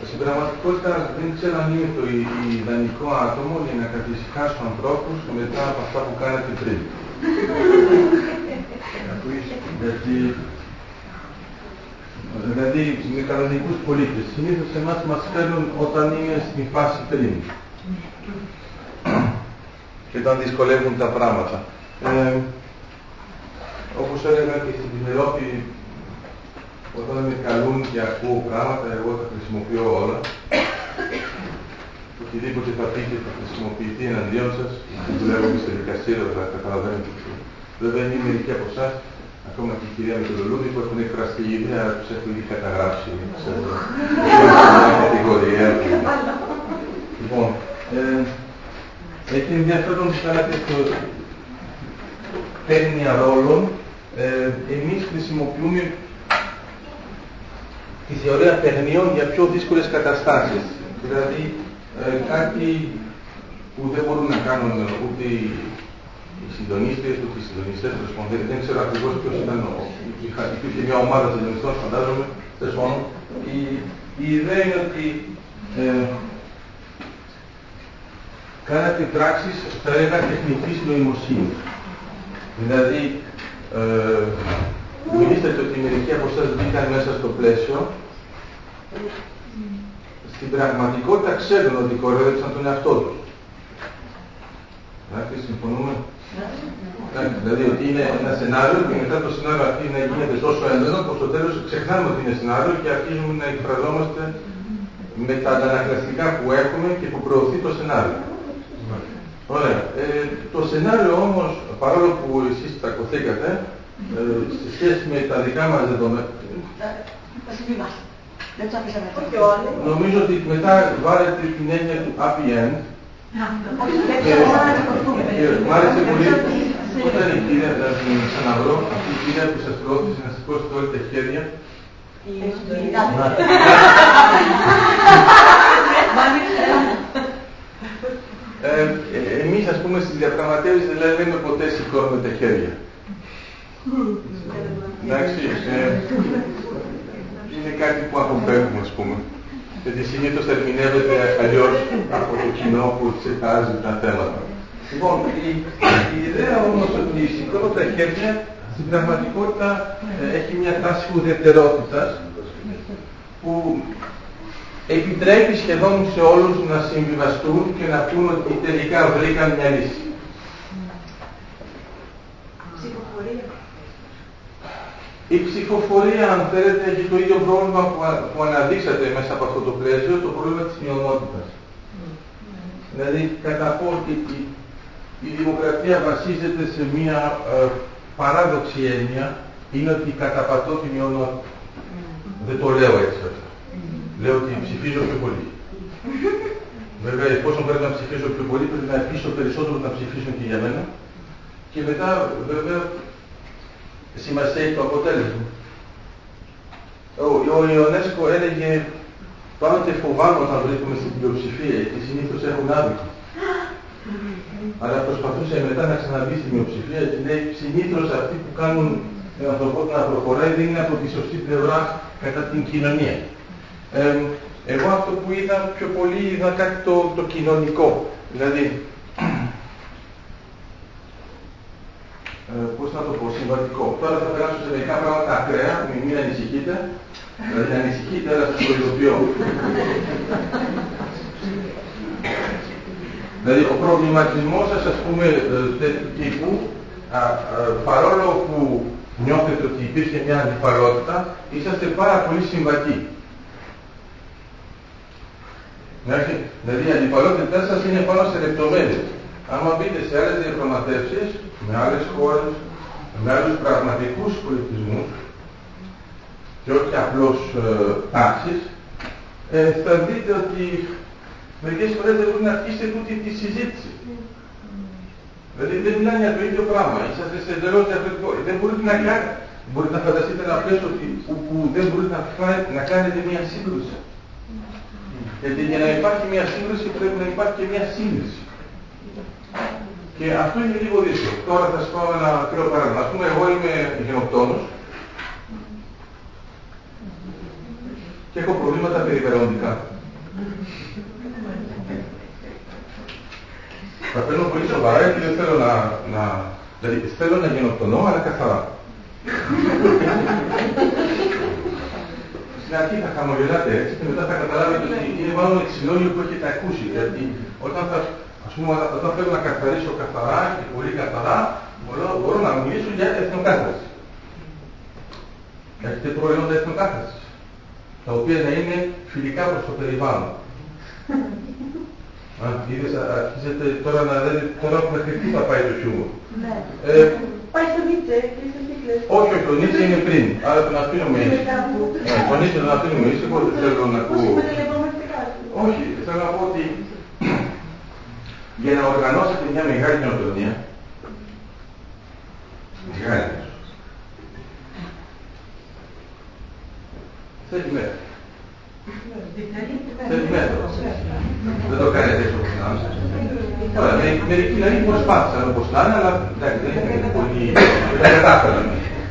Στην πραγματικότητα δεν ξέρω αν είναι το ιδανικό άτομο για να καθησυχάσω ανθρώπους μετά από αυτά που κάνατε πριν. Γιατί, δηλαδή με κανονικούς πολίτες, συνήθως εμάς μας φέρνουν όταν είναι στην φάση πριν. Και όταν δυσκολεύουν τα πράγματα. Όπως έλεγα και στην Ευρώπη, όταν με καλούν και ακούω πράγματα, εγώ τα χρησιμοποιώ όλα. Οτιδήποτε θα πείτε θα χρησιμοποιηθεί εναντίον σας. Δουλεύω και στο δικαστήριο, αλλά καταλαβαίνετε. Βέβαια είναι μερικοί από εσάς, ακόμα και η κυρία με το Λουλούδι, που έχουν εκφραστεί ήδη, αλλά τους έχω ήδη καταγράψει. Μια κατηγορία. Λοιπόν, έχει ενδιαφέρον που κάνατε το παίρνει ρόλων. Εμείς χρησιμοποιούμε τη θεωρία παιχνιών για πιο δύσκολες καταστάσεις. Δηλαδή κάτι που δεν μπορούν να κάνουν ούτε οι συντονίστες, ούτε οι συντονιστές, δεν ξέρω ακριβώς ποιος ήταν υπήρχε μια ομάδα συντονιστών, φαντάζομαι, η ιδέα είναι ότι κάνατε πράξεις, θα έλεγα, τεχνικής νοημοσύνης. Δηλαδή, μιλήσατε ότι μερικοί από εσάς μπήκαν μέσα στο πλαίσιο. Στην πραγματικότητα ξέρουν ότι κοροϊδέψαν τον εαυτό τους. Εντάξει, συμφωνούμε. Δηλαδή ότι είναι ένα σενάριο και μετά το σενάριο αυτή να γίνεται τόσο έντονο που στο τέλος ξεχνάμε ότι είναι σενάριο και αρχίζουμε να εκφραζόμαστε με τα αντανακλαστικά που έχουμε και που προωθεί το σενάριο. Ωραία. Το σενάριο όμως, παρόλο που εσείς τσακωθήκατε, σε σχέση με τα δικά μας δεδομένα, νομίζω ότι μετά βάλετε την έννοια του happy end. Μ' άρεσε πολύ όταν η κυρία, θα την ξαναβρω, αυτή η κυρία που σας προώθησε να σηκώσετε όλοι τα χέρια. Εμείς, ας πούμε, στις διαπραγματεύσεις δεν λέμε ποτέ σηκώνουμε τα χέρια. Εντάξει, είναι κάτι που αποφεύγουμε, ας πούμε. Γιατί συνήθως ερμηνεύεται αλλιώς από το κοινό που εξετάζει τα θέματα. Λοιπόν, η ιδέα όμως ότι σηκώνω τα χέρια στην πραγματικότητα έχει μια τάση ουδετερότητας που επιτρέπει σχεδόν σε όλους να συμβιβαστούν και να πούν ότι τελικά βρήκαν μια λύση. Η ψηφοφορία, αν θέλετε, έχει το ίδιο πρόβλημα που αναδείξατε μέσα από αυτό το πλαίσιο, το πρόβλημα της μειονότητας. Δηλαδή, κατά πόσο η δημοκρατία βασίζεται σε μια παράδοξη έννοια, είναι ότι καταπατώ τη μειονότητα. Δεν το λέω έτσι αυτό. Λέω ότι ψηφίζω πιο πολύ. Βέβαια, εφόσον πρέπει να ψηφίσω πιο πολύ, πρέπει να πείσω περισσότερο να ψηφίσουν και για μένα. Και μετά, βέβαια, σημασία έχει το αποτέλεσμα. Ο Ιονέσκο έλεγε πάντοτε φοβάμαι όταν βρίσκομαι στην πλειοψηφία, γιατί συνήθως έχουν άδικο. Αλλά προσπαθούσε μετά να ξαναμπεί στην μειοψηφία, γιατί λέει συνήθως αυτοί που κάνουν τον ανθρωπότητα να προχωράει δεν είναι από τη σωστή πλευρά κατά την κοινωνία. Εγώ αυτό που είδα πιο πολύ είδα κάτι το κοινωνικό. Δηλαδή, πώς να το πω, συμβατικό. Τώρα θα περάσω σε μερικά πράγματα ακραία, μην ανησυχείτε. Δηλαδή ανησυχείτε, αλλά σας προειδοποιώ. Δηλαδή ο προβληματισμός σας, ας πούμε, τέτοιου τύπου, παρόλο που νιώθετε ότι υπήρχε μια αντιπαλότητα, είσαστε πάρα πολύ συμβατοί. Δηλαδή η αντιπαλότητά σας είναι πάνω σε λεπτομέρειες. Άμα μπείτε σε άλλες διαπραγματεύσεις, με άλλες χώρες, με άλλους πραγματικούς πολιτισμούς και όχι απλώς τάξεις, θα δείτε ότι μερικές φορές δεν μπορείτε να αρχίσετε ούτε τη συζήτηση. Δηλαδή δεν μιλάνε για το ίδιο πράγμα, είσαστε σε εντελώς διαφορετικό. Δεν μπορείτε να κάνετε, μπορείτε να φανταστείτε ένα πλαίσιο που δεν μπορείτε να κάνετε μια σύγκρουση. Γιατί για να υπάρχει μια σύγκρουση πρέπει να υπάρχει και μια σύγκριση. Και αυτό είναι λίγο δύσκολο. Τώρα θα σας πω ένα μικρό παράδειγμα. Ας πούμε, εγώ είμαι γενοκτόνος και έχω προβλήματα περιβαλλοντικά. Τα παίρνω πολύ σοβαρά γιατί δεν θέλω δηλαδή θέλω να γενοκτονώ, αλλά καθαρά. Στην αρχή θα χαμογελάτε έτσι και μετά θα καταλάβετε ότι είναι μάλλον εξηλόγιο που έχετε ακούσει. Γιατί όταν θέλω να καθαρίσω καθαρά και πολύ καθαρά, μπορώ να μιλήσω για εθνοκάθαρση. Έχετε προϊόντα εθνοκάθαρσης, τα οποία να είναι φιλικά προς το περιβάλλον. Αρχίζετε τώρα να δείτε, τώρα που μέχρι τι θα πάει το χιούμορ. Ναι. Πάει στο Νίτσε και στο Χίτλερ. Όχι, το Νίτσε είναι πριν, άρα τον αφήνουμε έτσι. Το Νίτσε τον αφήνουμε έτσι, εγώ δεν θέλω να ακούω. Όχι, θέλω να πω ότι για να οργανώσετε μια μεγάλη κοινοτονία, μεγάλη, θέλει μέρα. Θέλει μέρα. Δεν το κάνετε έτσι όπως να είναι. Τώρα, μερικοί λαοί προσπάθησαν όπως να είναι, αλλά εντάξει, δεν είναι πολύ... δεν κατάφεραν.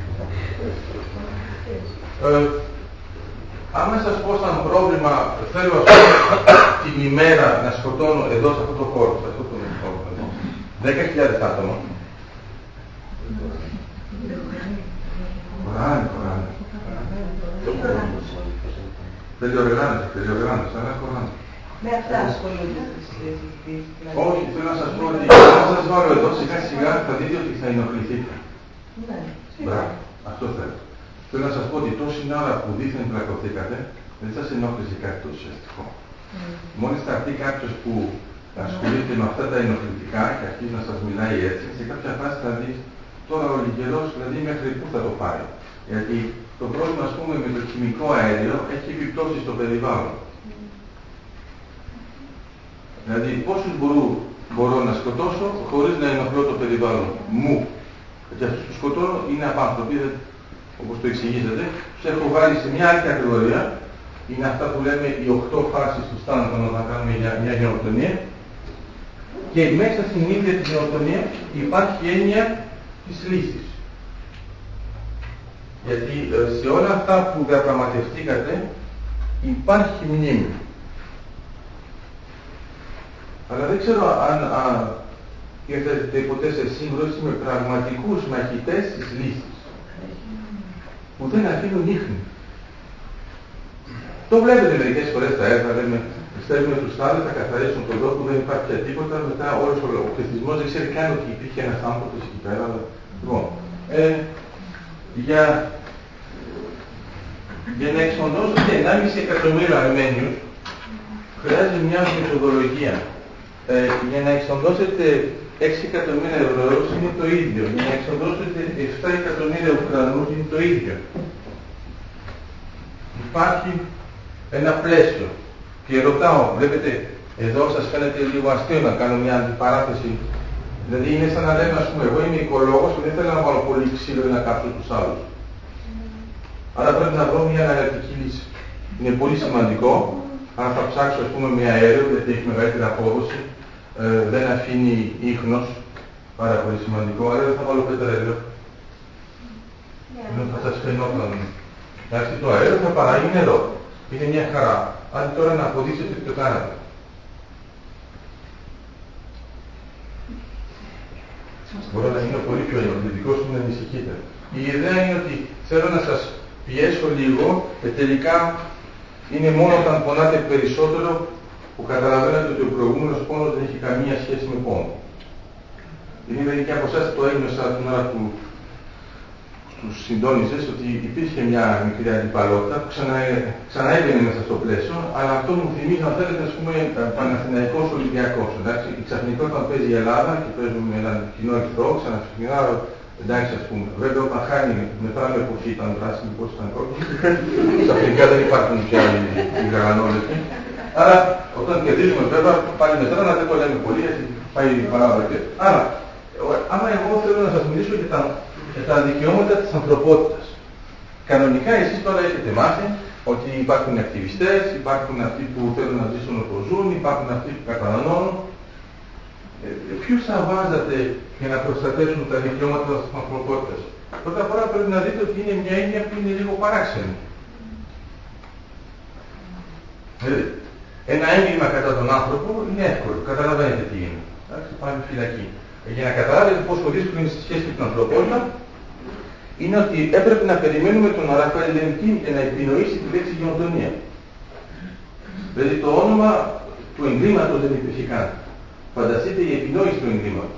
Άμα σας πω σαν πρόβλημα, θέλω ας πούμε την ημέρα να σκοτώνω εδώ σε αυτό το χώρο, σε αυτό το χώρο, 10.000 άτομα. Κοράνι. Τελειοργάνωση, αλλά κοράνι. Με αυτά ασχολούνται. Όχι, θέλω να σας πω ότι αν σας βάλω εδώ σιγά σιγά θα δείτε ότι θα ενοχληθείτε. Μπράβο, αυτό θέλω. Θέλω να σας πω ότι τόση ώρα που δίθεν πλακωθήκατε, δεν σας ενόχλησε κάτι το ουσιαστικό. Μόλις θα έρθει κάποιος που ασχολείται με αυτά τα ενοχλητικά και αρχίζει να σας μιλάει έτσι, σε κάποια φάση θα δει τώρα ο λιγερός, δηλαδή μέχρι πού θα το πάρει. Γιατί το πρόβλημα, ας πούμε, με το χημικό αέριο έχει επιπτώσει στο περιβάλλον. Δηλαδή, πόσους μπορώ να σκοτώσω χωρίς να ενοχλώ το περιβάλλον μου. Γιατί αυτούς που σκοτώνω είναι απάνθρωποι, όπως το εξηγήσατε, τους έχω βάλει σε μια άλλη κατηγορία. Είναι αυτά που λέμε οι 8 φάσεις του Στάντον όταν κάνουμε μια γενοκτονία. Και μέσα στην ίδια τη γενοκτονία υπάρχει η έννοια της λύσης. Γιατί σε όλα αυτά που διαπραγματευτήκατε υπάρχει μνήμη. Αλλά δεν ξέρω αν ήρθατε ποτέ σε σύγκρουση με πραγματικούς μαχητές της λύσης, που δεν αφήνουν ίχνη. Το βλέπετε μερικές φορές τα έργα, λέμε, στέλνουμε τους άλλους, θα καθαρίσουν τον τόπο, δεν υπάρχει πια τίποτα, μετά όλος ο πληθυσμός δεν ξέρει καν ότι υπήρχε ένας άνθρωπος εκεί πέρα. Λοιπόν, για να εξοντώσετε 1,5 εκατομμύριο Αρμένιους, χρειάζεται μια μεθοδολογία. Για να εξοντώσετε 6 εκατομμύρια Εβραίους είναι το ίδιο. Για να εξοντώσετε 7 εκατομμύρια Ουκρανούς είναι το ίδιο. Υπάρχει ένα πλαίσιο. Και ρωτάω, βλέπετε, εδώ σας φαίνεται λίγο αστείο να κάνω μια αντιπαράθεση. Δηλαδή είναι σαν να λέμε, ας πούμε, εγώ είμαι οικολόγος και δεν θέλω να βάλω πολύ ξύλο ή να κάψω τους άλλους. Άρα πρέπει να βρω μια εναλλακτική λύση. Είναι πολύ σημαντικό. Αν θα ψάξω, ας πούμε, με αέριο, γιατί έχει μεγαλύτερη απόδοση, δεν αφήνει ίχνος, πάρα πολύ σημαντικό, άρα δεν θα βάλω πετρέλαιο. Ενώ θα σας φαινόταν. Εντάξει, το αέριο θα παράγει νερό. Είναι μια χαρά. Αν τώρα να αποδείξετε ότι το κάνατε. Μπορώ να γίνω πολύ πιο ενοχλητικός και να ανησυχείτε. Η ιδέα είναι ότι θέλω να σας πιέσω λίγο και τελικά είναι μόνο όταν πονάτε περισσότερο που καταλαβαίνετε ότι ο προηγούμενος πόνος δεν έχει καμία σχέση με πόνο. Είναι μερικοί από εσάς το ένιωσα την ώρα που τους συντόνιζες ότι υπήρχε μια μικρή αντιπαλότητα που ξαναέβαινε μέσα στο πλαίσιο, αλλά αυτό μου θυμίζει, αν θέλετε, ας πούμε, Παναθηναϊκός Ολυμπιακός. Εντάξει, ξαφνικά όταν παίζει η Ελλάδα και παίζουμε με έναν κοινό εχθρό, ξαναξεκινά, εντάξει, ας πούμε. Βέβαια, όταν χάνει μετά με εποχή ήταν πράσινη, πώς ήταν κόκκινη, ξαφνικά δεν υπάρχουν πια οι γρανόλεπτοι. Άρα, όταν κερδίζουμε, βέβαια, πάλι μετά να δεν το λέμε πολύ, γιατί πάει παράδοξο. Άρα, άμα εγώ θέλω να σας μιλήσω για τα δικαιώματα της ανθρωπότητας. Κανονικά εσείς τώρα έχετε μάθει ότι υπάρχουν ακτιβιστές, υπάρχουν αυτοί που θέλουν να ζήσουν όπως ζουν, υπάρχουν αυτοί που καταναλώνουν. Ποιους θα βάζατε για να προστατεύσουν τα δικαιώματα της ανθρωπότητας? Πρώτα απ' όλα πρέπει να δείτε ότι είναι μια έννοια που είναι λίγο παράξενη. Δηλαδή, ένα έγκλημα κατά τον άνθρωπο είναι εύκολο. Καταλαβαίνετε τι είναι. Εντάξει, πάλι φυλακή. Για να καταλάβετε πόσο δύσκολο είναι στη σχέση με την ανθρωπότητα, είναι ότι έπρεπε να περιμένουμε τον Ραφαέλ Λεμκίν για να επινοήσει τη λέξη γενοκτονία. Δηλαδή το όνομα του εγκλήματος δεν υπήρχε καν. Φανταστείτε η επινόηση του εγκλήματος.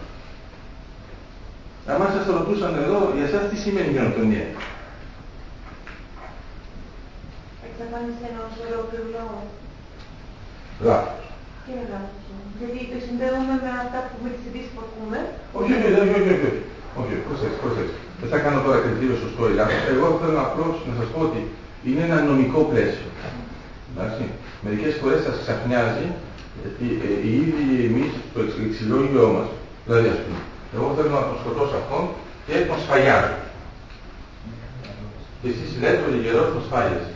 Αν σας ρωτούσαν εδώ, για εσάς τι σημαίνει γενοκτονία? Εξαφάνιση ενός ολόκληρου λαού. Λάθος. Τι είναι λάθος? Γιατί το συνδέουμε με αυτά που με τις ειδήσεις που ακούμε. Όχι, προσέξτε. Δεν θα κάνω τώρα κριτήριο σωστό ή λάθος. Εγώ θέλω απλώς να σας πω ότι είναι ένα νομικό πλαίσιο. Εντάξει. Μερικές φορές σας ξαφνιάζει γιατί οι ίδιοι εμείς το εξυλόγιό μας, δηλαδή ας πούμε, εγώ θέλω να τον σκοτώσω αυτόν και τον σφαγιάζω. Και εσείς λέτε ότι ο γερός τον σφάγιασε.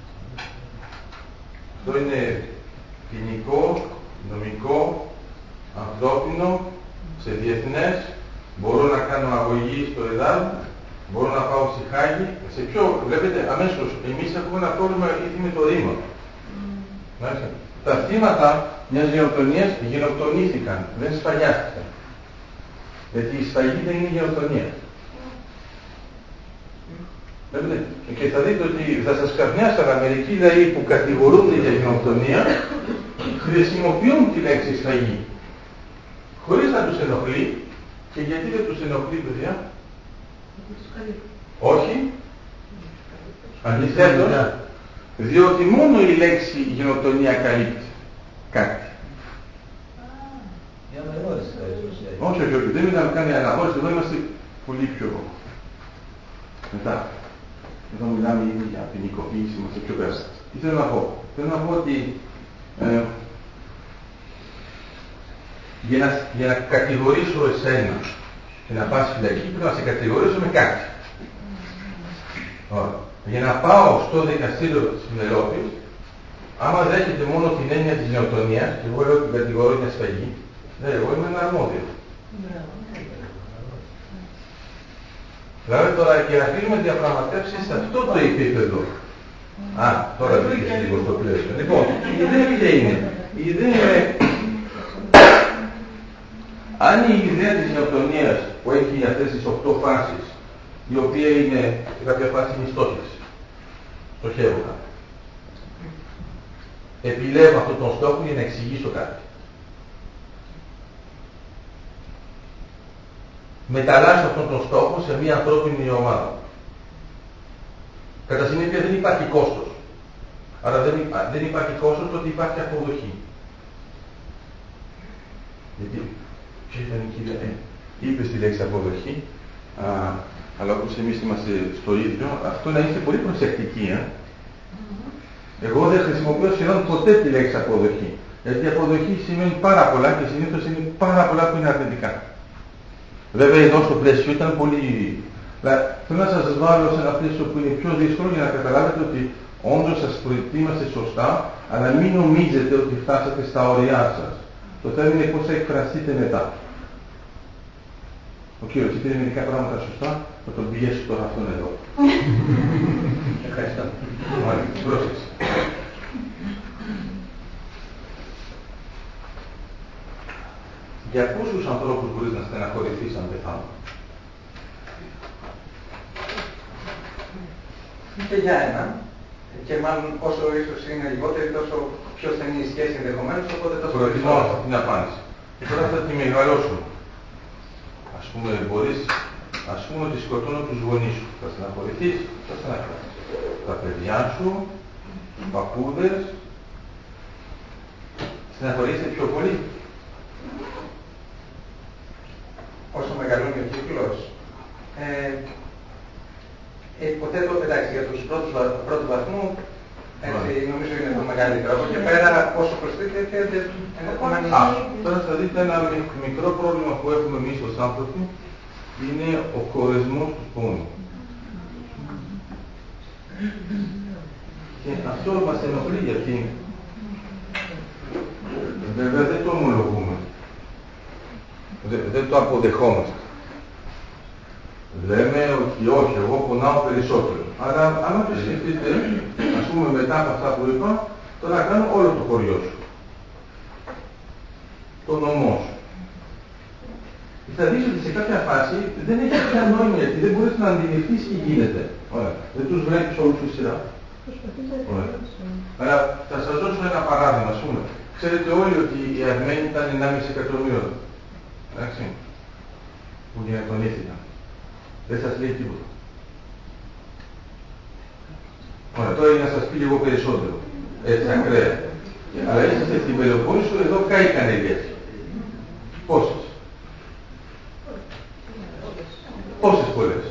Αυτό είναι ποινικό, νομικό, ανθρώπινο, σε διεθνές. Μπορώ να κάνω αγωγή στο ΕΔΑΔ, μπορώ να πάω στη Χάγη. Σε ποιο, βλέπετε, αμέσως εμείς έχουμε ένα πρόβλημα ήδη με το ρήμα. Τα θύματα μιας γενοκτονίας γενοκτονήθηκαν, δεν σφαγιάστηκαν. Γιατί η σφαγή δεν είναι γενοκτονία. Και θα δείτε ότι θα σας ξαφνιάσει, αλλά μερικοί λαοί που κατηγορούνται για γενοκτονία χρησιμοποιούν τη λέξη σφαγή. Χωρίς να τους ενοχλεί. Και γιατί δεν τους ενοχλεί, παιδιά? Όχι. Αντιθέτως, διότι μόνο η λέξη γενοκτονία καλύπτει κάτι. Η αναγνώριση. Όχι, δεν ήταν καν η αναγνώριση, εδώ είμαστε πολύ πιο μετά. Εδώ μιλάμε ήδη για ποινικοποίηση, είμαστε πιο πέρα. Τι θέλω να πω? Θέλω να πω ότι για να κατηγορήσω εσένα και να πας φυλακή πρέπει να σε κατηγορήσω με κάτι. Για να πάω στο δικαστήριο της Πηνελόπης, άμα δέχεται μόνο την έννοια της γενοκτονίας, και εγώ λέω την κατηγορώ για σφαγή, εγώ είμαι ένα αρμόδιο. Δηλαδή τώρα και αφήνουμε διαπραγματεύσεις σε αυτό το επίπεδο. Τώρα μπήκε λίγο στο πλαίσιο. Λοιπόν, η ιδέα ποια είναι? Η ιδέα είναι, αν η ιδέα της γενοκτονίας που έχει αυτές τις 8 φάσεις, η οποία είναι, σε κάποια φάση είναι η στόχευση, στοχεύω κάτι. Επιλέγω αυτόν τον στόχο για να εξηγήσω κάτι. Μεταλλάσσω αυτόν τον στόχο σε μια ανθρώπινη ομάδα. Κατά συνέπεια δεν υπάρχει κόστος. Άρα δεν υπάρχει κόστος, τότε υπάρχει αποδοχή. Γιατί, ποια ήταν η κυρία, είπε στη λέξη αποδοχή, αλλά όπως εμείς είμαστε στο ίδιο, αυτό να είστε πολύ προσεκτικοί. Εγώ δεν χρησιμοποιώ σχεδόν ποτέ τη λέξη αποδοχή. Γιατί η αποδοχή σημαίνει πάρα πολλά και συνήθως είναι πάρα πολλά που είναι αρνητικά. Βέβαια εδώ στο πλαίσιο ήταν πολύ. Θέλω να σας βάλω σε ένα πλαίσιο που είναι πιο δύσκολο για να καταλάβετε ότι όντως σας προετοίμασε σωστά, αλλά μην νομίζετε ότι φτάσατε στα όρια σας. Το θέμα είναι πώς θα εκφραστείτε μετά. Ο κύριος είπε μερικά πράγματα σωστά, θα τον πιέσω τώρα αυτόν εδώ. Ευχαριστώ. Μάλιστα, πρόσεξε. Για πόσους ανθρώπους μπορείς να στεναχωρηθείς αν πεθάνουν? Και για έναν. Και μάλλον όσο ίσως είναι λιγότερη, τόσο πιο στενή η σχέση ενδεχομένως, οπότε τόσο προτιμώ αυτή την απάντηση. Και τώρα θα τη μεγαλώσουμε. Ας πούμε, μπορείς, ας πούμε ότι σκοτώνω τους γονείς σου. Θα στεναχωρηθείς, θα στεναχωρηθείς. Τα παιδιά σου, τους παππούδες, στεναχωρήσετε πιο πολύ? Όσο μεγαλώνει ο κύκλος, υποθέτω, εντάξει, για τους πρώτου βαθμού, έτσι νομίζω είναι το μεγαλύτερο. Από εκεί πέρα, όσο προστίθεται, ενδεχομένως. Τώρα θα δείτε ένα μικρό πρόβλημα που έχουμε εμείς ως άνθρωποι, είναι ο χωρισμός του πόνου. Και αυτό μας ενοχλεί γιατί βέβαια δεν το ομολογούμε. Δεν το αποδεχόμαστε. Λέμε ότι όχι, εγώ πονάω περισσότερο. Αλλά αν το σκεφτείτε, ας πούμε μετά από αυτά που είπα, Τώρα να κάνω όλο το χωριό σου. Το νομό σου. Θα δεις ότι σε κάποια φάση δεν έχει πια νόημα, γιατί δεν μπορείς να αντιληφθείς τι γίνεται. Ωραία. Δεν τους βλέπεις όλους στη σειρά. Αλλά θα σας δώσω ένα παράδειγμα, ας πούμε. Ξέρετε όλοι ότι οι Αρμένοι ήταν 1,5 εκατομμύριο. Εντάξει. Που γεννηθονήθηκαν. Δεν σας λέει τίποτα. Ωραία, τώρα για να σας πει λίγο περισσότερο. Έτσι ακραία. Αλλά είσαστε στην Πελοπόννησο, εδώ κάηκαν ελιές. Πόσες? Πόσες πολλές?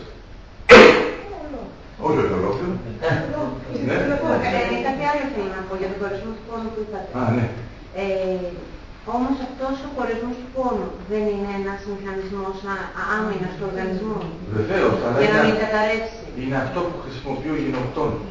Όχι ολόκληρο. Ναι. Κάτι άλλο θέλω να πω για τον χωρισμό του πόνου που είπατε. Α, ναι. Όμως αυτός ο χωρισμός του πόνου δεν είναι ένας μηχανισμός άμυνας του οργανισμού. Βεβαίως, αλλά για να μην καταρρεύσει. Είναι αυτό που χρησιμοποιεί ο γενοκτόνος.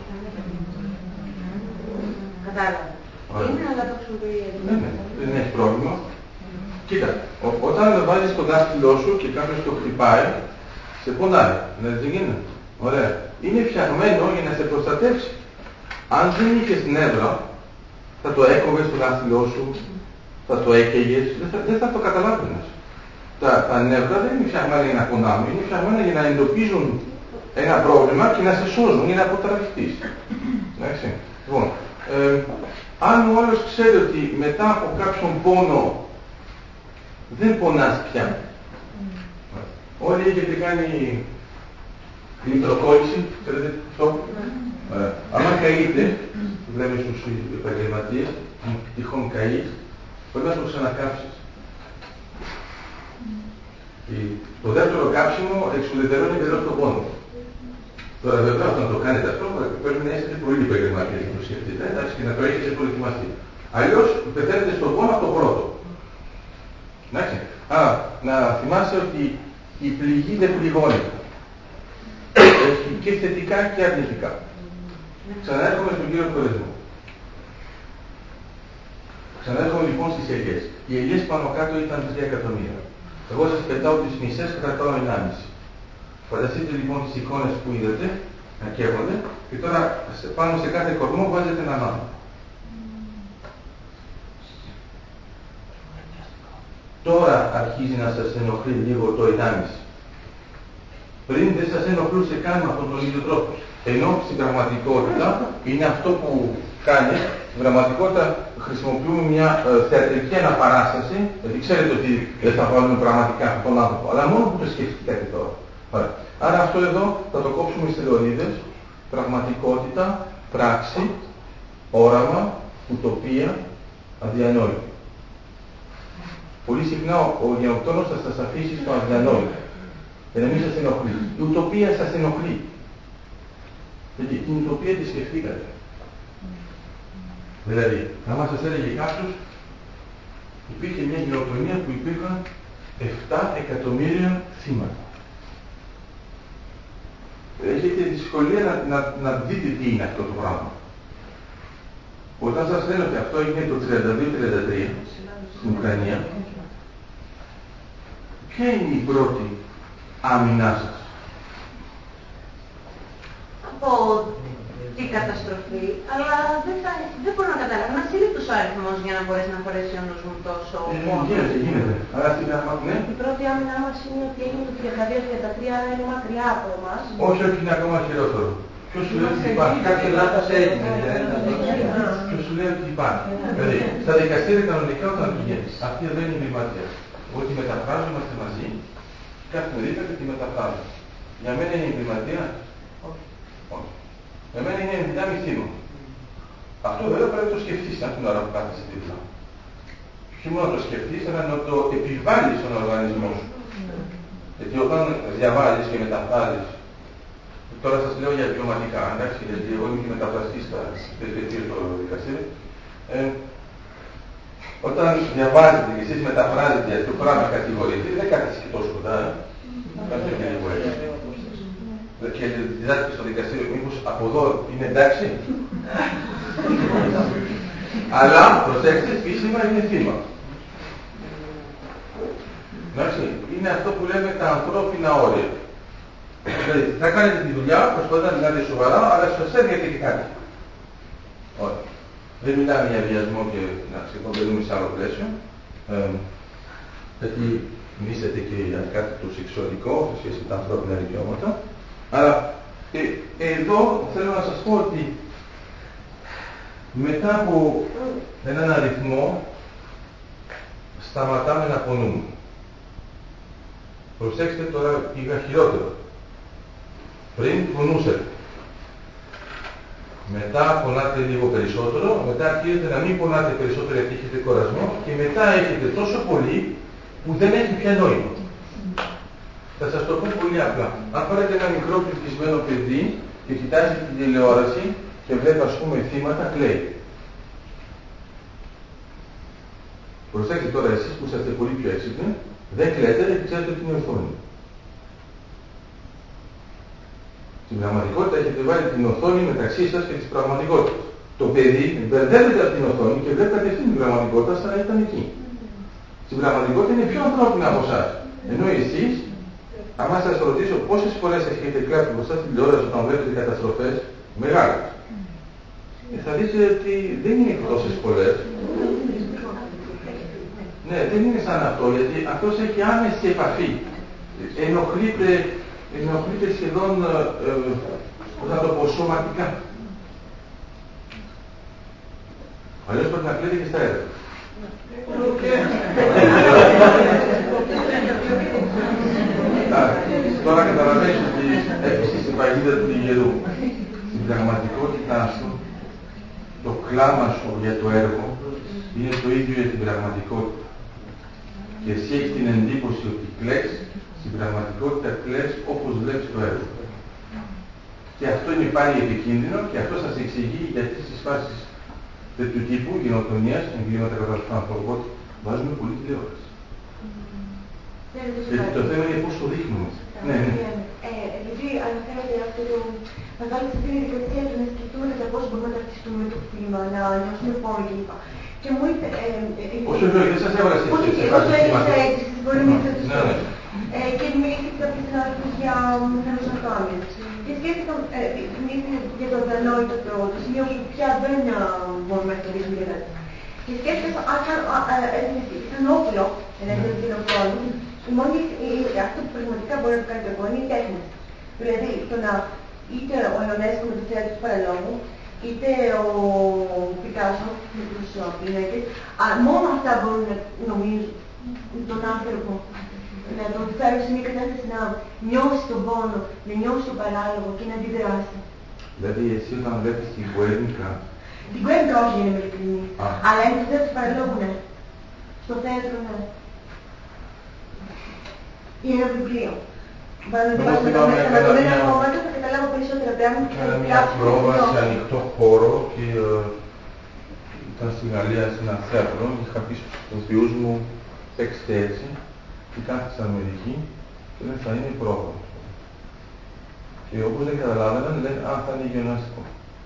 Κατάλαβα. Είναι, αλλά το χρησιμοποιεί. Ναι, δεν έχει πρόβλημα. Κοίτα, όταν βάζεις το δάχτυλό σου και κάποιος το χτυπάει, σε πονάει. Ναι, δεν γίνεται. Ωραία. Είναι φτιαγμένο για να σε προστατεύσει. Αν δεν είχες νεύρα, θα το έκοβες το δάχτυλό σου, θα το έκαιγες, δεν θα το καταλάβαινες. Τα νεύρα δεν είναι φτιαγμένα για να πονάμε, είναι φτιαγμένα για να εντοπίζουν ένα πρόβλημα και να σε σώζουν για να αποτραβηχτείς. Εντάξει. Λοιπόν, αν ο άλλος ξέρει ότι μετά από κάποιον πόνο δεν πονάς πια. Όλοι έχετε κάνει ηλεκτροκόλληση, ξέρετε αυτό. Αν καείτε, βλέπεις τους επαγγελματίες, τυχόν καείς, πρέπει να το ξανακάψεις. Το δεύτερο κάψιμο εξουδετερώνει εντελώς τον πόνο. Τώρα βεβαίως όταν το κάνετε αυτό, πρέπει να είστε πολύ επαγγελματίες να το σκεφτείτε, εντάξει, και να το έχετε προετοιμαστεί. Αλλιώς πεθαίνετε στον πόνο από το πρώτο. Εντάξει. Άρα, να θυμάσαι ότι η πληγή δεν πληγώνει. Έχει και θετικά και αρνητικά. Ξαναέρχομαι στον κύριο χωρισμό. Ξαναέρχομαι λοιπόν στις ελιές. Οι ελιές πάνω κάτω ήταν 3 εκατομμύρια. Εγώ σας πετάω τις μισές, κρατάω 1,5. Φανταστείτε λοιπόν τις εικόνες που είδατε να καίγονται και τώρα πάνω σε κάθε κορμό βάζετε ένα μάτι. Τώρα αρχίζει να σας ενοχλεί λίγο το 1,5. Πριν δεν σας ενοχλούσε καν με αυτόν τον ίδιο τρόπο. Ενώ στην πραγματικότητα είναι αυτό που κάνει. Στην πραγματικότητα χρησιμοποιούμε μια θεατρική αναπαράσταση, γιατί ξέρετε ότι δεν θα βάλουμε πραγματικά αυτόν τον άνθρωπο, αλλά μόνο που το σκεφτείτε τώρα. Ωραία. Άρα αυτό εδώ θα το κόψουμε σε λωρίδες, πραγματικότητα, πράξη, όραμα, ουτοπία, αδιανόητο. Πολύ συχνά ο γενοκτόνος θα σας αφήσει στο αδιανόητο. Για να μην σας ενοχλεί. Η ουτοπία σας ενοχλεί. Γιατί την ουτοπία τη σκεφτήκατε. Δηλαδή, άμα σας έλεγε κάποιος, υπήρχε μια γενοκτονία που υπήρχαν 7 εκατομμύρια θύματα. Έχετε δυσκολία να δείτε τι είναι αυτό το πράγμα. Όταν σας λένε ότι αυτό έγινε το 32-33 στην Ουκρανία, ποια είναι η πρώτη άμυνά σας? Από την καταστροφή, αλλά δεν μπορώ να καταλάβω. Ένα σύλληπτος αριθμός για να μπορέσει να χωρέσει ο νους μου τόσο πόνο. Γίνεται. Αλλά στην ναι. Η πρώτη άμυνά μας είναι ότι έγινε το 32-33, άρα είναι μακριά από εμάς. Όχι, είναι ακόμα χειρότερο. Ποιος σου λέει ότι υπάρχει? Κάποιο λάθος έγινε. Ποιος σου λέει ότι υπάρχει? Δηλαδή, στα δικαστήρια κανονικά όταν πηγαίνεις, αυτή εδώ είναι η εγκληματία. Ότι μεταφράζομαστε μαζί, καθημερινά και τη μεταφράζω. Για μένα είναι η εγκληματία. Όχι. Για μένα είναι ενδυνάμει θύμα. Αυτό βέβαια πρέπει να το σκεφτείς την ώρα που κάθεσαι δίπλα. Όχι μόνο να το σκεφτείς, αλλά να το επιβάλλεις στον οργανισμό σου. Γιατί όταν διαβάζεις και μεταφράζεις, τώρα σας λέω για βιωματικά, εντάξει, γιατί εγώ είμαι και μεταφραστής στα τέτοια στο δικαστήριο. Όταν διαβάζετε και εσείς μεταφράζετε το πράγμα κατηγορητή, δεν κάθεσαι και τόσο κοντά. Κάτσε και λίγο έτσι. Και διδάσκεται στο δικαστήριο, μήπως από εδώ είναι εντάξει? Αλλά προσέξτε, επίσημα είναι θύμα. Εντάξει, είναι αυτό που λέμε τα ανθρώπινα όρια. Δηλαδή, θα κάνετε τη δουλειά, προσπαθείτε να την κάνετε σοβαρά, αλλά σας έρχεται και κάτι. Ωραία. Δεν μιλάμε για βιασμό και να ξεκοντελούμε σε άλλο πλαίσιο. Γιατί μίσετε και για κάτι το σεξουαλικό σε σχέση με τα ανθρώπινα δικαιώματα. Αλλά εδώ θέλω να σας πω ότι μετά από έναν αριθμό σταματάμε να πονούμε. Προσέξτε τώρα, πήγα χειρότερο. Πριν πονούσατε. Μετά πονάτε λίγο περισσότερο, μετά αρχίζετε να μην πονάτε περισσότερο γιατί έχετε κορασμό και μετά έχετε τόσο πολύ που δεν έχει πια νόημα. Θα σας το πω πολύ απλά. Αν πάρετε ένα μικρό πληθυσμένο παιδί και κοιτάζει την τηλεόραση και βλέπει ας πούμε θύματα, κλαίει. Προσέξτε τώρα εσείς που είσαστε πολύ πιο έξυπνοι, δεν κλαίτε γιατί ξέρετε ότι είναι οθόνη. Στην πραγματικότητα έχετε βάλει την οθόνη μεταξύ σας και της πραγματικότητας. Το παιδί μπερδεύεται από την οθόνη και βλέπει κατευθείαν την πραγματικότητα σαν να ήταν εκεί. Στην πραγματικότητα είναι πιο ανθρώπινα από εσάς. Ενώ εσείς, άμα σας ρωτήσω πόσες φορές έχετε κλάψει μπροστά στην τηλεόραση όταν βλέπετε καταστροφές μεγάλες, θα δείτε ότι δεν είναι τόσες πολλές. Ναι, δεν είναι σαν αυτό, γιατί αυτός έχει άμεση επαφή. Ενοχλείται σχεδόν, πώς να το πω, σωματικά. Αλλιώς πρέπει να κλαίτε και στα έργα. Τώρα καταλαβαίνεις ότι έπεσες στην παγίδα του υγερού. Στην πραγματικότητά σου, το κλάμα σου για το έργο είναι το ίδιο για την πραγματικότητα. Και εσύ έχεις την εντύπωση ότι κλαις, στην πραγματικότητα κλαις όπως βλέπεις το έργο. Και αυτό είναι πάλι επικίνδυνο και αυτό σας εξηγεί γιατί στις φάσεις τέτοιου τύπου γενοκτονίας, εγκλήματα κατά του ανθρώπου, βάζουμε πολύ τηλεόραση. Γιατί το θέμα είναι πώς το δείχνουμε. Ναι. Επειδή αναφέρατε αυτό το να βάλετε σε αυτή τη διαδικασία του να σκεφτούμε κατά πόσο μπορούμε να ταυτιστούμε το κλίμα, να νιώσουμε πόνο κλπ. Και μου είπε... Όχι, δεν σας έβαλα στις όχι, εγώ το έδωσα έτσι, μπορεί να μην το στόχο. Και μιλήσατε κάποιοι συνάδελφοι για χαλοσανθάμια. Και σκέφτηκα, μιλήσατε για το αδιανόητο, το σημείο που πια δεν μπορούμε να κερδίσουμε για κάτι. Και σκέφτηκα σαν όπλο, εναντίον του κοινοφόνου, αυτό που πραγματικά μπορεί να κάνει το εικόνα είναι η τέχνη. Δηλαδή, το να είτε ο Ιωνέσκο με το θέατρο του παραλόγου, είτε ο Πικάσο με τους πίνακες, μόνο αυτά μπορούν να νομίζουν τον άνθρωπο, να τον φέρουν σε μια κατάσταση να νιώσει τον πόνο, να νιώσει τον παράλογο και να αντιδράσει. Δηλαδή, εσύ όταν βλέπεις την Γκουέρνικα... Την Γκουέρνικα όχι είναι με ειλικρινή, αλλά είναι το θέατρο του παραλόγου, ναι. Στο θέατρο, ναι. Ή ένα βιβλίο. Θα καταλάβω περισσότερα πράγματα. Έκανα μια πρόβα σε ανοιχτό χώρο και ήταν στη Γαλλία σε ένα θέατρο. Είχα πει στους βιούς μου παίξτε έτσι και κάθισαν μερικοί και λένε θα είναι πρόβα. Και όπως δεν καταλάβαιναν λένε α, θα είναι γεωναστικό.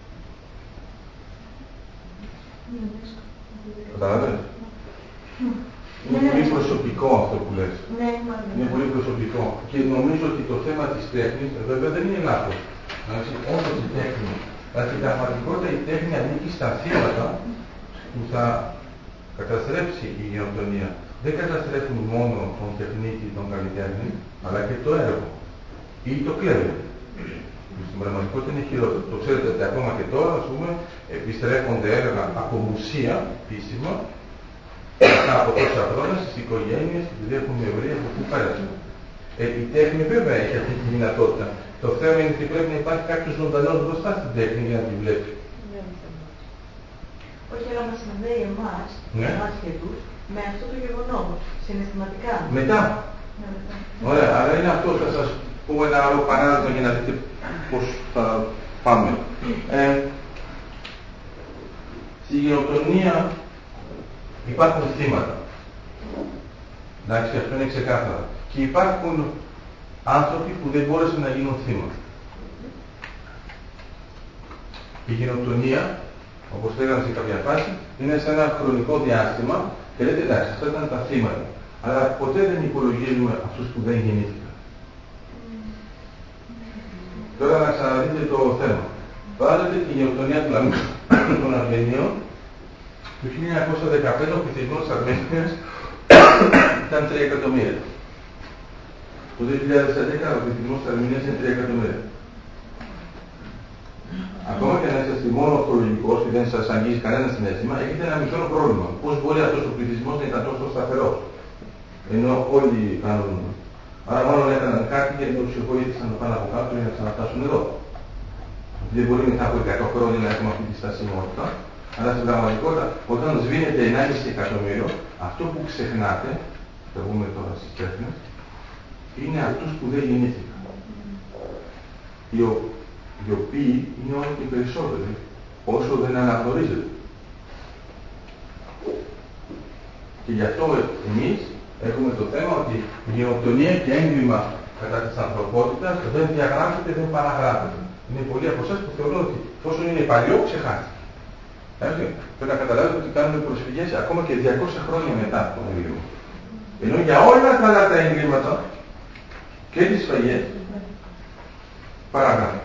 Καταλαβαίνετε. Είναι πολύ προσωπικό αυτό που λες. Ναι, είναι πολύ προσωπικό. Και νομίζω ότι το θέμα της τέχνης, βέβαια δεν είναι λάθος. Όντως η τέχνη, αλλά στην πραγματικότητα η τέχνη ανήκει στα θύματα που θα καταστρέψει η γενοκτονία. Δεν καταστρέφουν μόνο τον τεχνίτη, τον καλλιτέχνη, αλλά και το έργο. Ή το κλέβει. Στην πραγματικότητα είναι χειρότερο. Το ξέρετε ότι ακόμα και τώρα, ας πούμε, επιστρέφονται έργα από μουσεία επίσημα, μετά από τόσα χρόνια στις οικογένειες, επειδή έχουμε ευρεία από πού πέρασαν. Η τέχνη βέβαια έχει αυτή τη δυνατότητα. Το θέμα είναι ότι πρέπει να υπάρχει κάποιος ζωντανός μπροστά στην τέχνη για να τη βλέπει. Όχι, αλλά μας συνδέει εμάς άσχετους με αυτό το γεγονός, συναισθηματικά. Μετά. Ωραία, αλλά είναι αυτό. Θα σας πω ένα άλλο παράδειγμα για να δείτε πώς θα πάμε. Στη γενοκτονία υπάρχουν θύματα. Εντάξει, αυτό είναι ξεκάθαρο. Και υπάρχουν άνθρωποι που δεν μπόρεσαν να γίνουν θύμα. Η γενοκτονία, όπως λέγαμε σε κάποια φάση, είναι σε ένα χρονικό διάστημα και λέτε εντάξει, αυτά ήταν τα θύματα. Αλλά ποτέ δεν υπολογίζουμε αυτούς που δεν γεννήθηκαν. Τώρα να ξαναδείτε το θέμα. Πάρετε τη γενοκτονία των Αρμενίων Το 1915 ο πληθυσμός της Αρμενίας ήταν 3 εκατομμύρια. Το 2011 ο πληθυσμός της Αρμενίας είναι 3 εκατομμύρια. Ακόμα και αν είσαστε μόνο ορθολογικός και δεν σας αγγίζει κανένα συνέστημα, έχετε ένα μικρό πρόβλημα. Πώς μπορεί αυτός ο πληθυσμός να ήταν τόσο σταθερός, ενώ όλοι κάνουν. Άρα, μάλλον έκαναν κάτι και τους βοήθησαν να πάνε από κάτω για να ξαναφτάσουν εδώ. Δεν μπορεί μετά από 100 χρόνια να έχουμε αυτή τη στασιμότητα, αλλά στην πραγματικότητα, όταν σβήνεται 1,5 εκατομμύριο, αυτό που ξεχνάτε, θα βγούμε τώρα στις τέχνες, είναι αυτούς που δεν γεννήθηκαν. Οι οποίοι είναι όλο και περισσότεροι, όσο δεν αναγνωρίζεται. Και γι' αυτό εμείς έχουμε το θέμα ότι η γενοκτονία και έγκλημα κατά της ανθρωπότητας δεν διαγράφεται, δεν παραγράφεται. Είναι πολλοί από εσάς που θεωρούν ότι όσο είναι παλιό, ξεχάσει. Πρέπει να καταλάβετε ότι κάνουμε προσφυγές ακόμα και 200 χρόνια μετά το έγκλημα. Ενώ για όλα τα άλλα τα εγκλήματα και τις σφαγές παραγράφεται.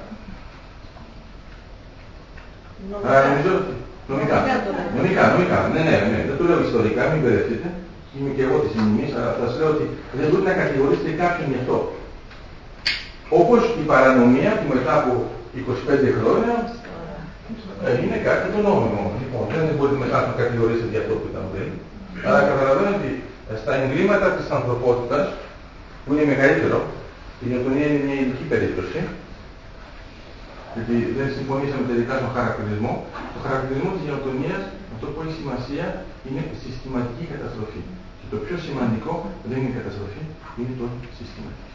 Άρα νομίζω ότι νομικά. Ναι, δεν το λέω ιστορικά, μην μπερδευτείτε. Είμαι και εγώ της μνημής, αλλά θα σας λέω ότι δεν μπορείτε να κατηγορήσετε κάποιον γι' αυτό. Όπως η παρανομία που μετά από 25 χρόνια είναι κάτι το νόμιμο. Λοιπόν, δεν μπορείτε μετά να κατηγορήσετε για αυτό που ήταν πριν. Αλλά καταλαβαίνω ότι στα εγκλήματα της ανθρωπότητας, που είναι μεγαλύτερο, η γενοκτονία είναι μια ειδική περίπτωση, γιατί δεν συμφωνήσαμε τελικά στον χαρακτηρισμό. Το χαρακτηρισμό της γενοκτονίας, αυτό που έχει σημασία, είναι συστηματική καταστροφή. Και το πιο σημαντικό δεν είναι η καταστροφή, είναι το συστηματική.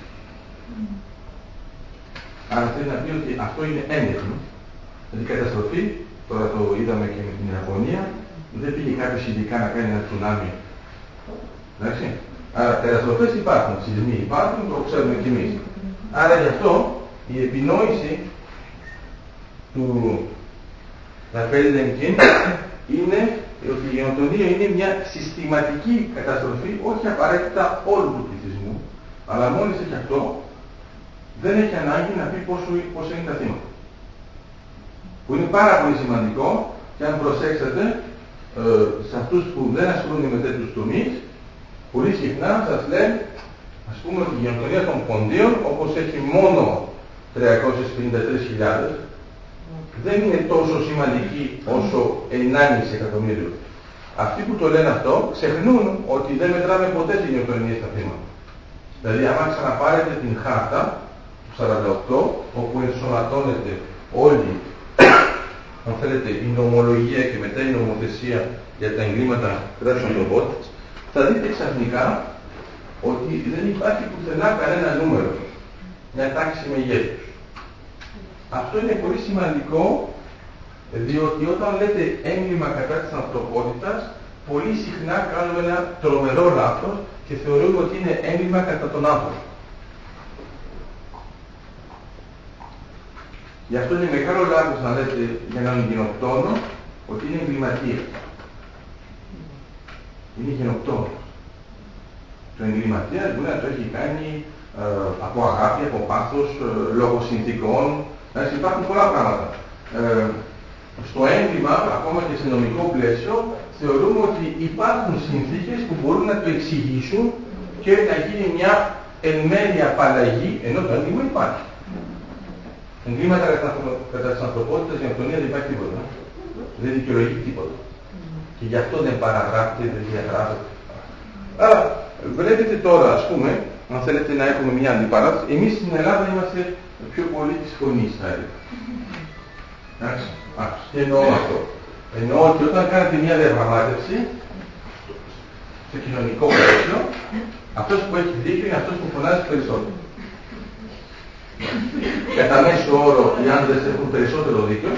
Άρα θέλει να πει ότι αυτό είναι έντεχνο. Δηλαδή η καταστροφή, τώρα το είδαμε και με την Ιαπωνία, δεν πήγε κάποιος ειδικά να κάνει ένα τσουνάμι. Εντάξει. Άρα καταστροφές υπάρχουν, σεισμοί υπάρχουν, το ξέρουμε κι εμείς. Άρα γι' αυτό η επινόηση του Ραφαέλ Λεμκίν είναι ότι η γενοκτονία είναι μια συστηματική καταστροφή, όχι απαραίτητα όλου του πληθυσμού, αλλά μόλις έχει αυτό, δεν έχει ανάγκη να πει πόσο είναι τα θύματα. Που είναι πάρα πολύ σημαντικό και αν προσέξετε σε αυτούς που δεν ασχολούνται με τέτοιους τομείς, πολύ συχνά σας λένε, ας πούμε, ότι η γενοκτονία των ποντίων, όπως έχει μόνο 353.000, δεν είναι τόσο σημαντική όσο 1,5 εκατομμύριο. Αυτοί που το λένε αυτό ξεχνούν ότι δεν μετράμε ποτέ τη γενοκτονία στα θύματα. Δηλαδή, άμα ξαναπάρετε την χάρτα του 48, όπου ενσωματώνεται όλη, αν θέλετε, η νομολογία και μετά η νομοθεσία για τα εγκλήματα κατά της ανθρωπότητας, θα δείτε ξαφνικά ότι δεν υπάρχει πουθενά κανένα νούμερο, μια τάξη μεγέθους. Αυτό είναι πολύ σημαντικό, διότι όταν λέτε έγκλημα κατά της ανθρωπότητας, πολύ συχνά κάνουμε ένα τρομερό λάθος και θεωρούμε ότι είναι έγκλημα κατά τον άνθρωπο. Γι' αυτό είναι μεγάλο λάθος να λέτε για έναν γενοκτόνο ότι είναι εγκληματίας. Είναι γενοκτόνος. Το εγκληματίας μπορεί να το έχει κάνει από αγάπη, από πάθος, λόγω συνθήκων. Υπάρχουν πολλά πράγματα. Στο έγκλημα, ακόμα και σε νομικό πλαίσιο, θεωρούμε ότι υπάρχουν συνθήκες που μπορούν να το εξηγήσουν και να γίνει μια εν μέρει απαλλαγή, ενώ το έγκλημα υπάρχει. Εγκλήματα κατά της ανθρωπότητας, για γενοκτονία δεν υπάρχει τίποτα. Δεν δικαιολογεί τίποτα. Και γι' αυτό δεν παραγράφεται, δεν διαγράφεται. Άρα, βλέπετε τώρα, ας πούμε, αν θέλετε να έχουμε μια αντιπαράθεση, εμείς στην Ελλάδα είμαστε πιο πολύ της φωνής, θα έλεγα. Εντάξει. Τι εννοώ αυτό. Εννοώ ότι όταν κάνετε μια διαπραγμάτευση, στο κοινωνικό πλαίσιο, αυτός που έχει δίκιο είναι αυτός που φωνάζει περισσότερο. Κατά μέσο όρο οι άντρες έχουν περισσότερο δίκιο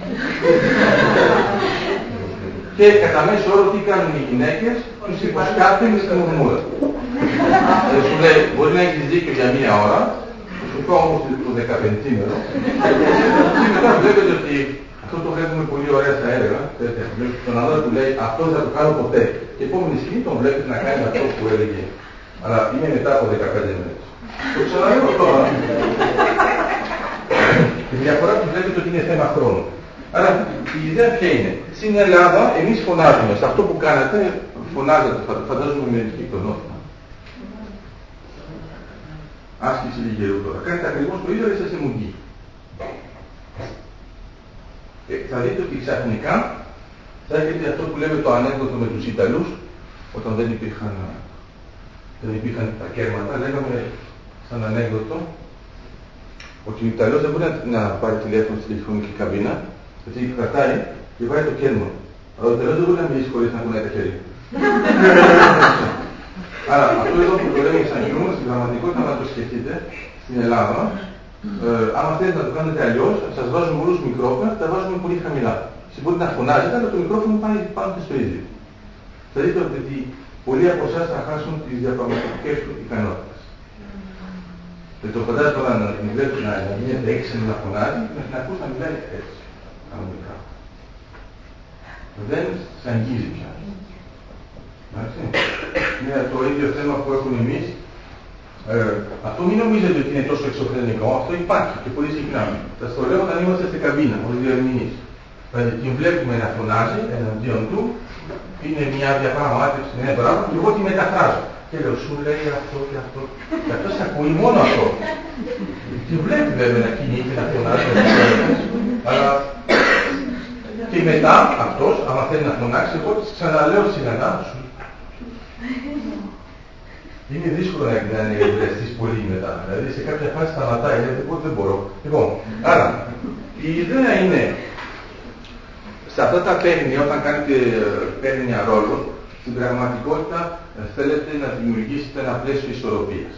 και κατά μέσο όρο τι κάνουν οι γυναίκες, τους υποσκάπτουν στην μουρμούρα. Σου λέει, μπορεί να έχεις δίκιο για μία ώρα, σου πω όμως το 15ήμερο και μετά βλέπετε ότι αυτό το βλέπουμε πολύ ωραία στα έργα, τον ανώτερο που λέει αυτό δεν θα το κάνω ποτέ και επόμενη στιγμή τον βλέπετε να κάνει αυτό που έλεγε, αλλά είναι μετά από 15 μέρες. Το ξαναλέω τώρα. Τη διαφορά που βλέπετε ότι είναι θέμα χρόνου. Άρα η ιδέα ποια είναι. Στην Ελλάδα εμείς φωνάζουμε, σε αυτό που κάνατε, φωνάζετε, φαντάζομαι με κυκλονότητα. Άσκηση λιγερού τώρα. Κάνετε ακριβώς το ίδιο, αλλά είσαστε μουγγί. Θα δείτε ότι ξαφνικά θα έχετε αυτό που λέμε το ανέκδοτο με τους Ιταλούς, όταν δεν υπήρχαν τα κέρματα, λέγαμε σαν ανέκδοτο ότι ο Ιταλός δεν μπορεί να πάρει τηλέφωνο στη τηλεφωνική καμπίνα, γιατί κρατάει και βάζει το κέρμα. Αλλά ο Ιταλός δεν μπορεί να μιλήσει χωρίς να κουνάει τα χέρια. Άρα αυτό εδώ που το λέμε σαν χιούμορ, στην πραγματικότητα, να το σκεφτείτε, στην Ελλάδα, άμα θέλετε να το κάνετε αλλιώς, σας βάζουμε όλους μικρόφωνα και τα βάζουμε πολύ χαμηλά. Μπορεί να φωνάζετε, αλλά το μικρόφωνο πάει πάνω στο ίδιο. Θα δείτε ότι πολλοί από εσάς θα χάσουν τις διαπραγματευτικές του ικανότητες. Δεν το φαντάζομαι τώρα να την βλέπετε να γίνεται έξυπνο να φωνάζει, να την ακούς να μιλάει έτσι, κανονικά. Δεν σε αγγίζει πια. Είναι το ίδιο θέμα που έχουμε εμείς. Αυτό μην νομίζετε ότι είναι τόσο εξωφρενικό, αυτό υπάρχει και πολύ συχνά. Σας το λέω όταν είμαστε στην καμπίνα, ως διερμηνείς. Την βλέπουμε να φωνάζει εναντίον του, είναι μια διαπραγμάτευση, ναι, μπράβο, και εγώ τη μεταφράζω. Και λέω, σου λέει αυτό και αυτό. Και αυτός ακούει μόνο αυτό. Την βλέπει βέβαια να κινείται, να φωνάζει, αλλά και μετά αυτός, άμα θέλει να φωνάξει, εγώ της ξαναλέω σιγανά σου. Είναι δύσκολο να είναι εμπλεστής πολύ μετά. Δηλαδή σε κάποια φάση σταματάει, γιατί εγώ δεν μπορώ. Λοιπόν, άρα, η ιδέα είναι σε αυτά τα παίρνια, όταν κάνετε παίρνια ρόλων, στην πραγματικότητα θέλετε να δημιουργήσετε ένα πλαίσιο ισορροπίας.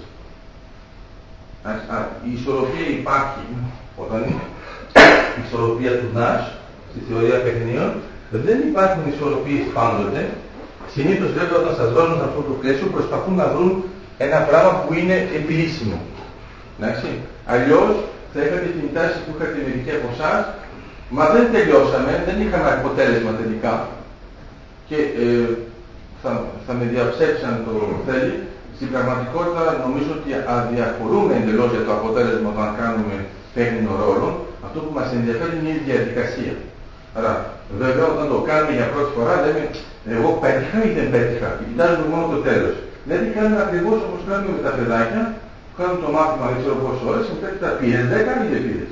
Η ισορροπία υπάρχει όταν είναι η ισορροπία του Nash, στη θεωρία παιχνίων, δεν υπάρχουν ισορροπίες πάντοτε. Συνήθως βέβαια όταν σας βάζουν σε αυτό το πλαίσιο προσπαθούν να βρουν ένα πράγμα που είναι επιλύσιμο. Αλλιώς θα είχατε την τάση που είχατε μερικοί από εσάς, μα δεν τελειώσαμε, δεν είχαμε αποτέλεσμα τελικά και θα με διαψεύσαν το θέλει. Στην πραγματικότητα νομίζω ότι αδιαφορούμε εντελώς για το αποτέλεσμα όταν κάνουμε παίρνινο ρόλο. Αυτό που μας ενδιαφέρει είναι η διαδικασία. Άρα βέβαια όταν το κάνουμε για πρώτη φορά λέμε εγώ πέτυχα ή δεν πέτυχα και κοιτάζουμε μόνο το τέλος. Δηλαδή κάνουμε ακριβώς όπως κάνουμε με τα παιδάκια, κάνουμε το μάθημα δεν ξέρω πόσες ώρες και μετά τα πήρες 10 ή δεν πήρες.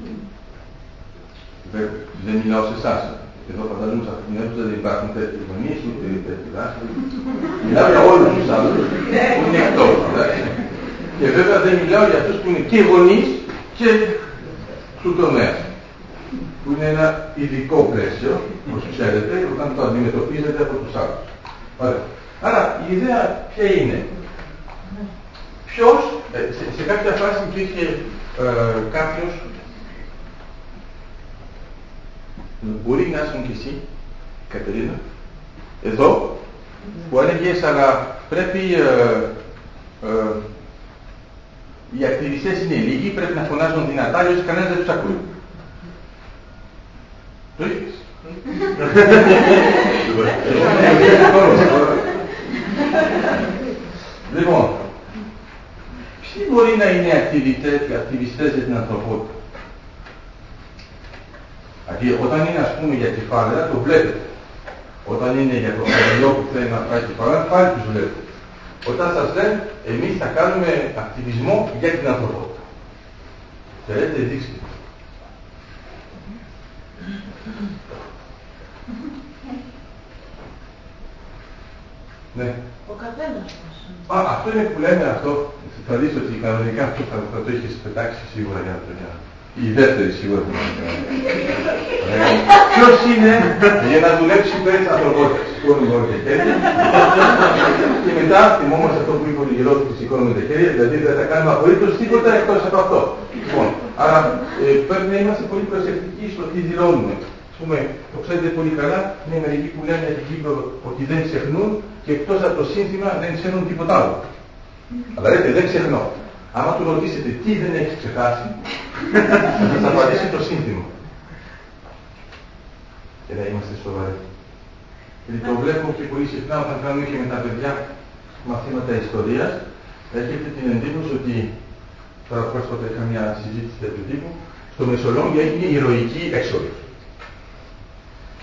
Δεν μιλάω σε εσάς. Εδώ φαντάζομαι σε αυτήν την αίθουσα δεν υπάρχουν τέτοιοι γονείς, ούτε τέτοιοι δάσκαλοι. Μιλάω για όλους τους άλλους που είναι εκτός. Και βέβαια δεν μιλάω για αυτούς που είναι και γονείς και του τομέα. Που είναι ένα ειδικό πλαίσιο, όπως ξέρετε, όταν το αντιμετωπίζετε από τους άλλους. Άρα η ιδέα ποια είναι. Ποιος, σε κάποια φάση υπήρχε κάποιος, μπορεί να ήσουν και εσύ, Κατερίνα, εδώ, που έλεγες, αλλά πρέπει οι ακτιβιστές είναι λίγοι, πρέπει να φωνάζουν δυνατά, αλλιώς κανένας δεν τους ακούει. Το είπες. Λοιπόν, ποιοι μπορεί να είναι ακτιβιστές για την ανθρωπότητα. Δηλαδή, όταν είναι ας πούμε για τη φάλαιρα, το βλέπετε. Όταν είναι για το χαμηλό που θέλει να φάει τη φάλαιρα, πάλι τους βλέπετε. Όταν σας λένε, εμείς θα κάνουμε ακτιβισμό για την ανθρωπότητα. Θέλετε, δείξτε. Ναι. Ο καθένας μας. Αυτό είναι που λέμε αυτό. Θα δεις ότι κανονικά αυτό θα το έχεις πετάξει σίγουρα για να το κάνει. Η δεύτερη σίγουρα που μας κάνει. Ποιος είναι για να δουλέψει υπέρ της ανθρωπότητας. Σηκώνουμε όλοι τα χέρια. Και μετά θυμόμαστε αυτό που είπε ο Λιγερός ότι σηκώνουμε τα χέρια. Δηλαδή δεν θα κάνουμε απολύτως τίποτα εκτός από αυτό. Λοιπόν, άρα πρέπει να είμαστε πολύ προσεκτικοί στο τι δηλώνουμε. Το ξέρετε πολύ καλά, είναι μερικοί που λένε για την Κύπρο ότι δεν ξεχνούν και εκτός από το σύνθημα δεν ξέρουν τίποτα άλλο. Αλλά λέτε δεν ξεχνώ. Άμα του ρωτήσετε τι δεν έχει ξεχάσει, θα σας απαντήσει το σύνθημα. Και να είμαστε σοβαροί. Γιατί το βλέπουμε και πολύ συχνά όταν κάνουμε και με τα παιδιά μαθήματα ιστορίας, έχετε την εντύπωση ότι, τώρα πρόσφατα είχα μια συζήτηση τέτοιου τύπου, στο Μεσολόγγιο έγινε ηρωική έξοδος.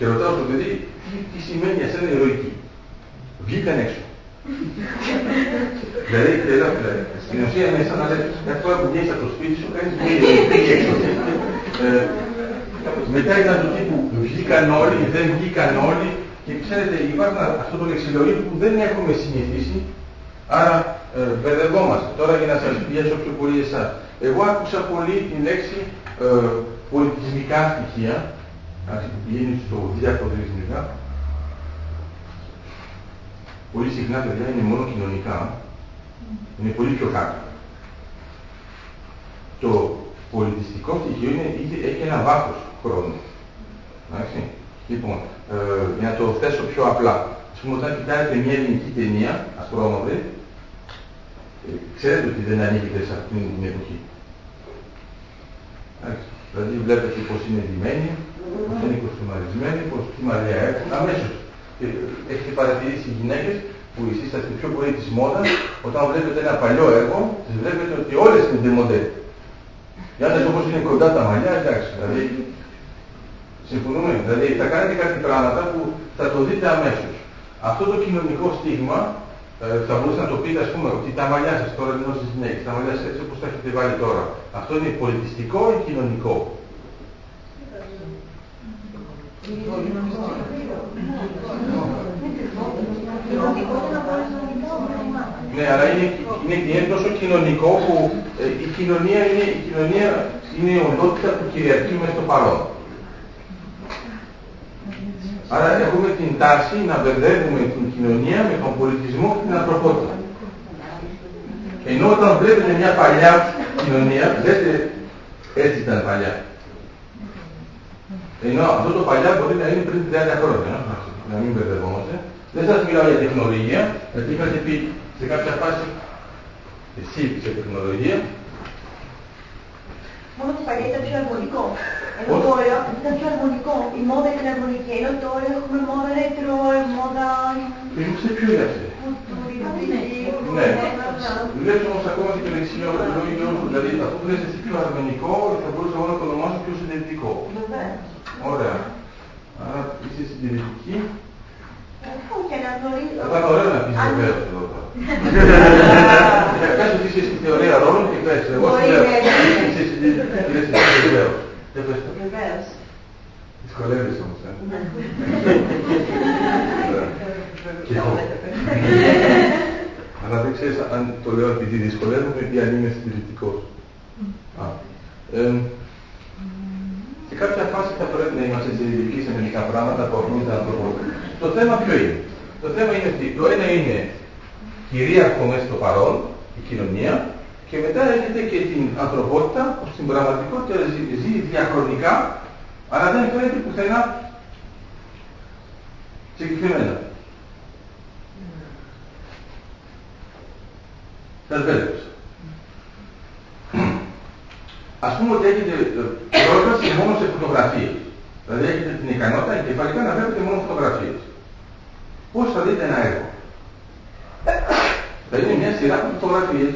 Και ρωτάω στο παιδί, τι σημαίνει για σένα ηρωική. Βγήκαν έξω. Δηλαδή, στην ουσία είναι σαν να λέει, κάθε φορά που βγαίνεις από το σπίτι σου, κάνεις μια ηρωική έξω. Μετά ήταν το τύπου, βγήκαν όλοι, δεν βγήκαν όλοι. Και ξέρετε, υπάρχει αυτό το λεξιλόγιο που δεν έχουμε συνηθίσει, άρα μπερδευόμαστε. Τώρα για να σας πιέσω πιο πολύ εσάς. Εγώ άκουσα πολύ την λέξη πολιτισμικά στοιχεία, που πηγαίνει στο διαπολιτισμικά. Πολύ συχνά, παιδιά, είναι μόνο κοινωνικά. Είναι πολύ πιο κάτω. Το πολιτιστικό στοιχείο έχει ένα βάθος χρόνου. Εντάξει. Λοιπόν, για να το θέσω πιο απλά. Ας πούμε, όταν κοιτάζετε μια ελληνική ταινία, ασπρόμαυρη, ξέρετε ότι δεν ανήκετε σε αυτήν την εποχή. Δηλαδή βλέπετε πώς είναι ντυμένοι, πώς είναι κοστούμαρισμένοι, τι μαλλιά έχουν, αμέσως. Έχετε παρατηρήσει οι γυναίκες που εσείς είσαστε πιο πολύ της μόδας, όταν βλέπετε ένα παλιό έργο, τις βλέπετε ότι όλες είναι ντεμοντέ. Για να δείτε όπως είναι κοντά τα μαλλιά, εντάξει. Δηλαδή, συμφωνούμε. Δηλαδή θα κάνετε κάτι πράγματα που θα το δείτε αμέσως. Αυτό το κοινωνικό στίγμα θα μπορούσατε να το πείτε, ας πούμε, ότι τα μαλλιά σας τώρα είναι όσες γυναίκες, τα μαλλιά σας έτσι όπως τα έχετε βάλει τώρα. Αυτό είναι πολιτιστικό ή κοινωνικό? Ναι, αλλά είναι τόσο κοινωνικό που η κοινωνία είναι η οντότητα που κυριαρχεί μες στο παρόν. Άρα έχουμε την τάση να μπερδεύουμε την κοινωνία με τον πολιτισμό και την ανθρωπότητα. Ενώ όταν βλέπετε μια παλιά κοινωνία, λέτε έτσι ήταν παλιά. Ενώ αυτό το παλιά μπορεί να είναι πριν 30 χρόνια, να μην μπερδευόμαστε. Δεν σας μιλάω για τεχνολογία, γιατί είχατε πει σε κάποια φάση εσύ σε τεχνολογία. Μόνο το παλιά ήταν πιο αρμονικό. Ενώ τώρα ήταν πιο αρμονικό. Η μόδα ήταν αρμονική. Ενώ τώρα έχουμε μόδα ρέτρο, μόδα... Είμαστε πιο γερσέ. Ναι. Βλέπεις όμως ακόμα και το λεξιλόγιο σου. Δηλαδή αυτό που λες εσύ πιο αρμονικό, θα μπορούσα εγώ να το ονομάσω πιο συντηρητικό. Ωραία. Άρα είσαι συντηρητική. Όχι, αναγνωρίζω. Θα ήταν ωραίο να πεις βεβαίως εδώ τώρα. Πες ότι είσαι στη θεωρία ρόλων και πες. Εγώ είσαι συντηρητική και λες εσύ βεβαίως. Βεβαίως. Δυσκολεύεσαι όμως, Και εγώ. Αλλά δεν ξέρεις αν το λέω επειδή δυσκολεύομαι ή αν είμαι συντηρητικός. Σε κάποια φάση θα πρέπει να είμαστε συντηρητικοί σε μερικά πράγματα που αφορούν την ανθρωπότητα. Το θέμα ποιο είναι? Το θέμα είναι ότι το ένα είναι κυρίαρχο μέσα στο παρόν, η κοινωνία, και μετά έχετε και την ανθρωπότητα που στην πραγματικότητα ζει διαχρονικά, αλλά δεν φαίνεται πουθενά συγκεκριμένα. Σας μπέρδεψα. Ας πούμε ότι έχετε πρόσβαση μόνο σε φωτογραφίες. Δηλαδή έχετε την ικανότητα εγκεφαλικά να βλέπετε μόνο φωτογραφίες. Πώς θα δείτε ένα έργο? Θα είναι μια σειρά φωτογραφίες.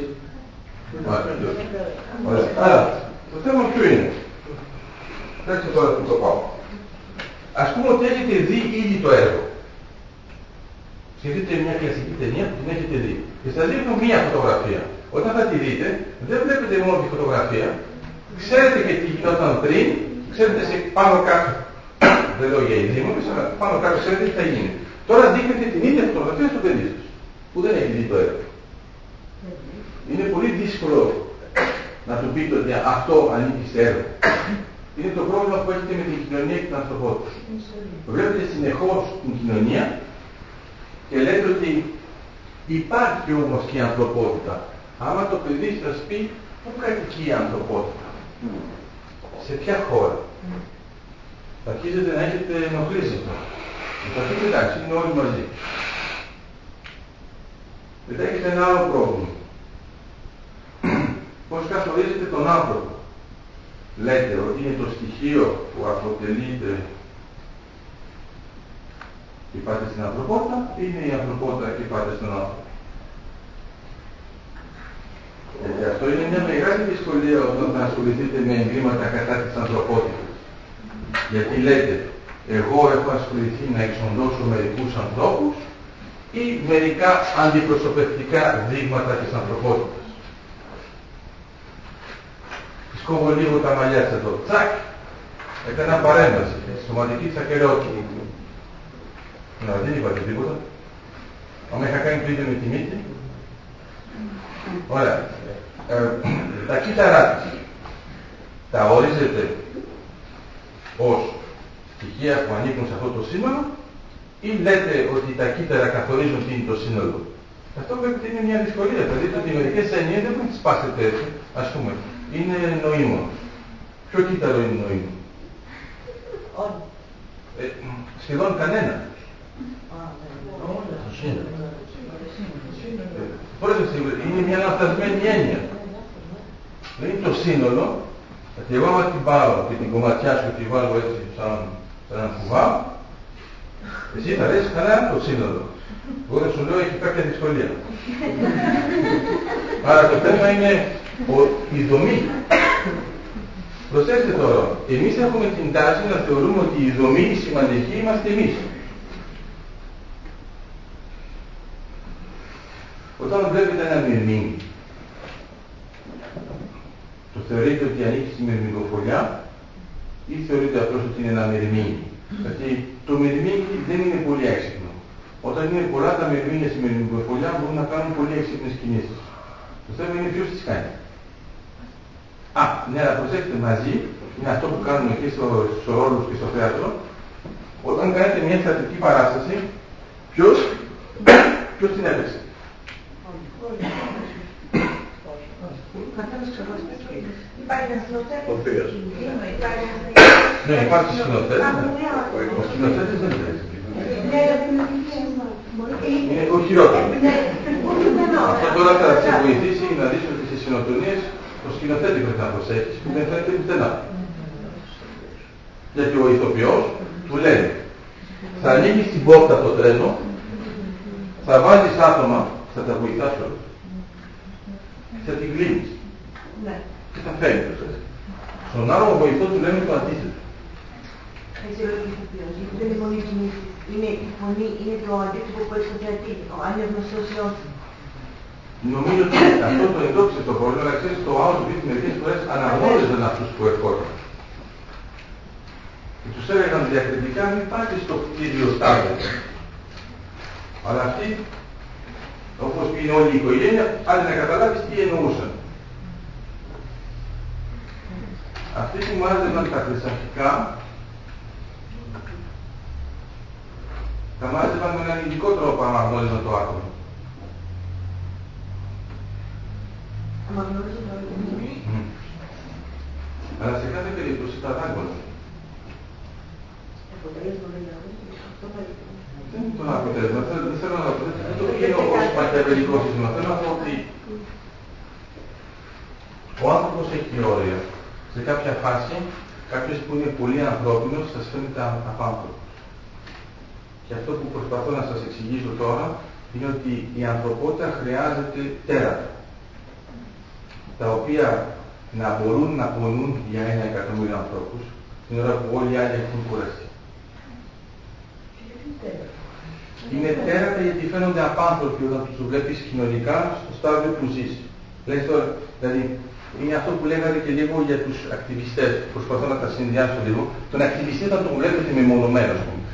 Άρα, το θέμα ποιο είναι? Εντάξει τώρα που το πάω. Ας πούμε ότι έχετε δει ήδη το έργο. Σκεφτείτε μια κλασική ταινία που την έχετε δει. Και σας δείχνω μία φωτογραφία. Όταν θα τη δείτε, δεν βλέπετε μόνο τη φωτογραφία. Ξέρετε και τι γινόταν πριν, ξέρετε σε πάνω κάτω. Δεν λέω για ειδήμονες, αλλά πάνω κάτω ξέρετε τι θα γίνει. Τώρα δείχνετε την ίδια φωτογραφία στο παιδί σας, που δεν έχει δει το έργο. Είναι πολύ δύσκολο να του πείτε ότι αυτό ανήκει σε έργο. Είναι το πρόβλημα που έχετε με την κοινωνία και την ανθρωπότητα. Βλέπετε συνεχώς την κοινωνία και λέτε ότι υπάρχει όμως και η ανθρωπότητα. Άμα το παιδί σας πει πού κατοικεί η ανθρωπότητα, σε ποια χώρα, θα αρχίζετε να έχετε ενοχλήσεις. Θα πείτε εντάξει, είναι όλοι μαζί. Μετά έχετε ένα άλλο πρόβλημα. Πώς καθορίζετε τον άνθρωπο? Λέτε ότι είναι το στοιχείο που αποτελείται και πάτε στην ανθρωπότητα, ή είναι η ανθρωπότητα και πάτε στον άνθρωπο? Αυτό είναι μια μεγάλη δυσκολία όταν θα ασχοληθείτε με εγκλήματα κατά της ανθρωπότητας. Γιατί λέτε εγώ έχω ασχοληθεί να εξοντώσω μερικούς ανθρώπους ή μερικά αντιπροσωπευτικά δείγματα της ανθρωπότητας. Της κόβω λίγο τα μαλλιά της εδώ. Τσακ! Έκανα παρέμβαση. Σωματική της ακεραιότητας. Να, δεν είπατε τίποτα. Αν είχα κάνει το ίδιο με τη μύτη. Ωραία. Τα κύτταρά της τα ορίζετε ως στοιχεία που ανήκουν σε αυτό το σύνολο ή λέτε ότι τα κύτταρα καθορίζουν τι είναι το σύνολο. Αυτό βλέπετε είναι μια δυσκολία. Δηλαδή ότι μερικές έννοιες δεν μπορείτε να τις πάσετε έτσι. Ας πούμε, είναι νοήμων. Ποιο κύτταρο είναι νοήμων? Σχεδόν κανένα. Είναι μια λανθασμένη έννοια. Δεν είναι το σύνολο. Γιατί εγώ άμα την πάρω και την κομματιάσω και την βάλω έτσι σαν έναν κουβά, εσύ θα λες καλά το σύνολο. Εγώ δεν σου λέω έχει κάποια δυσκολία. Άρα το θέμα είναι η δομή. Προσέξτε τώρα, εμείς έχουμε την τάση να θεωρούμε ότι η δομή, η σημαντική είμαστε εμείς. Όταν βλέπετε ένα μυρμήγκι, το θεωρείτε ότι ανήκει στη μυρμηγκοφολιά ή θεωρείτε απλώς ότι είναι ένα μυρμήγκι? Γιατί το μυρμήγκι δεν είναι πολύ έξυπνο. Όταν είναι πολλά τα μυρμήγκια στη μυρμηγκοφολιά μπορούν να κάνουν πολύ έξυπνες κινήσεις. Το θέμα είναι ποιος τις κάνει. Ναι, αλλά προσέξτε, μαζί είναι αυτό που κάνουμε εκεί στους ρόλους και στο θέατρο. Όταν κάνετε μια θεατρική παράσταση, ποιος την έπαιξε? Υπάρχει ένα σκηνοθέτης. Ναι, υπάρχει σκηνοθέτης. Ο σκηνοθέτης δεν παίζει. Είναι ο χειρότερος. Αυτό τώρα θα σε βοηθήσει να δεις ότι στις συνοτονίες το σκηνοθέτη πρέπει να προσέχεις που δεν φαίνεται πουθενά. Γιατί ο ηθοποιός του λέει θα ανοίγεις την πόρτα από το τρένο, θα βάζεις άτομα, θα τα βοηθάς όλους. Θα την κλείνεις. Και θα φέρνει. Στον άλλο βοηθό του λένε το αντίθετο. Έτσι ο ηθοποιός, γιατί δεν είναι μόνο η κινήση. Είναι η φωνή, είναι το αντίκτυπο που έχει στο θεατή. Αν είναι γνωστός ή όχι. Νομίζω ότι αυτό το εντόπισε το πρόβλημα, αλλά ξέρεις το Auschwitz μερικές φορές αναγνώριζαν αυτούς που ερχόταν. Και τους έλεγαν διακριτικά μην πάτε στο κτίριο Στάδερ. Αλλά αυτοί, όπως είναι όλη η οικογένεια, άλλοι να καταλάβεις τι εννοούσαν. Αυτοί που μάζευαν τα χρυσαφικά, τα μάζευαν με έναν ειδικό τρόπο άμα γνώριζαν το άτομο. Αλλά σε κάθε περίπτωση τα δάγκωνα. Δεν είναι το αποτέλεσμα. Δεν θέλω να το πήγαινε ως μακιαβελικό σύστημα. Θέλω να πω ότι ο άνθρωπος έχει όρια. Σε κάποια φάση, κάποιος που είναι πολύ ανθρώπινος σας φαίνεται απάνθρωπος. Και αυτό που προσπαθώ να σας εξηγήσω τώρα είναι ότι η ανθρωπότητα χρειάζεται τέρατα, τα οποία να μπορούν να πονούν για 1.000.000 ανθρώπους, την ώρα που όλοι οι άλλοι έχουν κουραστεί. Είναι τέρατα γιατί φαίνονται απάνθρωποι όταν τους βλέπεις κοινωνικά στο στάδιο που ζεις. Δηλαδή, είναι αυτό που λέγατε και λίγο για τους ακτιβιστές, προσπαθώ να τα συνδυάσω λίγο. Τον ακτιβιστή θα τον βλέπετε μεμονωμένο.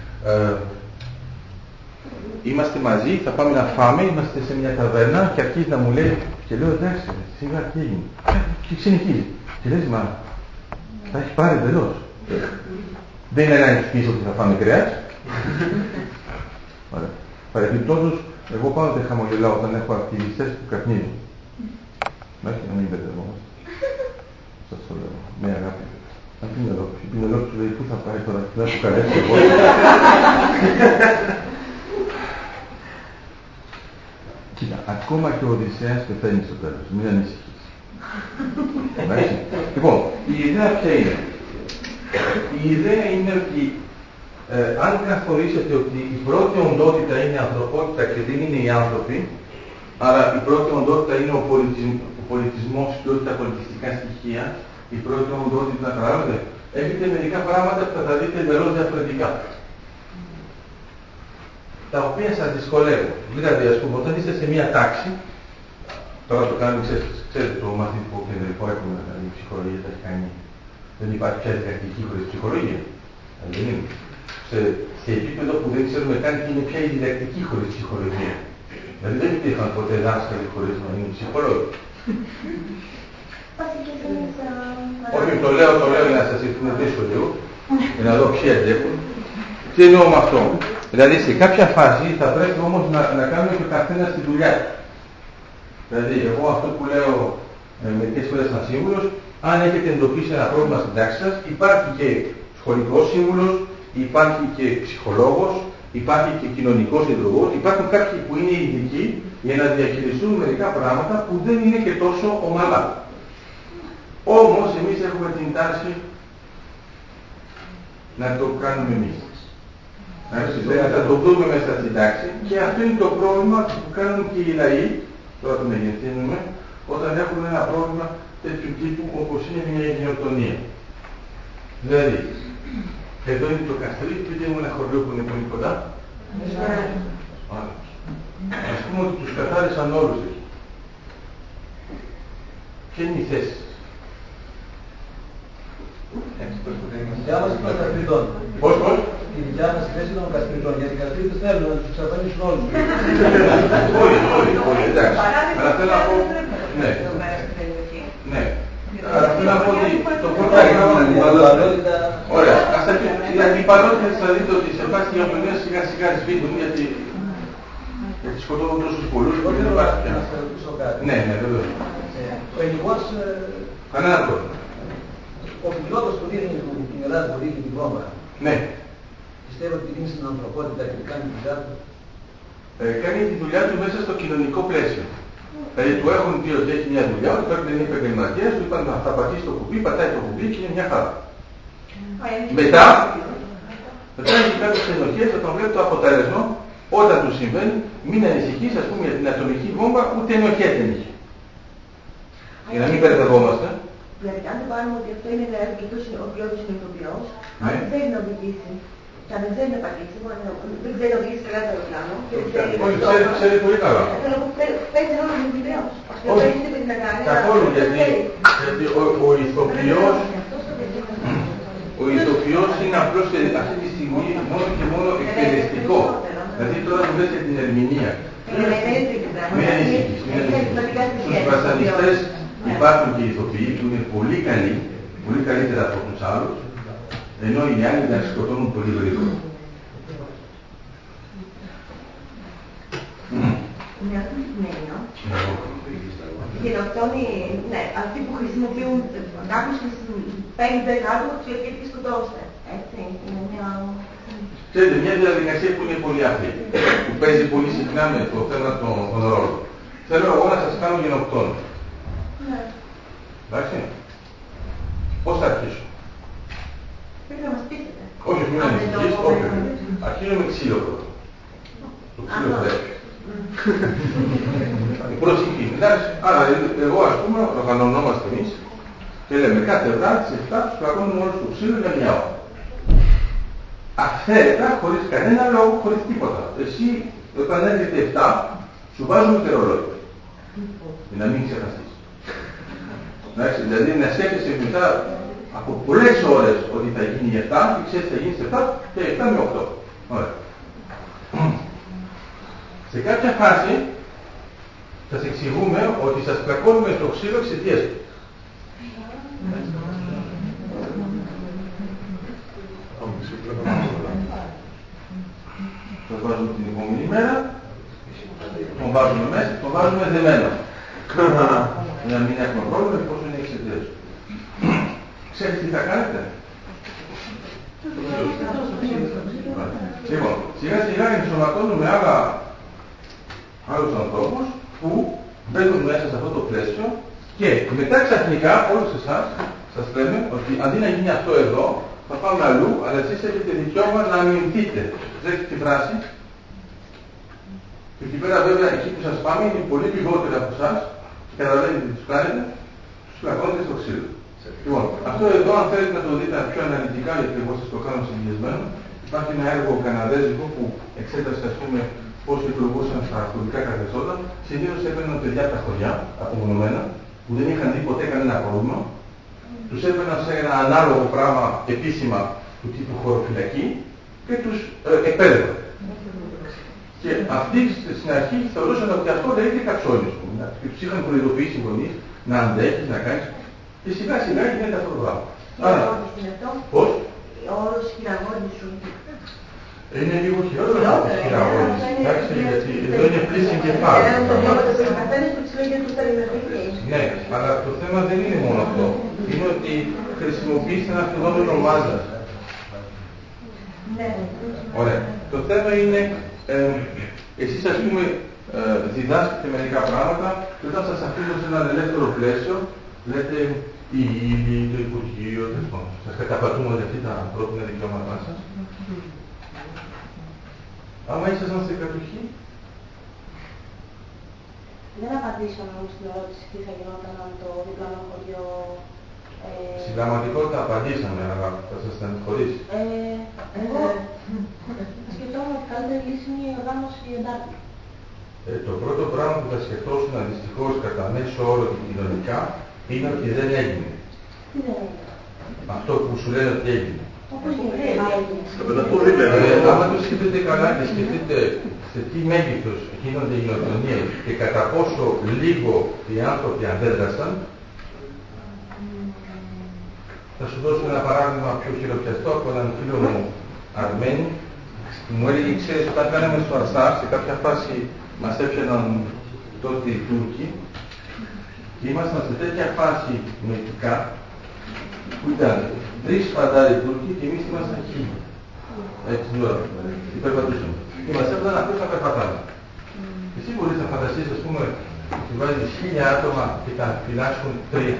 Είμαστε μαζί, θα πάμε να φάμε, είμαστε σε μια ταβέρνα και αρχίζει να μου λέει και λέω εντάξει, σιγά τι έγινε. Και συνεχίζει. Και λες μα, τα έχει πάρει εντελώς. Δεν είναι να πεις ότι θα φάμε κρέας. Ωραία. Παρεμπιπτόντως, εγώ πάντοτε χαμογελάω όταν έχω ακτιβιστές που καπνίζουν. Μέχρι να μην μπερδευόμαστε. Σας το λέω, με αγάπη. Αν η Πινελόπη του λέει πού θα πάει τώρα, θα του καλέσει εγώ. Κοίτα, ακόμα και ο Οδυσσέας πεθαίνει στο τέλος, μην ανησυχείς. Εντάξει. Λοιπόν, η ιδέα ποια είναι? Η ιδέα είναι ότι αν καθορίσετε ότι η πρώτη οντότητα είναι η ανθρωπότητα και δεν είναι οι άνθρωποι, άρα η πρώτη οντότητα είναι ο πολιτισμός και όχι τα πολιτιστικά στοιχεία, η πρώτη οντότητα, να καταλάβετε, έχετε μερικά πράγματα που θα τα δείτε εντελώς διαφορετικά. Τα οποία σας δυσκολεύουν. Δηλαδή, ας πούμε, όταν είστε σε μια τάξη, τώρα το κάνουμε, ξέρετε, το μαθητικό κεντρικό έχουμε, δηλαδή η ψυχολογία τα έχει κάνει. Δεν υπάρχει πια διδακτική χωρίς ψυχολογία. Δεν είναι. Σε επίπεδο που δεν ξέρουμε καν τι είναι πια η διδακτική χωρίς ψυχολογία. Δηλαδή δεν υπήρχαν ποτέ δάσκαλοι χωρίς να είναι ψυχολόγοι. Όχι, το λέω για να σας υπνοτήσω λίγο, για να δω ποιοι αντέχουν. Τι εννοώ με αυτό. Δηλαδή σε κάποια φάση θα πρέπει όμως να κάνουμε και ο καθένας τη δουλειά του. Δηλαδή εγώ αυτό που λέω μερικές φορές σαν σύμβουλος, αν έχετε εντοπίσει ένα πρόβλημα στην τάξη σας, υπάρχει και σχολικός σύμβουλος, υπάρχει και ψυχολόγος, υπάρχει και κοινωνικός συντροφός, υπάρχουν κάποιοι που είναι ειδικοί για να διαχειριστούν μερικά πράγματα που δεν είναι και τόσο ομαλά. Όμως εμείς έχουμε την τάση να το κάνουμε εμείς. Θα το δούμε μέσα στην τάξη και αυτό είναι το πρόβλημα που κάνουν και οι λαοί, τώρα το μεγεθύνουμε, όταν έχουν ένα πρόβλημα τέτοιου τύπου όπως είναι μια γενοκτονία. Δηλαδή, εδώ είναι το Καστρί, πείτε μου ένα χωριό που είναι πολύ κοντά. Ας πούμε ότι τους καθάρισαν όλους εκεί. Ποια είναι η θέση σας? Η δικιά μας είναι των Καστριτών. Πώς? Η δικιά μας θέση των Καστριτών, γιατί οι Καστρίτες θέλουν να τους εξαφανίσουν όλους. Όχι, εντάξει. Αλλά θέλω να πω... Ναι. Αλλά θέλω να πω ότι το πρώτο αντιπαλότητα... Ωραία. Οι αντιπαλότητες θα δείτε ότι σε βάση γεωπονίας σιγά σιγά σβήνουν, γιατί σκοτώνουν τόσους πολλούς που δεν υπάρχει πια. Ναι, βέβαια. Ο ελληνικός... Κανένα πρόβλημα. Ο πιλότος που δείχνει την Ελλάδα που δείχνει την βόμβα. Ναι. Πιστεύω ότι είναι στην ανθρωπότητα και κάνει τη δουλειά του. Κάνει τη δουλειά του μέσα στο κοινωνικό πλαίσιο. Δηλαδή του έχουν πει ότι έχει μια δουλειά, ότι πρέπει να είναι επαγγελματίας, του είπαν θα πατήσει το κουμπί, πατάει το κουμπί και είναι μια χαρά. Μετά έχει κάποιες ενοχές, θα τον βλέπει το αποτέλεσμα, όταν του συμβαίνει, μην ανησυχείς, ας πούμε, για την ατομική βόμβα, ούτε ενοχές δεν είχε. Για να μην μπερδευόμαστε. Δηλαδή, αν το πάρουμε ότι αυτό είναι ο πιλότος είναι ηθοποιός, αν δεν θέλει να οδηγήσει, και αν δεν θέλει να πατήσει, δεν ξέρει να οδηγήσει καλά το αεροπλάνο, Όχι, ξέρει πολύ καλά. Παίζει ρόλο ο ηθοποιός. Καθόλου, γιατί ο ηθοποιός είναι απλώς αυτή τη στιγμή μόνο και μόνο εκπαιδευτικό. Δηλαδή τώρα μου λέτε την ερμηνεία. Μην ανησυχείς. Στους βασανιστές υπάρχουν και ηθοποιοί που είναι πολύ καλοί, πολύ καλύτερα από τους άλλους, ενώ οι άλλοι να σκοτώνουν πολύ γρήγορα. Μια σημαίνει, γενοκτόνοι, ναι, αυτοί που χρησιμοποιούν κάποιους παίρνουν άτομα τους λέει και σκοτώστε. Έτσι, είναι μια... Ξέρετε, μια διαδικασία που είναι πολύ απλή, που παίζει πολύ συχνά με το θέμα των ρόλων. Θέλω εγώ να σας κάνω γενοκτόνο. Ναι. Εντάξει. Πώς θα αρχίσω? Πρέπει να μας πείσετε. Όχι, μην ανησυχείς, όχι. Αρχίζω με ξύλο πρώτα. Το ξύλο πρέπει. Προσοχή, εντάξει. Άρα, εγώ ας πούμε, οργανωνόμαστε εμείς και λέμε κάθε βράδυ στις 7 τους πλακώνουμε όλους το ξύλο για μια ώρα. Αυθαίρετα, χωρίς κανένα λόγο, χωρίς τίποτα. Εσύ, όταν έρχεται 7, σου βάζουμε το ρολόι. Για να μην ξεχαστείς. Εντάξει, δηλαδή να σκέφτεσαι μετά από πολλές ώρες ότι θα γίνει 7 και ξέρεις θα γίνει 7 και 7 με 8. Ωραία. Σε κάποια φάση σας εξηγούμε ότι σας πλακώνουμε στο ξύλο εξαιτίας του. Το βάζουμε την επόμενη μέρα, τον βάζουμε μέσα, τον βάζουμε δεμένο. Για να μην έχουμε πρόβλημα πόσο είναι εξαιτίας του. Ξέρετε τι θα κάνετε? Λοιπόν, σιγά σιγά ενσωματώνουμε άλλους ανθρώπους που μπαίνουν μέσα σε αυτό το πλαίσιο και μετά ξαφνικά όλους εσάς σας λέμε ότι αντί να γίνει αυτό εδώ θα πάμε αλλού, αλλά εσείς έχετε δικαίωμα να αμυνθείτε. Δέχετε τη φράση. Και εκεί πέρα βέβαια εκεί που σας πάμε είναι πολύ λιγότεροι από εσάς και καταλαβαίνετε τι τους κάνετε, τους πλακώνετε στο ξύλο. Λοιπόν, αυτό εδώ, αν θέλετε να το δείτε πιο αναλυτικά, γιατί εγώ σας το κάνω συνδυασμένο, υπάρχει ένα έργο καναδέζικο που εξέτασε, ας πούμε, πώς λειτουργούσαν στα αρχοντικά καθεστώτα. Συνήθως έπαιρναν παιδιά από τα χωριά, απομονωμένα, που δεν είχαν δει ποτέ κανένα πρόβλημα, τους έπαιρναν σε ένα ανάλογο πράγμα επίσημα του τύπου χωροφυλακή και τους εκπαίδευαν. Και αυτοί στην αρχή θεωρούσαν ότι αυτό λέγεται καψόνισμα. Και τους είχαν προειδοποιήσει οι γονείς να αντέχεις, να κάνεις. Και σιγά σιγά γίνεται αυτό το πράγμα. Άρα, πώς? Ο όρος χειραγώγησου. Είναι λίγο χειρότερο από τη χειραγώγηση. Εντάξει, γιατί εδώ είναι πλήση εγκεφάλου. Ναι, αλλά το θέμα δεν είναι μόνο αυτό. Είναι ότι χρησιμοποιείς ένα φαινόμενο μάζας. Ωραία. Το θέμα είναι, εσείς ας πούμε διδάσκετε μερικά πράγματα και όταν σας αφήνω σε έναν ελεύθερο πλαίσιο, λέτε η ύλη, το Υπουργείο, σας καταπατούμε για αυτή τα ανθρώπινα δικαιώματά σας. Άμα ήσασταν σε κατοχή. Δεν απαντήσαμε όμως στην ερώτηση τι θα γινόταν αν το διπλανό χωριό... Στην πραγματικότητα απαντήσαμε, αλλά θα σας στεναχωρήσει. Εγώ σκεφτόμουν ότι καλύτερη λύση είναι η οργάνωση εντάρτη. Το πρώτο πράγμα που θα σκεφτόσουν δυστυχώς κατά μέσο όρο και κοινωνικά είναι ότι δεν έγινε. Τι δεν έγινε? Αυτό που σου λένε ότι έγινε. Όπως γίνεται. Άμα το σκεφτείτε καλά και σκεφτείτε σε τι μέγεθος γίνονται οι γενοκτονίες και κατά πόσο λίγο οι άνθρωποι αντέδρασαν, θα σου δώσω ένα παράδειγμα πιο χειροπιαστό από έναν φίλο μου Αρμένη που μου έλεγε, ξέρεις, όταν κάναμε στο Αρσάρ, σε κάποια φάση μας έφτιαναν τότε οι Τούρκοι και ήμασταν σε τέτοια φάση νοητικά που ήταν 3 φαντάροι Τούρκοι και εμείς ήμασταν 1000. Έτσι την ώρα και περπατούσαμε. Και μας έφταναν απλώς να περπατάμε. Εσύ μπορείς να φανταστείς, ας πούμε, ότι βάζεις 1000 άτομα και τα φυλάξουν 3.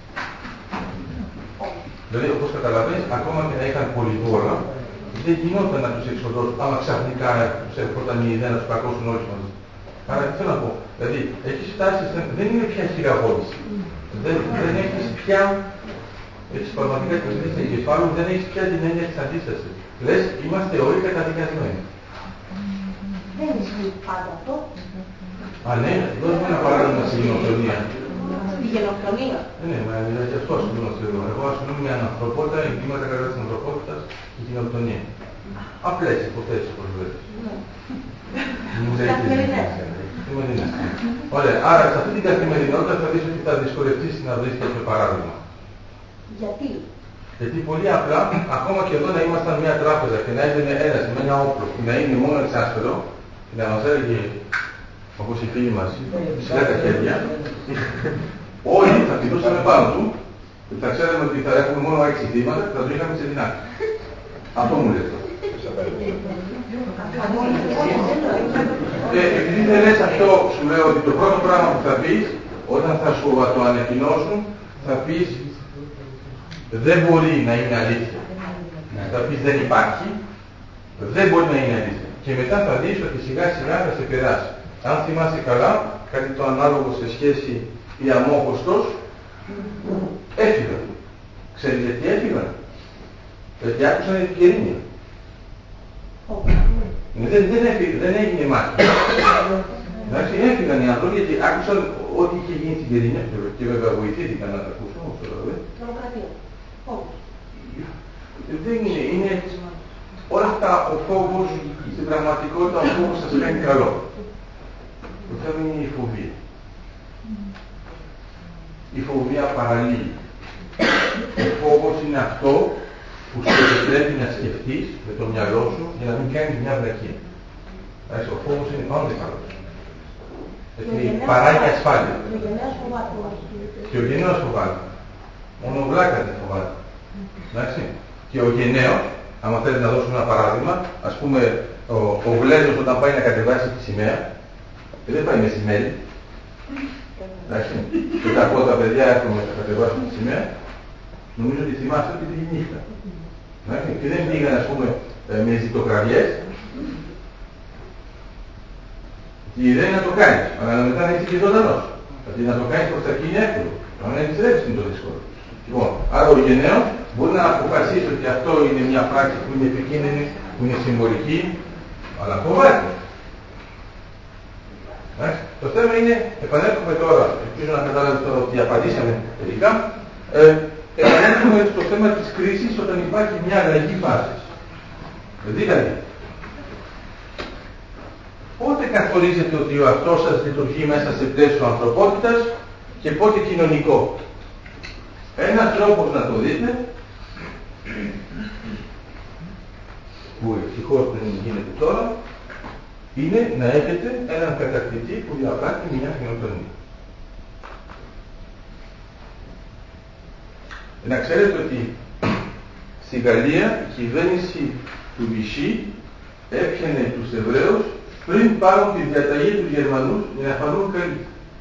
Δηλαδή, όπως καταλαβαίνεις, ακόμα και να είχαν πολυβόλα, δεν γινόταν να τους εξοδώσουν, άμα ξαφνικά τους έρχονταν η ιδέα να τους πακώσουν όλους μαζί. Άρα, τι θέλω να πω, δηλαδή, έχεις φτάσει, δεν είναι πια χειραγώγηση. Δεν έχεις πια, έχεις πραγματικά την συνήθεια εγκεφάλου, δεν έχεις πια την έννοια της αντίστασης. Λες, είμαστε όλοι καταδικασμένοι. Δεν ισχύει πάντα αυτό. Α, ναι, δώσουμε ένα παράδειγμα στη γενοκτονία. Στη γενοκτονία. Ναι, μα γι' αυτό ασχολούμαστε εδώ. Εγώ ασχολούμαι με ανθρωπότητα, εγκλήματα κατά της ανθρωπότητας και γενοκτονία. Απλές υποθέσεις, όπως βλέπεις. Καθημερινές. Ωραία, άρα σε αυτή την καθημερινότητα θα δεις ότι θα δυσκολευτείς να βρεις τέτοιο παράδειγμα. Γιατί? Γιατί πολύ απλά, ακόμα και εδώ να ήμασταν μια τράπεζα και να έδινε ένας με ένα όπλο που να είναι μόνο εξάσφαιρο και να μας έλεγε, όπως οι φίλοι μας, ψηλά τα χέρια, όλοι θα κοιτούσαμε πάνω του και θα ξέραμε ότι θα έχουμε μόνο 6 θύματα και θα το είχαμε σε δυνάμεις. Αυτό μου λέει. Επειδή δεν λες αυτό, σου λέω ότι το πρώτο πράγμα που θα πεις, όταν θα σου το ανακοινώσουν, θα πεις δεν μπορεί να είναι αλήθεια. Θα πεις δεν υπάρχει, δεν μπορεί να είναι αλήθεια. Και μετά θα δεις ότι σιγά σιγά θα σε περάσει. Αν θυμάσαι καλά, κάτι το ανάλογο σε σχέση η Αμόχωστος, έφυγαν. Ξέρεις γιατί έφυγαν? Γιατί άκουσαν την Κερίνια. Δεν έγινε μάχη. Εντάξει, έφυγαν οι άνθρωποι γιατί άκουσαν ό,τι είχε γίνει στην Κερίνια και βέβαια βοηθήθηκαν να τα ακούσουν. Δημοκρατία. Δεν είναι όλα αυτά ο φόβος, στην πραγματικότητα ο φόβος σας κάνει καλό. Το θέμα είναι η φοβία. Η φοβία παραλύει. Ο φόβος είναι αυτό που σου επιτρέπει να σκεφτείς με το μυαλό σου για να μην κάνεις μια βλακία. Ο φόβος είναι πάντα καλός. Γιατί παράγει ασφάλεια. Και ο γενναίος φοβάται. Μόνο ο βλάκας δεν φοβάται. Εντάξει. Και ο γενναίος, άμα θέλετε να δώσουμε ένα παράδειγμα, ας πούμε ο Βλέζος όταν πάει να κατεβάσει τη σημαία, δεν πάει μεσημέρι. Εντάξει. Και τα πρώτα παιδιά έρχομαι να κατεβάσουν τη σημαία, νομίζω ότι θυμάστε ότι πήγε νύχτα. Εντάξει. Και δεν πήγαν, ας πούμε, με ζητοκραδιές. Η ιδέα είναι να το κάνεις, αλλά μετά να είσαι και ζωντανός. Δηλαδή να το κάνεις προς τα εκεί είναι εύκολο. Αλλά να επιστρέψεις είναι το δύσκολο. Λοιπόν, άρα ο γενναίος μπορεί να αποφασίσει ότι αυτό είναι μια πράξη που είναι επικίνδυνη, που είναι συμβολική, αλλά φοβάται. Το θέμα είναι, επανέρχομαι τώρα, ελπίζω να καταλάβετε τώρα ότι απαντήσαμε τελικά, επανέρχομαι στο θέμα της κρίσης όταν υπάρχει μια αλλαγή φάσης. Δηλαδή, πότε καθορίζετε ότι ο αυτός σας λειτουργεί μέσα σε πλαίσιο ανθρωπότητας και πότε κοινωνικό. Ένας τρόπος να το δείτε, που ευτυχώς δεν γίνεται τώρα, είναι να έχετε έναν κατακτητή που διαπράττει μια γενοκτονία. Να ξέρετε ότι στη Γαλλία η κυβέρνηση του Vichy έπιανε τους Εβραίους πριν πάρουν τη διαταγή τους Γερμανούς για να φανούν καλοί.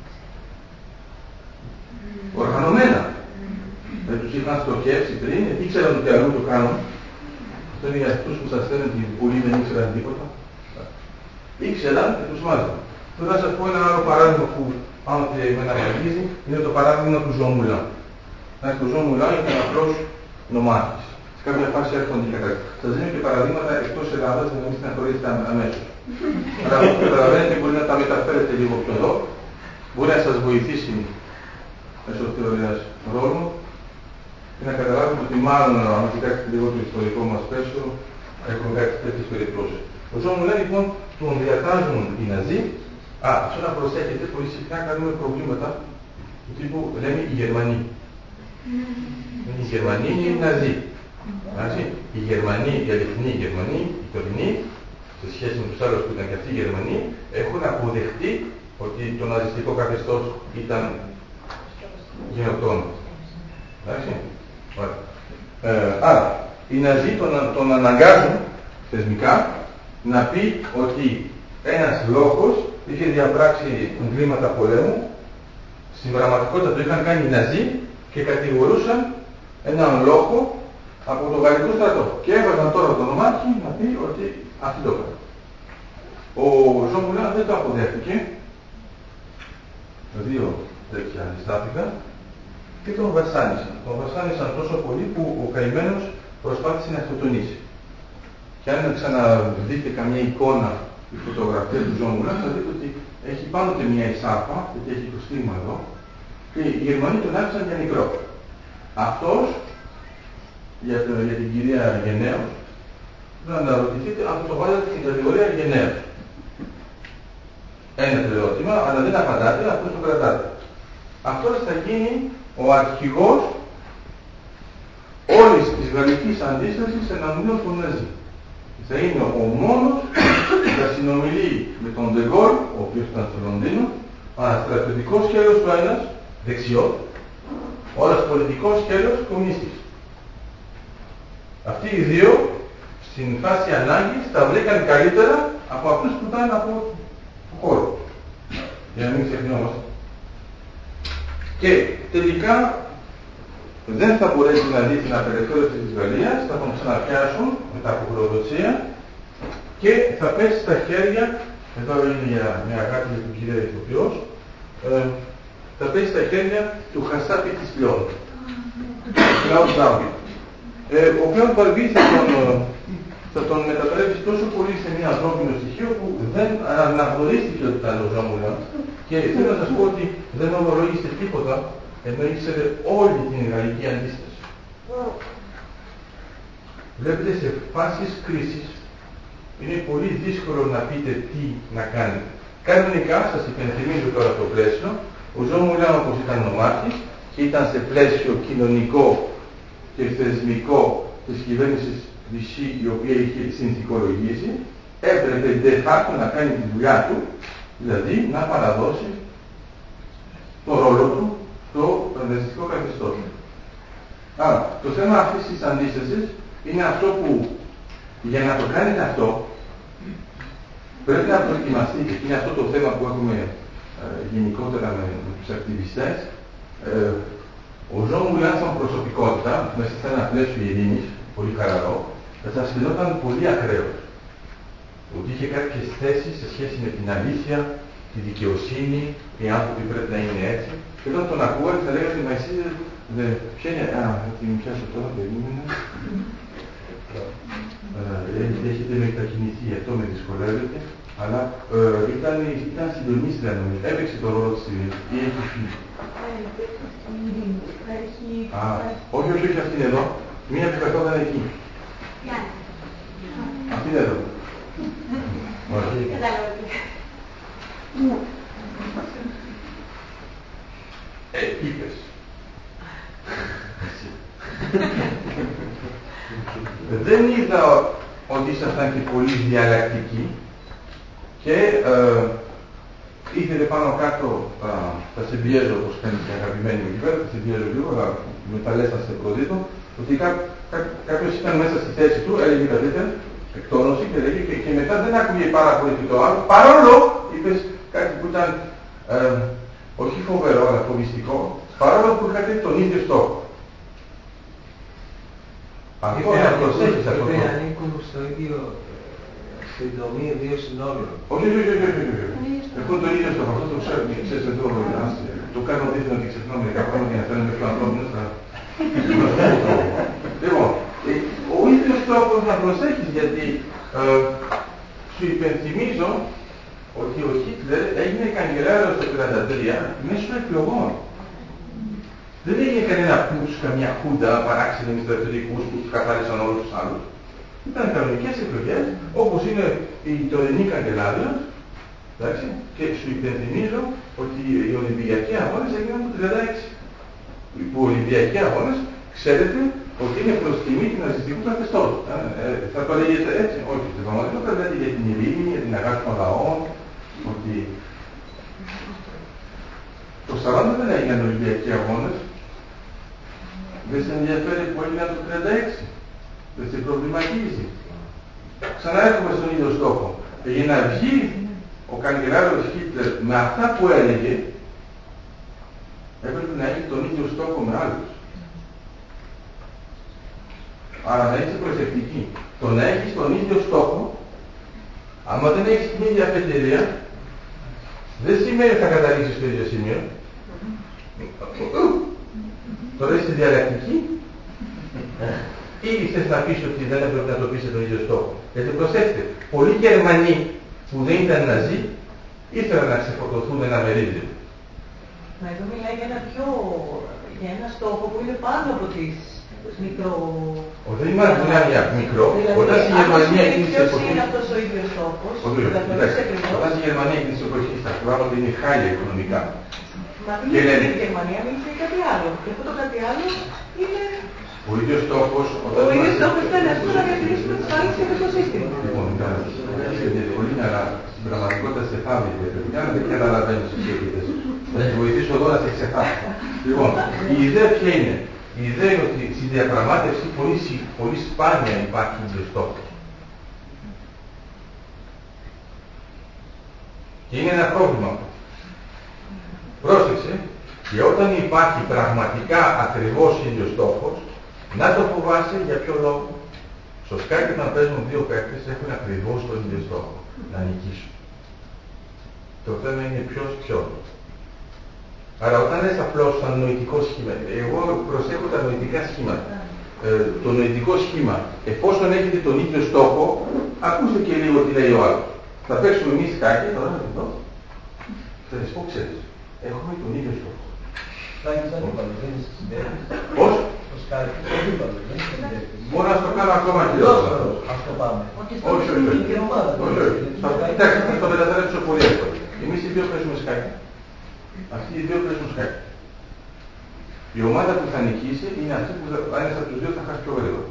Οργανωμένα. Δεν τους είχαν στοχεύσει πριν, ήξεραν ότι αλλού το κάνουν. Αυτό είναι για αυτούς που σας λένε ότι πολλοί δεν ήξεραν τίποτα. Ήξεραν και τους μάζαν. Τώρα θα σας πω ένα άλλο παράδειγμα που πάνω και εμένα με αγγίζει, είναι το παράδειγμα του Ζων Μουλάν. Το Ζων Μουλάν ήταν απλός νομάρχης. Σε κάποια φάση έρχονται και κάτι. Σας δίνω και παραδείγματα εκτός Ελλάδας, να μην στεναχωρήσετε αμέσως. Αλλά αυτό που καταλαβαίνετε μπορεί να τα μεταφέρετε λίγο πιο εδώ. Μπορεί να σας βοηθήσει μέσω θεωρίας ρόλου και να καταλάβουμε ότι μάλλον αν κοιτάξετε λίγο το ιστορικό μας πλαίσιο έχουμε κάτι τέτοιες περιπτώσεις. Ο Ζων Μουλάν λοιπόν τον διατάζουν οι Ναζί. Αυτό να προσέχετε, πολύ συχνά κάνουμε προβλήματα του τύπου λέμε οι Γερμανοί. Οι Γερμανοί είναι οι Ναζί. Οι Γερμανοί, οι αληθινοί Γερμανοί, οι τωρινοί, σε σχέση με τους άλλους που ήταν και αυτοί οι Γερμανοί, έχουν αποδεχτεί ότι το ναζιστικό καθεστώς ήταν γενοκτόνο. Άρα, οι Ναζί τον αναγκάζουν θεσμικά να πει ότι ένας λόγος είχε διαπράξει εγκλήματα πολέμου, στην πραγματικότητα το είχαν κάνει οι Ναζί και κατηγορούσαν έναν λόγο από το γαλλικό στρατό. Και έβαζαν τώρα τον νομάρχη να πει ότι αυτοί το έκαναν. Ο Ζων Μουλάν δεν το αποδέχτηκε. Δύο τέτοια αντιστάθηκαν και τον βασάνισαν. Τον βασάνισαν τόσο πολύ που ο καημένος προσπάθησε να αυτοκτονήσει. Και αν ξαναδείτε καμία εικόνα η φωτογραφία του Ζων Μουλάν, θα δείτε ότι έχει πάνω και μια εισάρπα, γιατί έχει το στίγμα εδώ, και οι Γερμανοί τον άφησαν για νεκρό. Αυτός, για την κυρία Γενναίος, να αναρωτηθείτε αν το βάλετε στην κατηγορία Γενναίος. Ένα το ερώτημα, αλλά δεν απαντάτε, αυτός το κρατάτε. Αυτός θα γίνει ο αρχηγός όλης της γαλλικής αντίστασης εναντίον των Ναζί. Θα είναι ο μόνος που θα συνομιλεί με τον Ντε Γκόλ, ο οποίος ήταν στο Λονδίνο, αναστρατιωτικό σκέλος του ένας, δεξιό, όλας πολιτικό σκέλος κομμουνιστής. Αυτοί οι δύο, στην φάση ανάγκης, τα βρήκαν καλύτερα από αυτούς που ήταν από το χώρο. Για να μην ξεχνιόμαστε. Και τελικά δεν θα μπορέσει να δει την απελευθέρωση της Γαλλίας, θα τον ξαναπιάσουν μετά από χρονοδοσία και θα πέσει στα χέρια, εδώ είναι μια αγάπη για τον κύριο ηθοποιός, θα πέσει στα χέρια του Χασάπη της Πλέον. Κλάους Ζάμπη. Ο Κλάους Μπαρμπή θα τον μετατρέψει τόσο πολύ σε μια ανθρώπινο στοιχείο που δεν αναγνωρίστηκε ότι ήταν ο Ζων Μουλάν. Και θέλω να σας πω ότι δεν ομολόγησε τίποτα, ενώ ήξερε όλη την γαλλική αντίσταση. Βλέπετε, σε φάσεις κρίσης είναι πολύ δύσκολο να πείτε τι να κάνετε. Κανονικά, σας υπενθυμίζω τώρα το πλαίσιο, ο Ζων Μουλάν όπως ήταν νομάρχης και ήταν σε πλαίσιο κοινωνικό και θεσμικό της κυβέρνησης Vichy, η οποία είχε συνθηκολογήσει, έπρεπε de facto να κάνει τη δουλειά του, δηλαδή να παραδώσει το ρόλο του στο ναζιστικό καθεστώς. Άρα, το θέμα αυτής της αντίστασης είναι αυτό που για να το κάνετε αυτό πρέπει να προετοιμαστείτε. Είναι αυτό το θέμα που έχουμε γενικότερα με τους ακτιβιστές. Ο Ζων Μουλάν σαν προσωπικότητα, μέσα σε ένα πλαίσιο ειρήνης, πολύ χαλαρό, θα σας φαινόταν πολύ ακραίος. Ότι είχε κάποιες θέσεις σε σχέση με την αλήθεια, τη δικαιοσύνη, οι άνθρωποι πρέπει να είναι έτσι. Και όταν τον ακούγατε θα λέγατε, μα εσείς ποια είναι, θα την πιάσω τώρα, περίμενα. Έχετε μετακινηθεί, αυτό με δυσκολεύεται, αλλά ήταν συντονίστρια νομίζω, έπαιξε το ρόλο της Ειρήνης ή έχει φύγει. Όχι, αυτή είναι εδώ, μία που καθόταν εκεί. Αυτή είναι εδώ. Όχι. Είπες. Δεν είδα ότι ήσασταν και πολύ διαλλακτικοί και ήθελε πάνω κάτω, θα σε πιέζω όπως κάνει και αγαπημένη μου κυβέρνηση, θα σε πιέζω λίγο, αλλά μετά λες να σε προδίδω, ότι κάποιος ήταν μέσα στη θέση του, έλεγε τα τέτοια, εκτόνωση και λέγει και μετά δεν άκουγε πάρα πολύ και το άλλο, παρόλο, είπες κάτι που ήταν όχι φοβερό αλλά φοβιστικό, παρόλο που είχατε τον ίδιο στόχο. Αυτό να προσέχεις αυτό. Είπε ανήκουν στο ίδιο συντομή δύο συνόλων. Όχι. Έχουν το ίδιο στόχο. Αυτό το ξέρω. Ξέρεις εδώ, το κάνω δίθεν ότι ξεχνώ μερικά πράγματα για να φαίνομαι πιο ανθρώπινος. Λοιπόν, ο ίδιος στόχος να προσέχεις γιατί σου υπενθυμίζω ότι ο Χίτλερ έγινε καγκελάριος το 1933 μέσω εκλογών. Δεν έγινε κανένα πούς, καμιά χούντα παράξενη με στρατιωτικούς που τους καθάρισαν όλους τους άλλους. Ήταν κανονικές εκλογές, όπως είναι η τωρινή καγκελάριος, εντάξει, και σου υπενθυμίζω ότι οι Ολυμπιακοί αγώνες έγιναν το 1936. Οι Ολυμπιακοί αγώνες, ξέρετε ότι είναι προς τιμή του ναζιστικού καθεστώτος. Θα το λέγεται έτσι, όχι, στην πραγματικότητα λέτε για την ειρήνη, για την αγάπη των λαών, ότι το 40 δεν έγιναν Ολυμπιακοί αγώνες. Δεν σε ενδιαφέρει που έγιναν το 36. Δεν σε προβληματίζει. Ξανά έρχομαι στον ίδιο στόχο. Για να βγει ο καγκελάριος Χίτλερ με αυτά που έλεγε, έπρεπε να έχει τον ίδιο στόχο με άλλους. Άρα να είσαι προσεκτική. Το να έχεις τον ίδιο στόχο, άμα δεν έχεις την ίδια αφετηρία, δεν σημαίνει ότι θα καταλήξεις στο ίδιο σημείο. Τώρα είσαι διαλλακτική ή θες να πεις ότι δεν έπρεπε να το πεις τον ίδιο στόχο. Γιατί προσέξτε, πολλοί Γερμανοί που δεν ήταν Ναζί ήθελαν να ξεφορτωθούν ένα μερίδιο. Μα εδώ μιλάει για ένα στόχο που είναι πάνω από τις μικρό... Δεν μιλάμε για μικρό. Όταν στη Γερμανία εκείνης της εποχής... είναι αυτός ο ίδιος στόχος. Όταν στη Γερμανία εκείνης της εποχής τα πράγματα είναι χάλια οικονομικά. Μα δεν είναι η Γερμανία, μίλησε για κάτι άλλο. Και αυτό το κάτι άλλο είναι... Ο ίδιος στόχος... Ο ίδιος στόχος ήταν αυτό να διατηρήσουμε τις ασφάλειες και το σύστημα. Λοιπόν, είσαι διευκολύνει, αλλά στην πραγματικότητα σε θάβει η παιδιά, δεν καταλαβαίνεις τις αιτίες. Θα σε βοηθήσω εδώ να σε ξεχάσω. Λοιπόν, η ιδέα ποια είναι? Η ιδέα είναι ότι στη διαπραγμάτευση πολύ σπάνια υπάρχει ίδιος στόχος. Και είναι ένα πρόβλημα. Πρόσεξε, και όταν υπάρχει πραγματικά ακριβώς ίδιος στόχος, να το φοβάσαι για ποιο λόγο. Στο σκάκι όταν παίζουν δύο παίκτες έχουν ακριβώς τον ίδιο στόχο, να νικήσουν. Το θέμα είναι ποιος. Άρα όταν λες απλώς σαν νοητικό σχήμα, εγώ προσέχω τα νοητικά σχήματα. Το νοητικό σχήμα, εφόσον έχετε τον ίδιο στόχο, ακούστε και λίγο τι λέει ο άλλος. Θα παίξουμε εμείς σκάκι, τώρα εδώ, θα σας πω ξέρεις. Έχουμε τον ίδιο στόχο. Σκάκι σαν είπαμε, δεν είσαι συντέκτης. Πώς? Το σκάκι σαν είπαμε, δεν είσαι συντέκτης. Μπορώ να στο κάνω ακόμα χειρότερα. Ας το πάμε. Όχι. Κοιτάξτε, θα το μετατρέψω πολύ εύκολα. Εμείς οι δύο παίζουμε σκάκι. Αυτοί οι δύο παίζουν σκάκι. Η ομάδα που θα νικήσει είναι αυτή που ένας από τους δύο θα χάσει πιο γρήγορα.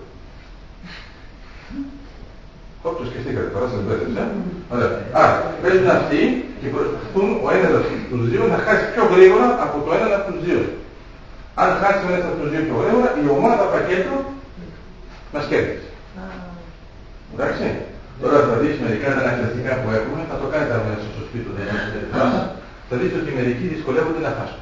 Όπως το σκεφτήκατε, τώρα σας μπέρδεψα. Ωραία. Άρα, παίζουν αυτοί και προσπαθούν ο ένας από τους δύο να χάσει πιο γρήγορα από το έναν από τους δύο. Αν χάσει ο ένας από τους δύο πιο γρήγορα, η ομάδα πακέτο μας κέρδισε. Εντάξει. Τώρα θα δεις μερικά τα ανακλαστικά που έχουμε, θα το κάνετε αμέσως στο σπίτι του, θα δείτε ότι μερικοί δυσκολεύονται να χάσουν.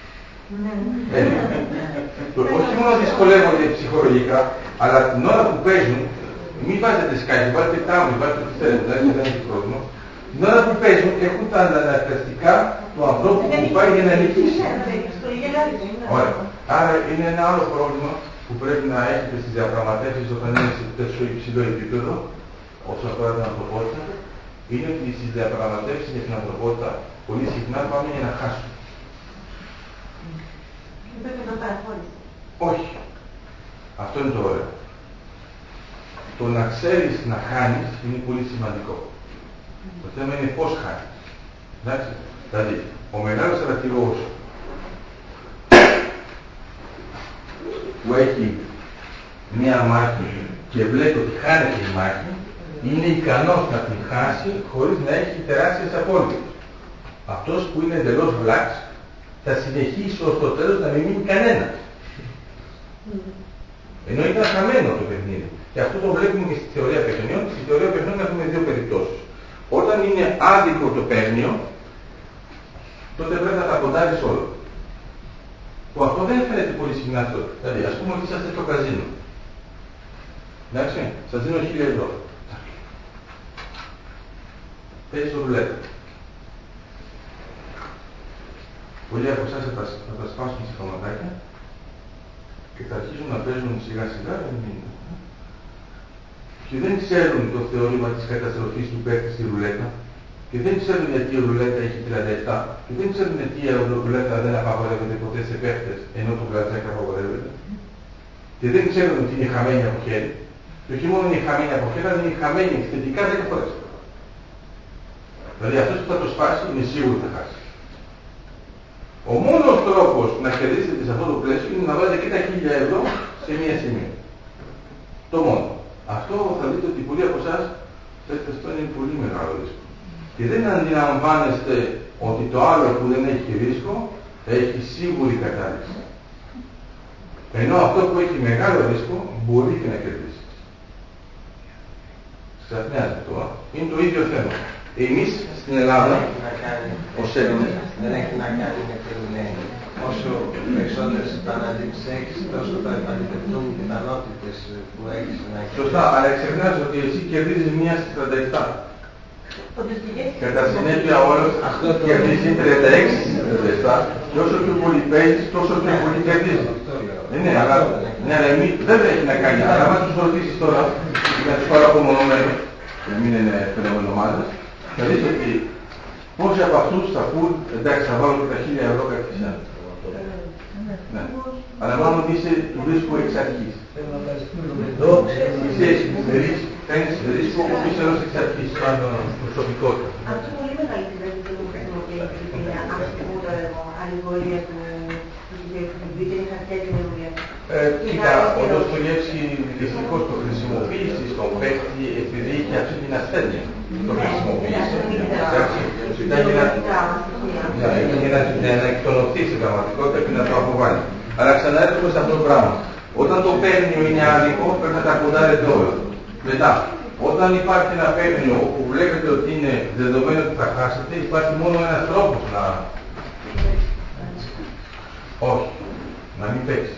Όχι μόνο δυσκολεύονται ψυχολογικά, αλλά την ώρα που παίζουν, μην βάζετε σκάκι, βάλτε τάμπλ, βάλτε ό,τι θέλετε, δεν έχει πρόβλημα. Την ώρα που παίζουν έχουν τα αναγκαστικά του ανθρώπου που πάει για να νικήσει. Ωραία. Άρα είναι ένα άλλο πρόβλημα που πρέπει να έχετε στις διαπραγματεύσεις όταν είναι σε τέτοιο υψηλό επίπεδο, όσον αφορά την ανθρωπότητα, είναι ότι στις διαπραγματεύσεις για την ανθρωπότητα πολύ συχνά πάμε για να χάσουμε. Όχι. Αυτό είναι το ωραίο. Το να ξέρεις να χάνεις είναι πολύ σημαντικό. Το θέμα είναι πώς χάνεις. Εντάξει. Δηλαδή, ο μεγάλος στρατηγός που έχει μία μάχη και βλέπει ότι χάνεται η μάχη, είναι ικανός να την χάσει χωρίς να έχει τεράστιες απώλειες. Αυτός που είναι εντελώς βλάξ θα συνεχίσει ως το τέλος να μην μείνει κανένας. Ενώ ήταν χαμένο το παιχνίδι. Και αυτό το βλέπουμε και στη θεωρία παιχνιδιών. Στη θεωρία παιχνιδιών έχουμε δύο περιπτώσεις. Όταν είναι άδικο το παίρνιο, τότε πρέπει να τα κοντάρεις όλα. Που αυτό δεν φαίνεται πολύ συχνά αυτό. Δηλαδή, ας πούμε ότι είσαστε στο καζίνο. Εντάξει, σας δίνω 1.000 ευρώ. Παίζεις το ρουλέτα. Πολλοί από εσάς θα τα σπάσουν σε χαματάκια και θα αρχίσουν να παίζουν σιγά σιγά και δεν ξέρουν το θεώρημα της καταστροφής του παίκτη στη ρουλέτα και δεν ξέρουν γιατί η ρουλέτα έχει 37 και δεν ξέρουν γιατί η ρουλέτα δεν απαγορεύεται ποτέ σε παίκτες ενώ το μπλατζάκι απαγορεύεται και δεν ξέρουν ότι είναι χαμένη από χέρι και όχι μόνο είναι χαμένη από χέρι αλλά είναι χαμένη θετικά 10 φορές. Δηλαδή αυτός που θα το σπάσει είναι σίγουρο θα χάσει. Ο μόνος τρόπος να κερδίσετε σε αυτό το πλαίσιο είναι να βάλετε και τα 1.000 ευρώ σε μία σημεία. Το μόνο. Αυτό θα δείτε ότι πολλοί από εσάς θέλετε αυτό είναι πολύ μεγάλο ρίσκο. Και δεν αντιλαμβάνεστε ότι το άλλο που δεν έχει ρίσκο έχει σίγουρη κατάληξη. Ενώ αυτό που έχει μεγάλο ρίσκο μπορεί και να κερδίσει. Ξαφνιάζει αυτό. Είναι το ίδιο θέμα. Εμείς στην Ελλάδα, ως Έλληνες, δεν έχει να κάνει με την όσο περισσότερες επαναλήψεις έχεις, τόσο θα επαληθευτούν οι πιθανότητες που έχεις να έχεις. Σωστά, αλλά ξεχνάς ότι εσύ κερδίζεις μία στις 37. Κατά συνέπεια όλος κερδίζει 36 στις 37 και όσο πιο πολύ παίζεις, τόσο πιο πολύ κερδίζεις. Ναι, αλλά εμείς δεν έχει να κάνει. Αλλά αν τους ρωτήσεις τώρα, για τους παραπομονωμένους, να μην είναι φαινόμενο ομάδας, θα δεις ότι πόσοι από αυτούς θα πούν εντάξει θα βάλω και τα 1.000 ευρώ κάτι σαν. Ναι. Αλλά μάλλον είσαι του ρίσκου εξ αρχής. Παίρνεις ρίσκο που είσαι ως εξ αρχής, σαν προσωπικότητα. Αυτό είναι πολύ μεγάλη συζήτηση που χρησιμοποιείται στην αστυνομία αλληγορία του βίντεο χαρτιά και μερουλία. Κοίτα, ο Ντοστογεύσκη δυστυχώς το χρησιμοποίησε στον παίκτη επειδή είχε αυτή την ασθένεια. Το χρησιμοποίησε. Ήταν για να εκτονωθεί στην πραγματικότητα και να το αποβάλει. Αλλά ξαναέρχομαι σε αυτό το πράγμα. Όταν το παίρνιο είναι άδικο, πρέπει να τα κοντάρετε όλα. Μετά, όταν υπάρχει ένα παίρνιο όπου βλέπετε ότι είναι δεδομένο ότι θα χάσετε, υπάρχει μόνο ένας τρόπος να. Όχι, να μην παίξει.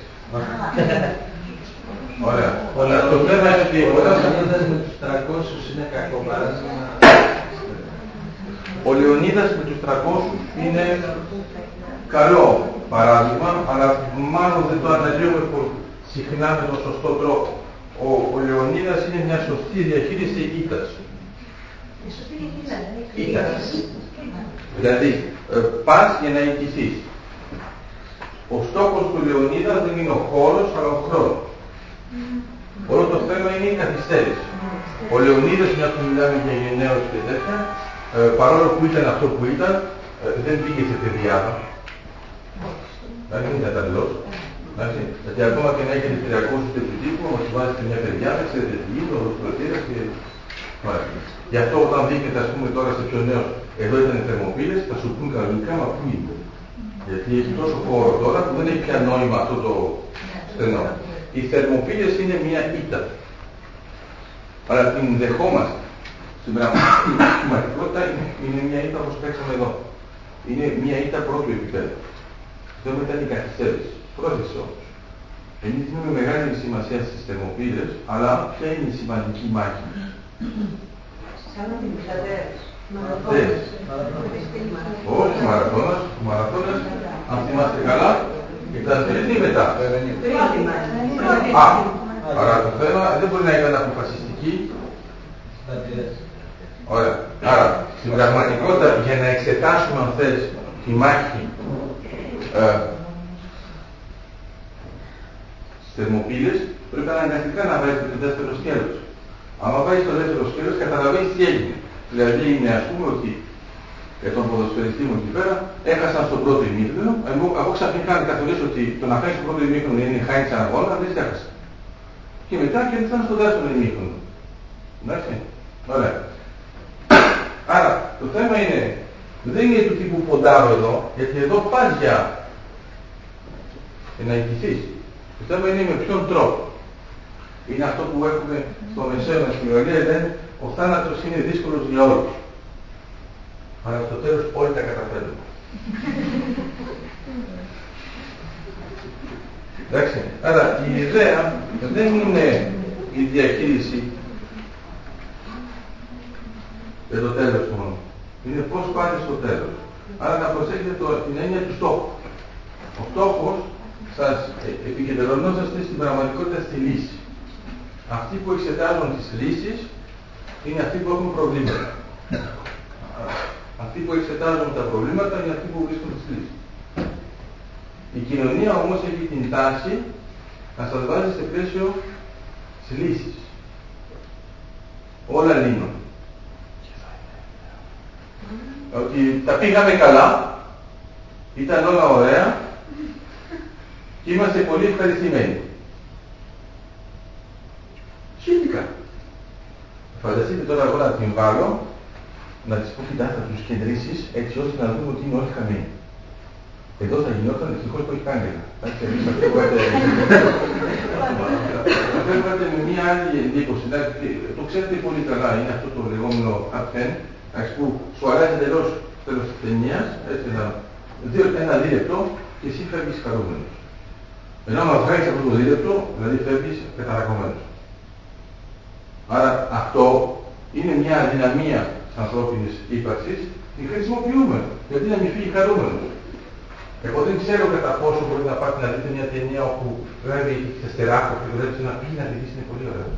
Ωραία. Το θέμα είναι ότι όταν Λεωνίδας με τους 300 είναι κακό παράδειγμα. Ο Λεωνίδας με τους 300 είναι καλό παράδειγμα, αλλά μάλλον δεν το αναλύουμε συχνά με τον σωστό τρόπο. Ο Λεωνίδας είναι μια σωστή διαχείριση ήττας. Ήττας. Δηλαδή, πας για να ηττηθείς. Ο στόχος του Λεωνίδα δεν είναι ο χώρος, αλλά ο χρόνος. Όλο το θέμα είναι η καθυστέρηση. Ο Λεωνίδας, μια που μιλάμε για γενναίους και τέτοια, παρόλο που ήταν αυτό που ήταν, δεν πήγε σε παιδιάδα. Δηλαδή δεν ήταν ταμπλός. Γιατί ακόμα και να έχετε 300 τέτοιου τύπου, όμως βάζετε μια παιδιάδα, ξέρετε τι είναι, ο δοστρωτήρας και. Γι' αυτό όταν δείχνετε, ας πούμε, τώρα σε πιο νέος, εδώ ήταν οι θερμοπύλες, θα σου πούν κανονικά, μα πού είναι. Γιατί έχει τόσο χώρο τώρα που δεν έχει πια νόημα αυτό το στενό. Οι θερμοπύλες είναι μια ήττα. Αλλά την δεχόμαστε. Στην πραγματικότητα είναι μια ήττα όπως παίξαμε εδώ. Είναι μια ήττα πρώτου επίπεδου. Δεν ήταν η καθυστέρηση. Πρόσεξε όμως. Εμείς δίνουμε μεγάλη σημασία στις θερμοπύλες, αλλά ποια είναι η σημαντική μάχη. Σαν να την Όχι ο μαραθώνας, αν θυμάστε καλά, ήταν πριν ή μετά. Άρα το θέμα δεν μπορεί να ήταν αποφασιστική. Ωραία. Άρα, στην πραγματικότητα, για να εξετάσουμε αν θες τη μάχη στις θερμοπύλες, πρέπει αναγκαστικά να βάζεις το δεύτερο σκέλος. Αν βάζεις το δεύτερο σκέλος, καταλαβαίνεις τι έγινε. Δηλαδή είναι, ας πούμε, ότι για τον ποδοσφαιριστή μου εκεί πέρα έχασαν στον πρώτο ημίχρονο. Εγώ ξαφνικά καθορίσω ότι το να χάσει στο πρώτο ημίχρονο είναι χάνει σαν αγώνα, δεν έχασα. Και μετά κέρδισαν στο δεύτερο ημίχρονο. Εντάξει. Ωραία. Άρα το θέμα είναι, δεν είναι του τύπου ποντάρω εδώ, γιατί εδώ πας για να ηγηθείς. Το θέμα είναι με ποιον τρόπο. Είναι αυτό που έχουμε στο μεσαίο στην Ιωλία, λένε ο θάνατος είναι δύσκολος για όλους. Αλλά στο τέλος όλοι τα καταφέρνουν. Εντάξει. Άρα η ιδέα δεν είναι η διαχείριση για το τέλος μόνο. Είναι πώς πάνε στο τέλος. Άρα να προσέχετε την έννοια του στόχου. Ο στόχος σας επικεντρωνόσαστε στην πραγματικότητα στη λύση. Αυτοί που εξετάζουν τις λύσεις είναι αυτοί που έχουν προβλήματα. Αυτοί που εξετάζουν τα προβλήματα είναι αυτοί που βρίσκουν τις λύσεις. Η κοινωνία όμως έχει την τάση να σας βάζει σε πλαίσιο της λύσης. Όλα λύνουν. Ότι τα πήγαμε καλά, ήταν όλα ωραία και είμαστε πολύ ευχαριστημένοι. Σχετικά. Φανταστείτε τώρα εγώ να την βάλω, να της πω κοιτά, θα τους κεντρήσεις έτσι ώστε να δούμε ότι είναι όλοι χαμένοι. Εδώ θα γινόταν ευτυχώς το έχει κάγκελα. Εμείς θα φεύγατε με μια άλλη εντύπωση. Το ξέρετε πολύ καλά, είναι αυτό το λεγόμενο απέν, που σου αλλάζει εντελώς στο τέλος της ταινίας, έτσι ένα δίλεπτο και εσύ φεύγεις χαρούμενος. Ενώ άμα βγάλεις αυτό το δίλεπτο, δηλαδή φεύγεις καταρακωμένος. Άρα αυτό είναι μια αδυναμία της ανθρώπινης ύπαρξης, τη χρησιμοποιούμε, γιατί να μην φύγει χαρούμενος. Εγώ δεν ξέρω κατά πόσο μπορείτε να πάτε να δείτε μια ταινία όπου βγάζει ξεστεράκο και βλέπεις ένα πήγη να τη δεις, είναι πολύ ωραίο.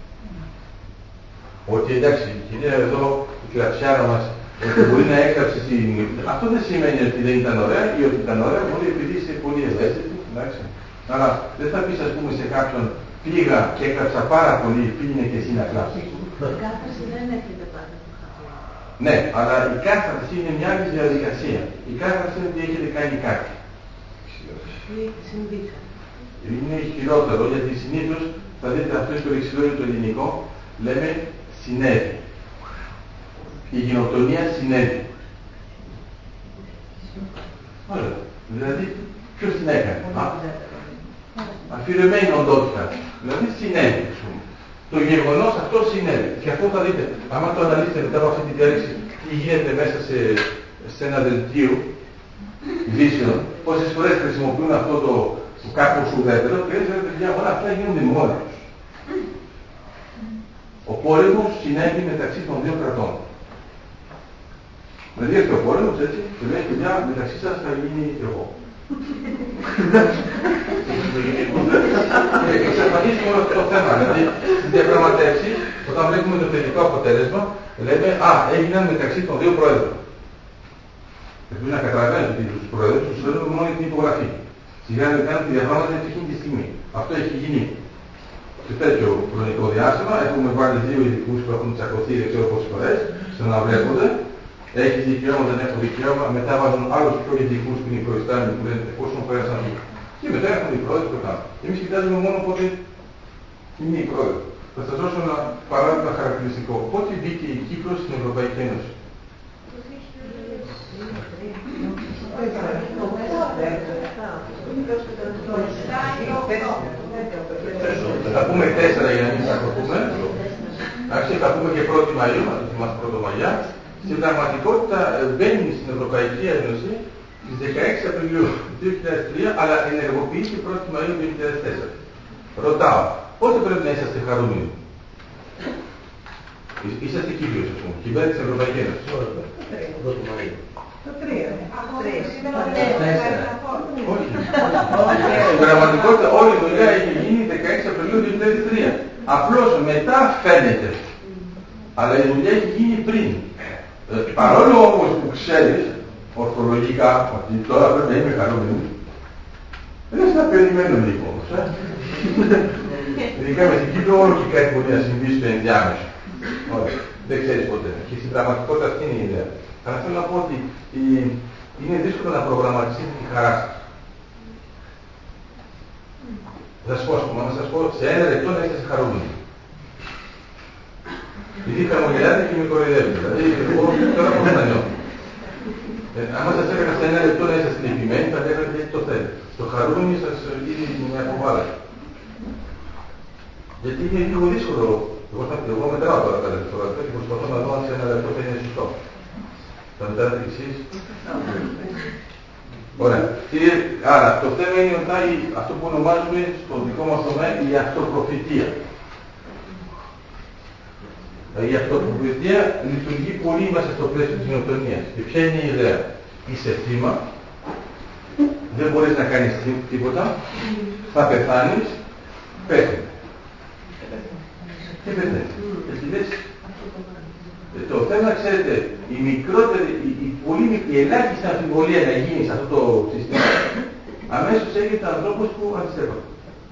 Ότι εντάξει, η κυρία εδώ, η κλαψιάρα μας, ότι μπορεί να έκλαψε στην... Αυτό δεν σημαίνει ότι δεν ήταν ωραία ή ότι ήταν ωραία, μπορεί επειδή είσαι πολύ ευαίσθητη, εντάξει. Αλλά δεν θα πεις, ας πούμε, σε κάποιον πήγα και έκλαψα πάρα πολύ, πήγαινε και εσύ να κλάψεις. Η κάθαρση δεν έρχεται πάντα το χαρτί. Ναι, αλλά η κάθαρση είναι μια άλλη διαδικασία. Η κάθαρση είναι ότι έχετε κάνει κάτι. Είναι χειρότερο, γιατί συνήθως θα δείτε αυτό στο λεξιλόγιο το ελληνικό, λέμε συνέβη. Η γενοκτονία συνέβη. Ωραία. Δηλαδή, ποιος την έκανε. Αφηρεμένη οντότητα. Δηλαδή, συνέβη. Το γεγονός αυτό συνέβη. Και αυτό θα δείτε. Άμα το αναλύσετε μετά από αυτή τη διάρρηξη, τι γίνεται μέσα σε ένα δελτίο ειδήσεων, πόσες φορές χρησιμοποιούν αυτό το κάπως ουδέτερο, και έτσι παιδιά, όλα αυτά γίνονται μόνα τους. Ο πόλεμος συνέβη μεταξύ των δύο κρατών. Δηλαδή έρχεται ο πόλεμος έτσι και λέει παιδιά, μεταξύ σας θα γίνει εγώ. Εξαφανίζουμε όλο αυτό το θέμα. Δηλαδή στις διαπραγματεύσεις, όταν βλέπουμε το τελικό αποτέλεσμα, λέμε έγιναν μεταξύ των δύο πρόεδρων. Πρέπει να καταλαβαίνετε ότι τους πρόεδρους τους φέρνουμε μόνο για την υπογραφή. Σιγά να κάνουν τη διαπραγμάτευση εκείνη τη στιγμή. Αυτό έχει γίνει σε τέτοιο χρονικό διάστημα. Έχουμε βάλει δύο ειδικούς που έχουν τσακωθεί δεν ξέρω πόσες φορές, ξαναβλέπονται. Έχει δικαίωμα, δεν έχω δικαίωμα. Μετά βάζουν άλλους πιο ειδικούς που είναι οι προϊστάμενοι που λένε πόσο μου πέρασαν εκεί. Και μετά έχουν οι πρόεδροι που κάνουν. Εμείς κοιτάζουμε μόνο πότε είναι οι πρόεδροι. Θα σας δώσω ένα παράδειγμα χαρακτηριστικό. Πότε μπήκε η Κύπρος στην Ευρωπαϊκή Ένωση. Θα πούμε 4 για να μην τσακωθούμε. Θα πούμε και 1η Μαΐου, να το θυμάστε Πρωτομαγιά. Στην πραγματικότητα μπαίνει στην Ευρωπαϊκή Ένωση στις 16 Απριλίου 2003, αλλά ενεργοποιείται 1η Μαΐου 2004. Ρωτάω, πότε πρέπει να είσαστε χαρούμενοι. Είσαστε Κύπριος, ας πούμε, κυβέρνηση της Ευρωπαϊκής Ένωσης. Το 3. Όχι. Στην πραγματικότητα όλη η δουλειά έχει γίνει 16 Απριλίου 2003. Απλώς μετά φαίνεται. Αλλά η δουλειά έχει γίνει πριν. Παρόλο όμως που ξέρεις ορθολογικά ότι τώρα πρέπει να είμαι χαρούμενοι, δεν θα περιμένουμε λίγο όμως. Ειδικά με την Κύπρο όλο και κάτι μπορεί να συμβεί στο ενδιάμεσο. Όχι, δεν ξέρεις ποτέ. Και στην πραγματικότητα αυτή είναι η ιδέα. Αλλά θέλω να πω ότι είναι δύσκολο να προγραμματιστείτε τη χαρά σας. Θα σας πω, ας πούμε, να σας πω σε 1 λεπτό να είστε χαρούμενοι. Επειδή χαμογελάτε και με κοροϊδεύετε. Δηλαδή, εγώ τώρα πώς θα νιώθω. Άμα σας έλεγα σε 1 λεπτό να είστε λυπημένοι, θα λέγατε γιατί το θέλετε. Το χαρούμενοι σας ήδη μια αποβάλλα. Γιατί είναι λίγο δύσκολο. Εγώ μετράω τώρα τα λεπτά και προσπαθώ να δω αν σε 1 λεπτό θα είναι σωστό. Θα μετράτε κι εσείς. Ωραία. Άρα, το θέμα είναι ότι αυτό που ονομάζουμε στο δικό μας τομέα η αυτοπροφητεία. Η αυτοπροφητεία λειτουργεί πολύ μέσα στο πλαίσιο της γενοκτονίας. Και ποια είναι η ιδέα? Είσαι θύμα, δεν μπορείς να κάνεις τίποτα, θα πεθάνεις, πέθανε. Και πεθαίνεις. Έτσι λες. Το θέμα, ξέρετε, η μικρότερη, η ελάχιστη αμφιβολία να γίνει σε αυτό το σύστημα, αμέσως έγινε ανθρώπους που αντιστρέφονται.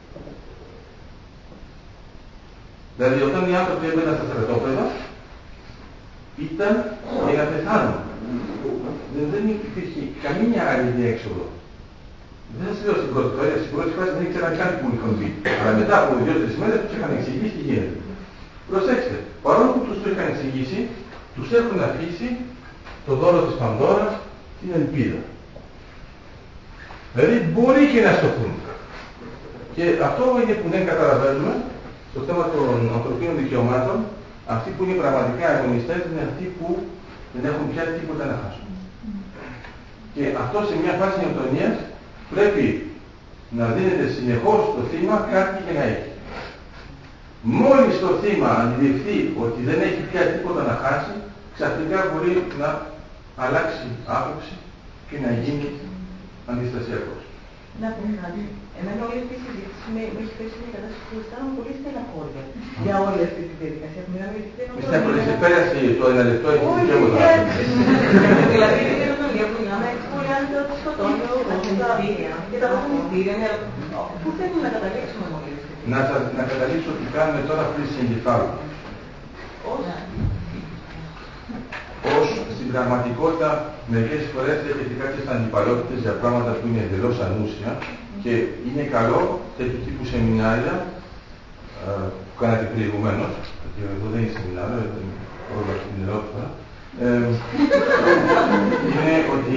Δηλαδή, όταν οι άνθρωποι έμπαιναν στα στρατόπεδα, ήταν για να πεθάνουν. Δεν υπήρχε καμία άλλη διέξοδο. Δεν σας λέω στην πρώτη φάση, στην πρώτη φάση δεν ήξεραν καν που είχαν μπει. Αλλά μετά από 2-3 μέρες τους είχαν εξηγήσει τι γίνεται. Προσέξτε, παρόλο που τους το είχαν εξηγήσει, τους έχουν αφήσει το δώρο της Πανδώρας, την ελπίδα. Δηλαδή μπορεί και να σωθούν. Και αυτό είναι που δεν καταλαβαίνουμε στο θέμα των ανθρωπίνων δικαιωμάτων. Αυτοί που είναι πραγματικά αγωνιστές είναι αυτοί που δεν έχουν πια τίποτα να χάσουν. Και αυτό σε μια φάση γενοκτονίας πρέπει να δίνεται συνεχώς στο θύμα κάτι για να έχει. Μόλις το θύμα αντιληφθεί ότι δεν έχει πια τίποτα να χάσει, ξαφνικά μπορεί να αλλάξει άποψη και να γίνει αντιστασιακός. Να πω κάτι. Εμένα όλη αυτή η συζήτηση με έχει φέρει σε μια κατάσταση που αισθάνομαι πολύ στεναχώρια για όλη αυτή τη διαδικασία που μιλάμε. Είστε πέρασε το 1 λεπτό, έχει δικαίωμα να Δηλαδή, η γενοκτονία που μιλάμε, πολλοί άνθρωποι ότι σκοτώνει και τα βασανιστήρια. Πού θέλουμε να καταλήξουμε με όλη αυτή? Να καταλήξω ότι κάνουμε τώρα πλήση εγκεφάλου. Ως στην πραγματικότητα μερικές φορές έχετε κάποιες αντιπαλότητες για πράγματα που είναι εντελώς ανούσια και είναι καλό τέτοιου τύπου σεμινάρια που κάνατε προηγουμένως, γιατί εδώ δεν είναι σεμινάριο, είναι όλα στην ερώτηση, είναι ότι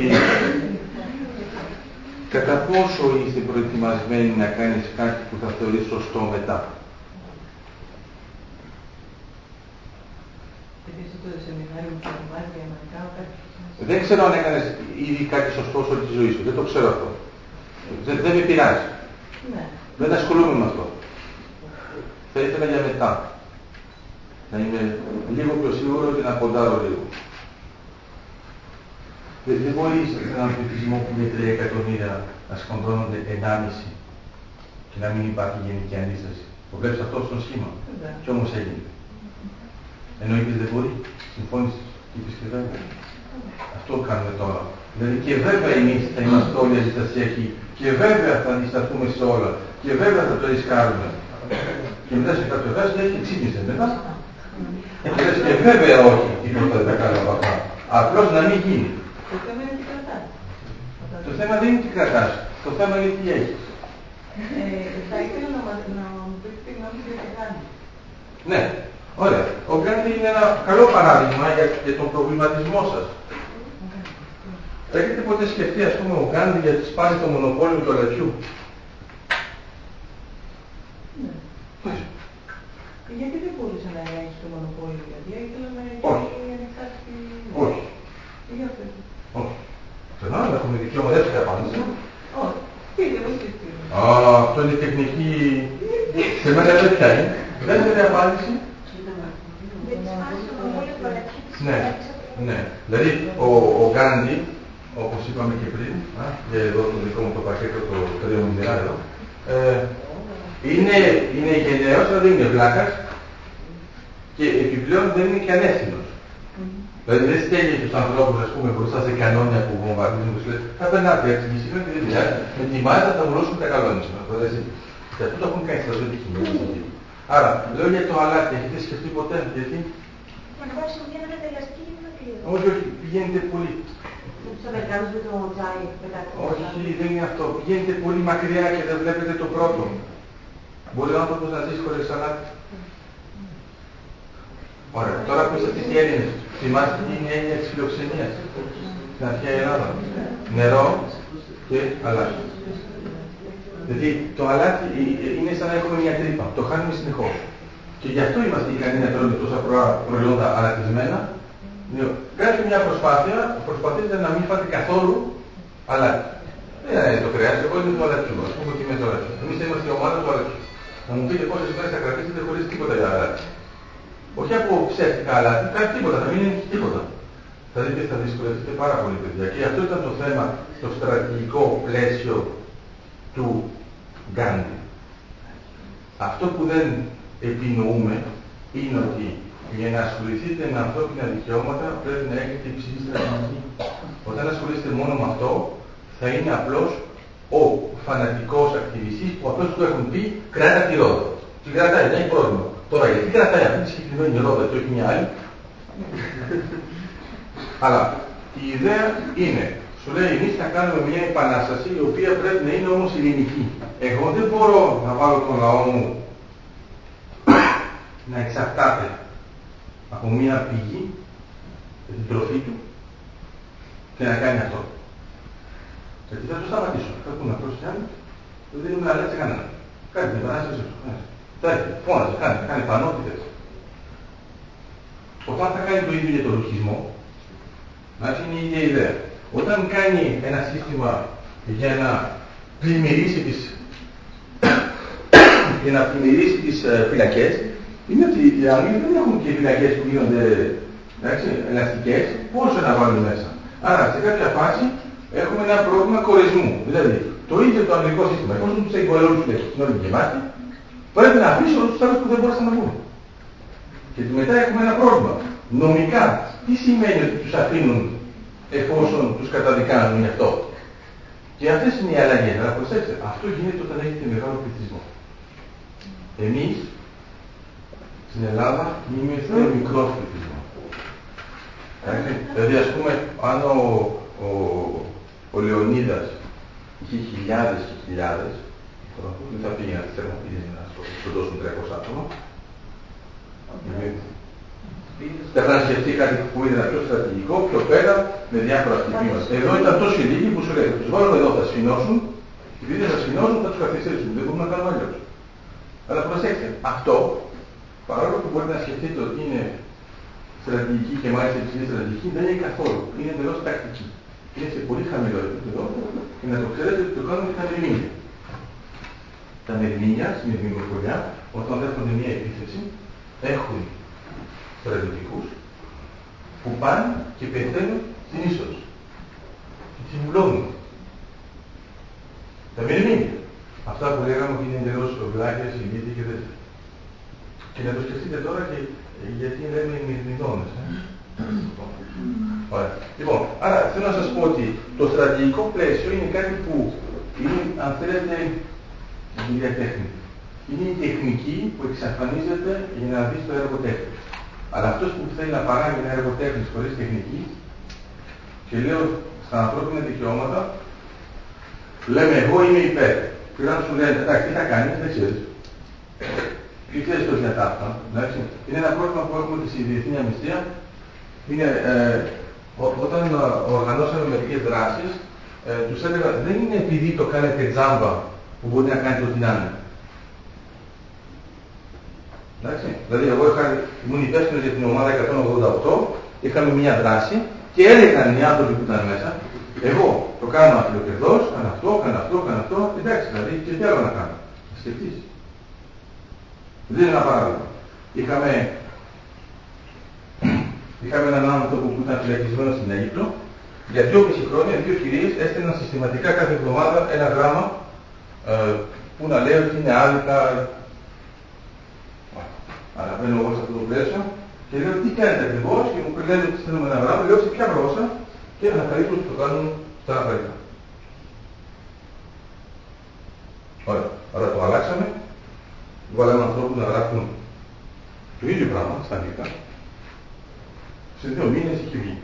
κατά πόσο είστε προετοιμασμένοι να κάνεις κάτι που θα θεωρείς σωστό μετά. Δεν ξέρω αν έκανες ήδη κάτι σωστό σε όλη τη ζωή σου. Δεν το ξέρω αυτό. Δεν με πειράζει. Ναι. Δεν ασχολούμαι με αυτό. Θα ήθελα για μετά. Να είμαι λίγο πιο σίγουρο και να ποντάρω λίγο. Δεν μπορεί σε έναν πληθυσμό που είναι 3 εκατομμύρια να σκοντώνονται 1,5 και να μην υπάρχει γενική αντίσταση. Το βλέπεις αυτό στον σχήμα. Και όμως έγινε. Ενώ είπες δεν μπορεί. Συμφώνησες. Είπες και βέβαια. Αυτό κάνουμε τώρα. Δηλαδή και βέβαια εμείς θα είμαστε όλοι αντιστασιακοί. Και βέβαια θα αντισταθούμε σε όλα. Και βέβαια θα το ρισκάρουμε. Και μετά σε κάποιο φάση λέει και ξύπνησε μετά. Και λες και βέβαια όχι. Τίποτα δεν θα κάνω από αυτά. Απλώς να μην γίνει. Το θέμα είναι τι κρατάς. Το θέμα δεν είναι τι κρατάς. Το θέμα είναι τι έχεις. Θα ήθελα να μου πείτε τη γνώμη για το Γκάντι. Ναι, ωραία. Ο Γκάντι είναι ένα καλό παράδειγμα για τον προβληματισμό σας. Έχετε ποτέ σκεφτεί, ας πούμε, ο Γκάντι για να σπάσει το μονοπόλιο του αλατιού? Ναι. Γιατί δεν μπορούσε να έχει το μονοπόλιο, γιατί ήθελα να έχει ανεξάρτητη... Όχι. Όχι. Ξανά, έχουμε δικαίωμα δεύτερη απάντηση. Όχι. Κύριε, βοηθήστε. Αυτό είναι τεχνική... Σε μένα δεν πιάνει. Δεύτερη απάντηση. Με τις φάσεις Ναι. Δηλαδή, ο Γκάντι, όπως είπαμε και πριν, και εδώ το δικό μου το πακέτο το 3.0 εδώ, είναι γενναίος, αλλά δεν είναι βλάκας και επιπλέον δεν είναι και ανεύθυνος. Δηλαδή δεν στέλνει τους ανθρώπους, ας πούμε, μπροστά σε κανόνια που βομβαρδίζουν και σου λέει θα περνάτε έτσι, μισή με τη δουλειά, με τη μάζα θα βουλώσουν τα καλόνια. Και αυτό το έχουν κάνει στρατιωτικοί. Άρα, λέω για το αλάτι, έχετε σκεφτεί ποτέ, γιατί? Για να πάψουμε για ένα μεταλλαστική γυμνακρία. Όχι, πηγαίνετε πολύ. Τους Αμερικάνους με το τζάι, όχι, δεν είναι αυτό. Πηγαίνετε πολύ μακριά και δεν βλέπετε το πρώτο. Μπορεί ο άνθρωπος να ζήσει χωρίς αλάτι. Ωραία, τώρα που είστε αυτοί οι Έλληνες, θυμάστε τι είναι η έννοια της φιλοξενίας στην αρχαία Ελλάδα? Νερό και αλάτι. Δηλαδή το αλάτι είναι σαν να έχουμε μια τρύπα, το χάνουμε συνεχώς. Και γι' αυτό είμαστε ικανοί να τρώμε τόσα προϊόντα αλατισμένα. Κάνετε μια προσπάθεια, προσπαθείτε να μην φάτε καθόλου αλάτι. Δεν είναι το κρέας, εγώ είμαι το αλατιού, ας πούμε και είμαι το αλατιού. Εμείς είμαστε η ομάδα του αλατιού. Να μου πείτε πόσες μέρες θα κρατήσετε χωρίς τίποτα για αλάτι. Όχι από ψεύτικα αλάτι, κάτι τίποτα, να μην είναι τίποτα. Θα δείτε, θα δυσκολευτείτε πάρα πολύ, παιδιά. Και αυτό ήταν το θέμα, το στρατηγικό πλαίσιο του Γκάντι. Αυτό που δεν επινοούμε είναι ότι για να ασχοληθείτε με ανθρώπινα δικαιώματα πρέπει να έχετε υψηλή στρατηγική. Όταν ασχολείστε μόνο με αυτό, θα είναι απλώς ο φανατικός ακτιβιστής που απλώς του έχουν πει κράτα τη ρόδα. Την κρατάει, δεν έχει πρόβλημα. Τώρα γιατί κρατάει αυτή τη συγκεκριμένη ρόδα και όχι μια άλλη? Αλλά η ιδέα είναι, σου λέει εμείς θα κάνουμε μια επανάσταση η οποία πρέπει να είναι όμως ειρηνική. Εγώ δεν μπορώ να βάλω τον λαό μου να εξαρτάται από μια πηγή, την τροφή του και να κάνει αυτό. Γιατί θα το σταματήσω. Θα πούνε αυτός και άλλοι, δεν δίνουμε αλάτι σε κανέναν. Κάνει την επανάσταση σου. Τα έχει, φώναζε, κάνει πανότητες. Όταν θα κάνει το ίδιο για τον ρουχισμό, να είναι η ίδια ιδέα. Όταν κάνει ένα σύστημα για να πλημμυρίσει τις φυλακές, είναι ότι οι Άγγλοι δεν έχουν και φυλακές που γίνονται ελαστικές, πόσο να βάλουν μέσα. Άρα σε κάποια φάση έχουμε ένα πρόβλημα κορεσμού. Δηλαδή το ίδιο το αγγλικό σύστημα, εφόσον τους έχει βάλει όλους τους στην όλη γεμάτη, πρέπει να αφήσει όλους τους άλλους που δεν μπορούσαν να βγουν. Και μετά έχουμε ένα πρόβλημα. Νομικά, τι σημαίνει ότι τους αφήνουν εφόσον τους καταδικάνουν γι' αυτό? Και αυτές είναι οι αλλαγές. Αλλά προσέξτε, αυτό γίνεται όταν έχετε μεγάλο πληθυσμό. Εμείς στην Ελλάδα είμαστε μικρός πληθυσμό. Δηλαδή, ας πούμε, αν ο Λεωνίδας είχε χιλιάδες και χιλιάδες, δεν θα πήγαινε να τις θερμοποιήσει να σκοτώσουν 300 άτομα. Θα να σκεφτεί κάτι που είναι πιο στρατηγικό, πιο πέρα, με διάφορα χτυπήματα. Εδώ ήταν τόσοι λίγοι που σου λέει, τους βάλουμε εδώ, θα σφινώσουν, και επειδή θα σφινώσουν θα τους καθυστερήσουν. Δεν μπορούμε να κάνουμε αλλιώς. Αλλά προσέξτε, αυτό, παρόλο που μπορείτε να σκεφτείτε ότι είναι στρατηγική και μάλιστα υψηλή στρατηγική, δεν είναι καθόλου. Είναι εντελώς τακτική. Είναι σε πολύ χαμηλό επίπεδο και να το ξέρετε ότι το κάνουν και τα μερμήνια. Τα μερμήνια στην Εθνικοφοριά, όταν δέχονται μια επίθεση, έχουν στρατιωτικούς που πάνε και πεθαίνουν στην είσοδο. Και τις βουλώνουν. Τα μερμήνια. Αυτά που λέγαμε ότι είναι εντελώς βλάκες, ηλίθιοι και τέτοια. Και να το σκεφτείτε τώρα και γιατί λέμε οι μυρμηδόνες. Ωραία. Λοιπόν, άρα θέλω να σας πω ότι το στρατηγικό πλαίσιο είναι κάτι που είναι, αν θέλετε, η διατέχνη. Είναι η τεχνική που εξαφανίζεται για να δει το έργο τέχνης. Αλλά αυτός που θέλει να παράγει ένα έργο τέχνης χωρίς τεχνική, και λέω στα ανθρώπινα δικαιώματα, λέμε εγώ είμαι υπέρ. Και όταν σου λένε, εντάξει, τι θα κάνει, δεν ξέρεις. Τι ξέρεις το για ταύτα. Είναι ένα πρόβλημα που έχουμε και στη Διεθνή Αμνηστία. Είναι, όταν οργανώσαμε μερικές δράσεις, τους έλεγα, δεν είναι επειδή το κάνετε τζάμπα που μπορεί να κάνετε ό,τι να είναι. Εντάξει. Δηλαδή, εγώ ήμουν υπεύθυνος για την ομάδα 188, είχαμε μια δράση και έλεγαν οι άνθρωποι που ήταν μέσα, εγώ το κάνω αφιλοκερδός, κάνω αυτό, εντάξει, δηλαδή και τι άλλο να κάνω. Να σκεφτείς. Δεν είναι ένα παράδειγμα. Είχαμε έναν άνθρωπο που ήταν φυλακισμένο στην Αίγυπτο. Για 2,5 χρόνια, 2 κυρίες έστελναν συστηματικά κάθε εβδομάδα ένα γράμμα που να λέει ότι είναι άδικα. Αναβαίνω εγώ σε αυτό το πλαίσιο και λέω τι κάνετε ακριβώς και μου λένε ότι στέλνουμε ένα γράμμα, λέω σε ποια γλώσσα και ανακαλύπτω ότι το κάνουν στα αγγλικά. Ωραία, άρα το αλλάξαμε. Βάλαμε ανθρώπους να γράφουν το ίδιο πράγμα στα αγγλικά. Σε 2 μήνες είχε βγει.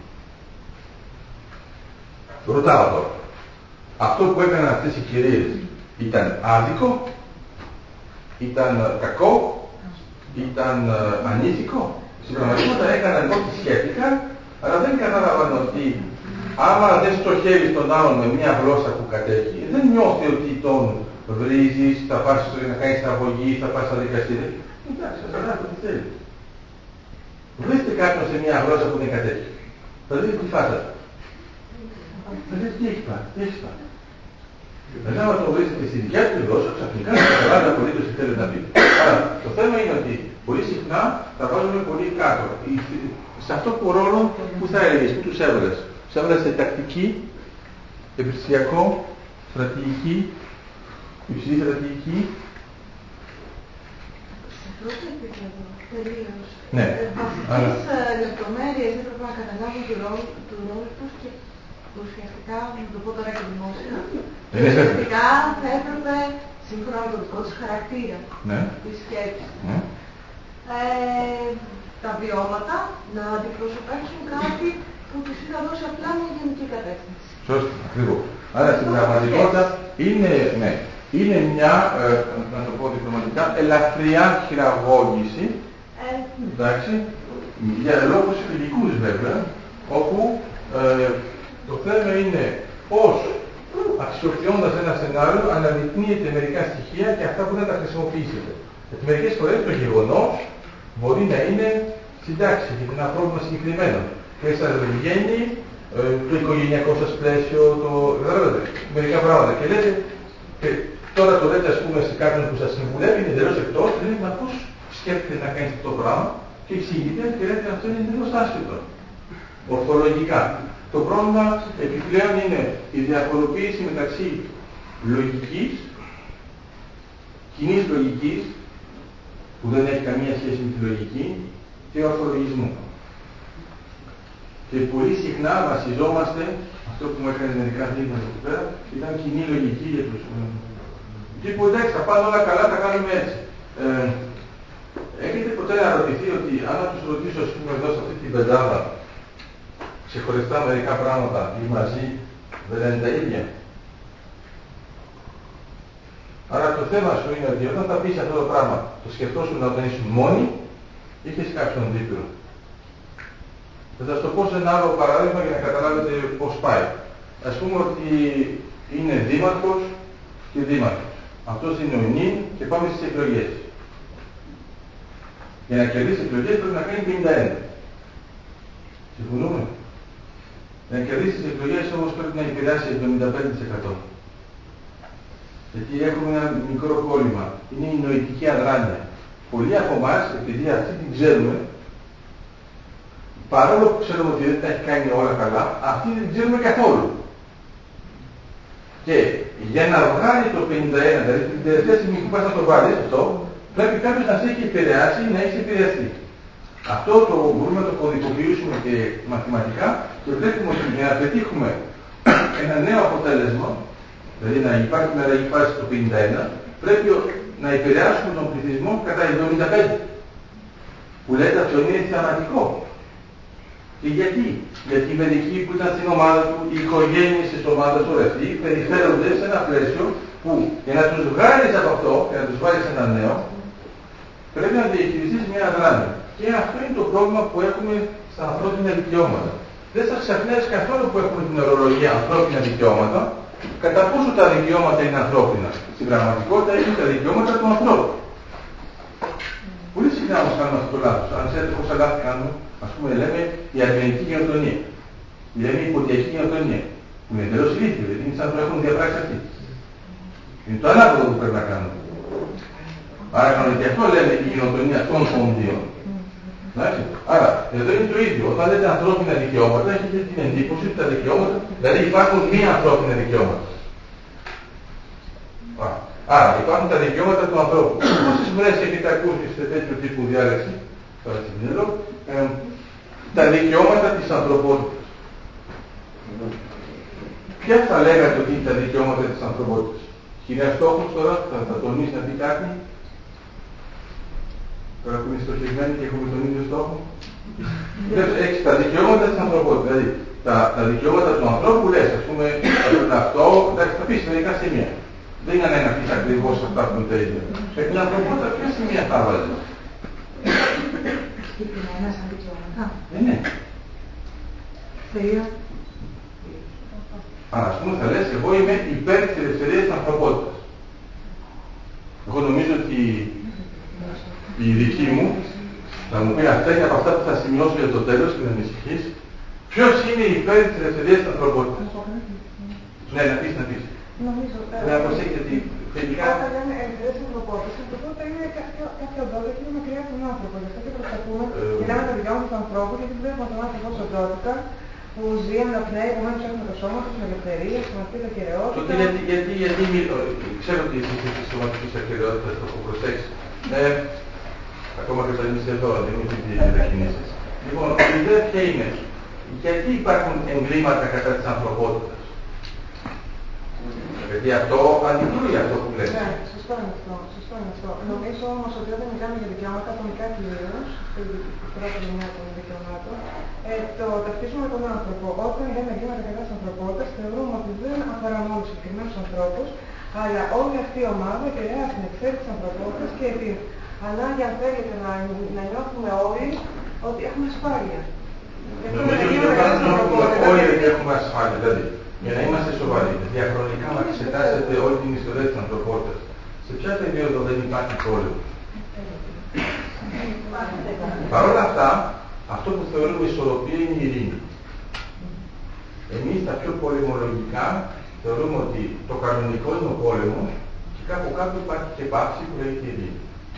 Ρωτάω τώρα, αυτό που έκαναν αυτές οι κυρίες ήταν άδικο, ήταν κακό, ήταν ανήθικο? Στην πραγματικότητα έκαναν ό,τι σκέφτηκαν, αλλά δεν κατάλαβαν ότι άμα δεν στοχεύεις τον άλλον με μια γλώσσα που κατέχει, δεν νιώθει ότι τον βρίζεις, θα πας να κάνεις αγωγή, θα πας στα δικαστήρια. Εντάξει, θα γράφει ό,τι θέλει. Βρείτε κάποιον σε μια γλώσσα που δεν κατέχει. Θα δείτε τι φάσατε. Θα δείτε τι έχει πάει, τι έχει πάει. Μετά άμα το βρίσκεται στη δικιά του γλώσσα, ξαφνικά θα καταλάβει απολύτως τι θέλει να πει. Άρα το θέμα είναι ότι πολύ συχνά τα βάζουμε πολύ κάτω. Σε αυτό το ρόλο που θα έλεγες, που τους έβαλες? Τους έβαλες σε τακτική, επιστημιακό, στρατηγική, υψηλή στρατηγική. Σε πρώτο επίπεδο, τελείως. Ναι. Βασικές λεπτομέρειες έπρεπε να καταλάβουν του ρόλου τους και ουσιαστικά, να το πω τώρα και δημόσια, ουσιαστικά θα έπρεπε, σύμφωνα με το δικό τους χαρακτήρα, τη σκέψη, τα βιώματα να αντιπροσωπεύσουν κάτι που τους είχα δώσει απλά μια γενική κατεύθυνση. Σωστά, ακριβώς. Άρα στην πραγματικότητα είναι μια, να το πω διπλωματικά, ελαφριά χειραγώγηση, εντάξει, για λόγους λογικούς βέβαια, όπου το θέμα είναι πώς αξιοποιώντας ένα σενάριο αναδεικνύεται μερικά στοιχεία και αυτά που δεν τα χρησιμοποιήσετε. Γιατί μερικές φορές το γεγονός μπορεί να είναι συντάξει για ένα πρόβλημα συγκεκριμένο. Και σας βγαίνει το οικογενειακό σας πλαίσιο, μερικά πράγματα. Και λέτε, και τώρα το λέτε ας πούμε σε κάποιον που σας συμβουλεύει, είναι εντελώς εκτός, και λέτε, μα πώς σκέφτεται να κάνετε αυτό το πράγμα, και εξηγείτε και λέτε αυτό είναι εντελώς άσχετο. Ορθολογικά. Το πρόβλημα επιπλέον είναι η διαφοροποίηση μεταξύ λογικής, κοινής λογικής, που δεν έχει καμία σχέση με τη λογική, και ορθολογισμού. Και πολύ συχνά βασιζόμαστε, αυτό που μου έκανε μερικά δείγματα εκεί πέρα, ήταν κοινή λογική για τους... Και που εντάξει, θα πάνε όλα καλά, θα κάνουμε έτσι. Έχετε ποτέ αναρωτηθεί ότι αν τους ρωτήσω, ας πούμε, εδώ σε αυτή την πεντάδα, ξεχωριστά μερικά πράγματα ή μαζί, δεν είναι τα ίδια? Άρα το θέμα σου είναι ότι όταν θα πεις αυτό το πράγμα, το σκεφτόσουν όταν ήσουν μόνοι, είχες κάποιον δίπλο. Θα σας το πω σε ένα άλλο παράδειγμα για να καταλάβετε πώς πάει. Ας πούμε ότι είναι δήμαρχος και δήμαρχος. Αυτός είναι ο νυν και πάμε στις εκλογές. Για να κερδίσει εκλογές πρέπει να κάνει 51. Συμφωνούμε? Να κερδίσει τις εκλογές όμως πρέπει να επηρεάσει 75%. Γιατί έχουμε ένα μικρό κόλλημα. Είναι η νοητική αδράνεια. Πολλοί από εμάς, επειδή αυτή την ξέρουμε, παρόλο που ξέρουμε ότι δεν τα έχει κάνει όλα καλά, αυτή δεν την ξέρουμε καθόλου. Και για να βγάλει το 51, δηλαδή την τελευταία στιγμή που πας να το βάλεις αυτό, πρέπει κάποιος να σε έχει επηρεάσει ή να έχει επηρεαστεί. Αυτό το μπορούμε να το κωδικοποιήσουμε και μαθηματικά και βλέπουμε ότι για να πετύχουμε ένα νέο αποτέλεσμα, δηλαδή να υπάρχει μια αλλαγή φάση στο 51, πρέπει να επηρεάσουμε τον πληθυσμό κατά 75. Που λέτε αυτό είναι θεαματικό. Και γιατί? Γιατί οι μερικοί που ήταν στην ομάδα του, οι οικογένειες της ομάδας του αυτοί, περιφέρονται σε ένα πλαίσιο που για να τους βγάλεις από αυτό και να τους βάλεις ένα νέο, πρέπει να διαχειριστείς μια αδράνεια. Και αυτό είναι το πρόβλημα που έχουμε στα ανθρώπινα δικαιώματα. Δεν σας ξαφνιάζει καθόλου που έχουμε την ορολογία ανθρώπινα δικαιώματα, κατά πόσο τα δικαιώματα είναι ανθρώπινα. Στην πραγματικότητα είναι τα δικαιώματα του ανθρώπου. Πολύ συχνά όμως κάνουμε αυτό το λάθος. Αν ξέρετε πόσα λάθη κάνουμε, ας πούμε λέμε η αρμενική γενοτονία. Λέμε η υποτιακή γενοτονία. Που είναι εντελώς ηλίθιο, γιατί είναι σαν να το έχουν διαπράξει αυτοί. Είναι το ανάποδο που πρέπει να κάνουμε. Άρα κανονικά αυτό λέμε η γενοτονία των κονδύων. Άρα, εδώ είναι το ίδιο. Όταν λέτε ανθρώπινα δικαιώματα, έχετε την εντύπωση ότι τα δικαιώματα, δηλαδή υπάρχουν μία ανθρώπινα δικαιώματα. Άρα, υπάρχουν τα δικαιώματα του ανθρώπου. Πόσες φορές έχετε ακούσει σε τέτοιο τύπου διάλεξη, τα δικαιώματα της ανθρωπότητας. Ποια θα λέγατε ότι είναι τα δικαιώματα της ανθρωπότητας? Κυρία Στόχος τώρα, θα τονίσει να πει κάτι. Τώρα που είναι στοχευμένοι και έχουμε τον ίδιο στόχο. Έχεις τα δικαιώματα της ανθρωπότητας. Δηλαδή, τα δικαιώματα του ανθρώπου λες, ας πούμε, αυτό, εντάξει, θα πεις μερικά σημεία. Δεν είναι να πεις ακριβώς αυτά που είναι τα ίδια. Την ανθρωπότητα, ποια σημεία θα έβαζε? Συγκεκριμένα σαν δικαιώματα. Ναι. Θεία. Ας πούμε θα λες, εγώ είμαι υπέρ της ελευθερίας της ανθρωπότητας. Εγώ νομίζω ότι η δική μου θα μου πει αυτά είναι από αυτά που θα σημειώσω για το τέλος και να ανησυχείς. Ποιος είναι υπέρ της ελευθερίας της ανθρωπότητας? Ναι, να πεις. Νομίζω. Να προσέχετε τι τελικά. Όταν λέμε ελευθερία της ανθρωπότητας, η ανθρωπότητα είναι κάποια οντότητα και είναι μακριά από τον άνθρωπο. Γι' αυτό και προσπαθούμε, μιλάμε τα δικαιώματα του ανθρώπου, γιατί βλέπουμε τον άνθρωπο ως οντότητα που ζει, αναπνέει, επομένως έχουμε το σώμα του, την ελευθερία, τη σωματική ακεραιότητα. Τότε γιατί ξέρω ότι εσείς έχετε τη σωματική ακεραιότητα, το έχω προσέξει. Ακόμα και όταν είστε εδώ, δεν είναι οι μετακινήσεις. Λοιπόν, η ιδέα ποια είναι? Γιατί υπάρχουν εγκλήματα κατά της ανθρωπότητας? Γιατί αυτό αντικρούει αυτό που λέμε. Ναι, σωστό είναι αυτό. Νομίζω όμως ότι όταν μιλάμε για δικαιώματα ατομικά κυρίως, στην πρώτη μηνιά των δικαιωμάτων, το ταυτίζουμε με τον άνθρωπο. Όταν λέμε εγκλήματα κατά της ανθρωπότητας, θεωρούμε ότι δεν αφορά μόνο συγκεκριμένους ανθρώπους, αλλά όλη αυτή η ομάδα επηρεάζει την εξέλιξη της ανθρωπότητας και την ανάγκη, αν θέλετε, να νιώθουμε όλοι ότι έχουμε ασφάλεια. Νομίζω ότι όλοι δεν έχουμε ασφάλεια. Δηλαδή, για να είμαστε σοβαροί, διαχρονικά να εξετάσετε όλη την ιστορία της ανθρωπότητας. Σε ποια περίοδο δεν υπάρχει πόλεμο? Παρ' όλα αυτά, αυτό που θεωρούμε ισορροπία είναι η ειρήνη. Εμείς τα πιο πολεμολογικά θεωρούμε ότι το κανονικό είναι ο πόλεμος και κάπου κάπου υπάρχει και πάυση που λέγεται ειρήνη.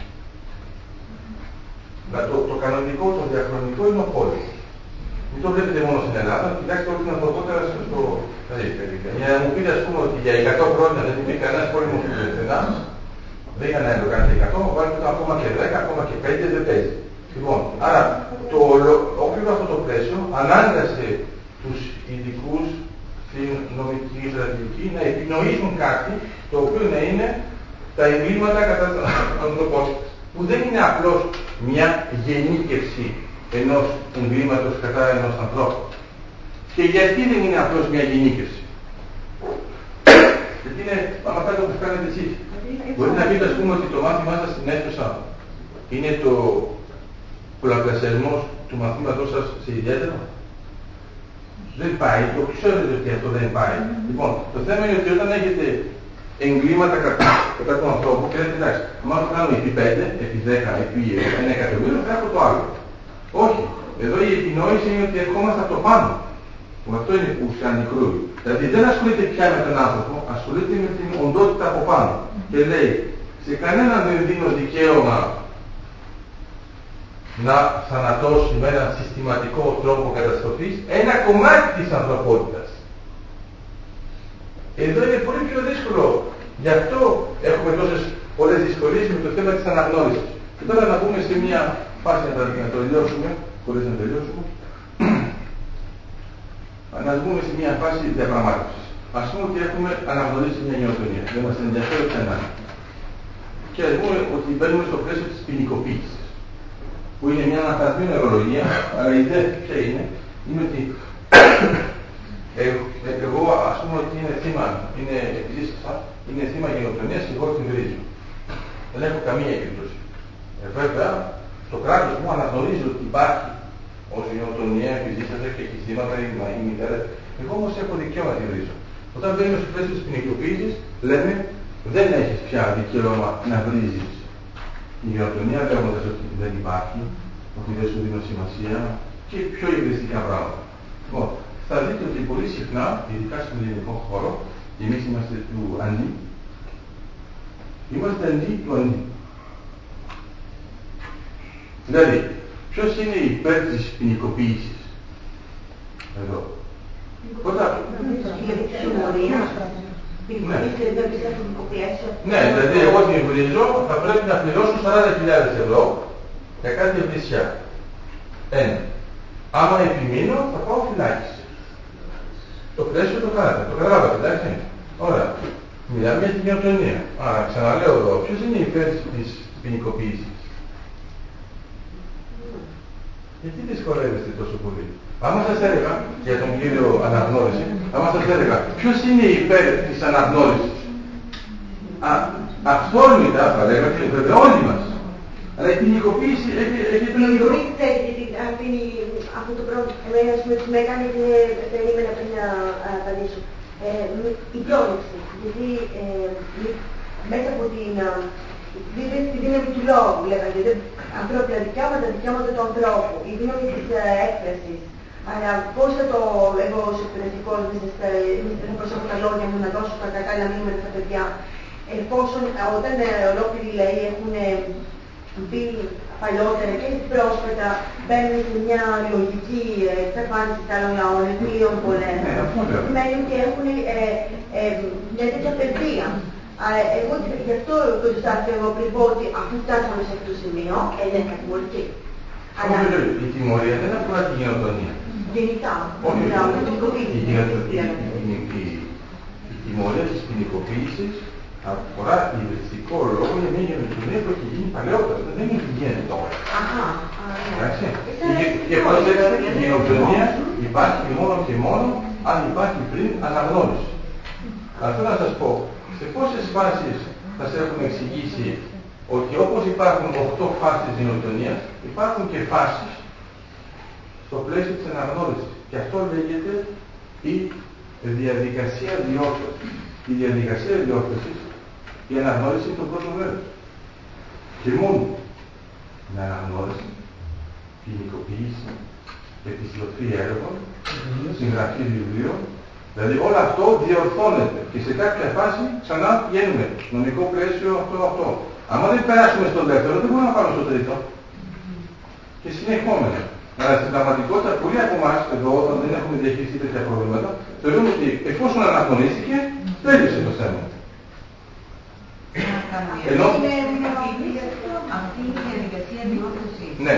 Το κανονικό, το διαχρονικό είναι ο πόλεμος. Μην το βλέπετε μόνο στην Ελλάδα, κοιτάξτε όλη την ανθρωπότητα στο. Για να μου πείτε, ας πούμε, ότι για 100 χρόνια δεν υπήρχε κανένας πόλεμος του πουθενά, δεν είχαν να το κάνετε 100, βάλτε το ακόμα και 10, ακόμα και 5, δεν παίζει. Λοιπόν, άρα όλο αυτό το πλαίσιο ανάγκασε τους ειδικούς στην νομική στρατηγική να επινοήσουν κάτι το οποίο να είναι τα εγκλήματα κατά της ανθρωπότητας. Που δεν είναι απλώς μια γενίκευση ενός εγκλήματος κατά ενός ανθρώπου. Και γιατί δεν είναι απλώς μια γενίκευση? Γιατί είναι αυτά που κάνετε εσείς. Μπορείτε να πείτε, ας πούμε, ότι το μάθημά σας στην αίθουσα είναι το πολλαπλασιασμός του μαθήματός σας σε ιδιαίτερο? Δεν πάει, το ξέρετε ότι αυτό δεν πάει. Λοιπόν, το θέμα είναι ότι όταν έχετε εγκλήματα κατά του ανθρώπου και λέτε, εντάξει, άμα το κάνω επί 5, επί 10, επί 1 εκατομμύριο, θα έχω το άλλο. Όχι. Εδώ η επινόηση είναι ότι ερχόμαστε από το πάνω. Αυτό είναι που σε αντικρούει. Δηλαδή δεν ασχολείται πια με τον άνθρωπο, ασχολείται με την οντότητα από πάνω. Και λέει, σε κανέναν δεν δίνω δικαίωμα να θανατώσει με έναν συστηματικό τρόπο καταστροφής ένα κομμάτι της ανθρωπότητας. Εδώ είναι πολύ πιο δύσκολο. Γι' αυτό έχουμε τόσες πολλές δυσκολίες με το θέμα της αναγνώρισης. Και τώρα να πούμε σε μια φάση να το τελειώσουμε, χωρίς να τελειώσουμε, να βγούμε σε μια φάση διαπραγμάτευσης. Ας πούμε ότι έχουμε αναγνωρίσει μια γενοκτονία. Δεν μας ενδιαφέρει πουθενά. Και ας πούμε ότι μπαίνουμε στο πλαίσιο της ποινικοποίησης. Που είναι μια αναθαρρυμένη ορολογία, αλλά η ιδέα ποια είναι? Είναι ότι εγώ ας πούμε ότι είναι θύμα, είναι θύμα γενοκτονίας και εγώ την βρίζω. Δεν έχω καμία έκπτωση. Βέβαια, το κράτος μου αναγνωρίζει ότι υπάρχει ως γενοκτονία, επιζήσατε και έχει θύματα η μητέρα. Εγώ όμως έχω δικαίωμα να τη βρίζω. Όταν μπαίνουμε στο πλαίσιο της ποινικοποίησης, λέμε δεν έχεις πια δικαίωμα να βρίζεις η γενοκτονία, λέγοντας ότι δεν υπάρχει, ότι δεν σου δίνω σημασία και πιο υβριστικά πράγματα. Λοιπόν, θα δείτε ότι πολύ συχνά, ειδικά στον ελληνικό χώρο, εμείς είμαστε του αντί, είμαστε αντί του αντί. Δηλαδή, Ποιος είναι υπέρ της ποινικοποίησης? Εδώ. Ναι, δηλαδή εγώ την βρίζω, θα πρέπει να πληρώσω 40.000 ευρώ για κάτι ευρυσιά. Ένα. Άμα επιμείνω, θα πάω φυλάκιση. Το πλαίσιο το κάνατε, το καταλάβατε, εντάξει. Ωραία. Μιλάμε για την γενοτονία. Άρα, ξαναλέω εδώ, ποιος είναι υπέρ της ποινικοποίησης? Γιατί δυσκολεύεστε τόσο πολύ? Άμα σας έλεγα, για τον κύριο αναγνώριση, άμα σας έλεγα, ποιος είναι υπέρ της αναγνώρισης? Αυθόρμητα θα λέγαμε, βέβαια όλοι μας. Αλλά η ποινικοποίηση έχει τον ίδιο. Γιατί αφήνει αυτό το πρόβλημα. Εμένα, ας πούμε, με έκανε και περίμενα πριν να απαντήσω. Η πρόληψη. Δηλαδή, μέσα από την δύναμη του λόγου, λέγανε, ανθρώπινα δικαιώματα, δικαιώματα του ανθρώπου, η δύναμη της έκφρασης. Αλλά πώς θα το εγώ ως εκπαιδευτικός θα προσέχω τα λόγια μου, να δώσω τα κατάλληλα μήνυματα στα παιδιά, εφόσον όταν ολόκληροι λαοί έχουν μπει παλιότερα και πρόσφατα μπαίνουν σε μια λογική εξαφάνιση άλλων λαών, εκμήλων πολλές. Σημαίνει ότι έχουν μια τέτοια παιδεία. Εγώ γι' αυτό το ζητάω εγώ πριν πω ότι αφού φτάσαμε σε αυτό το σημείο, είναι κατηγορική. Η τιμωρία δεν αφορά τη γενοτονία. Γενικά. Η τιμωρία της ποινικοποίησης αφορά υβριστικό λόγο για μια γενοτονία που έχει γίνει παλαιότερα. Δεν έχει γίνει τώρα. Εντάξει. Και προσέξτε, η γενοτονία υπάρχει μόνο και μόνο αν υπάρχει πριν αναγνώριση. Αυτό να σας πω, σε πόσες φάσεις θα σας έχουν εξηγήσει ότι όπως υπάρχουν 8 φάσεις γενοτονίας, υπάρχουν και φάσεις στο πλαίσιο της αναγνώρισης. Και αυτό λέγεται η διαδικασία διόρθωσης. Η διαδικασία διόρθωσης, η αναγνώριση είναι το πρώτο μέρος. Και μόνο με αναγνώριση, ποινικοποίηση, επιστροφή έργων, συγγραφή βιβλίων, δηλαδή όλο αυτό διορθώνεται και σε κάποια φάση ξανά πηγαίνουμε. Νομικό πλαίσιο αυτό. Αν δεν περάσουμε στο δεύτερο, δεν μπορούμε να πάμε στο τρίτο. Και συνεχόμενα. Αλλά στην πραγματικότητα, πολλοί από εμάς εδώ, όταν δεν έχουμε διαχειριστεί τέτοια προβλήματα, θεωρούμε ότι εφόσον αναγνωρίστηκε, τέλειωσε το θέμα. Ενώ αυτή η διαδικασία διόρθωσης, ναι.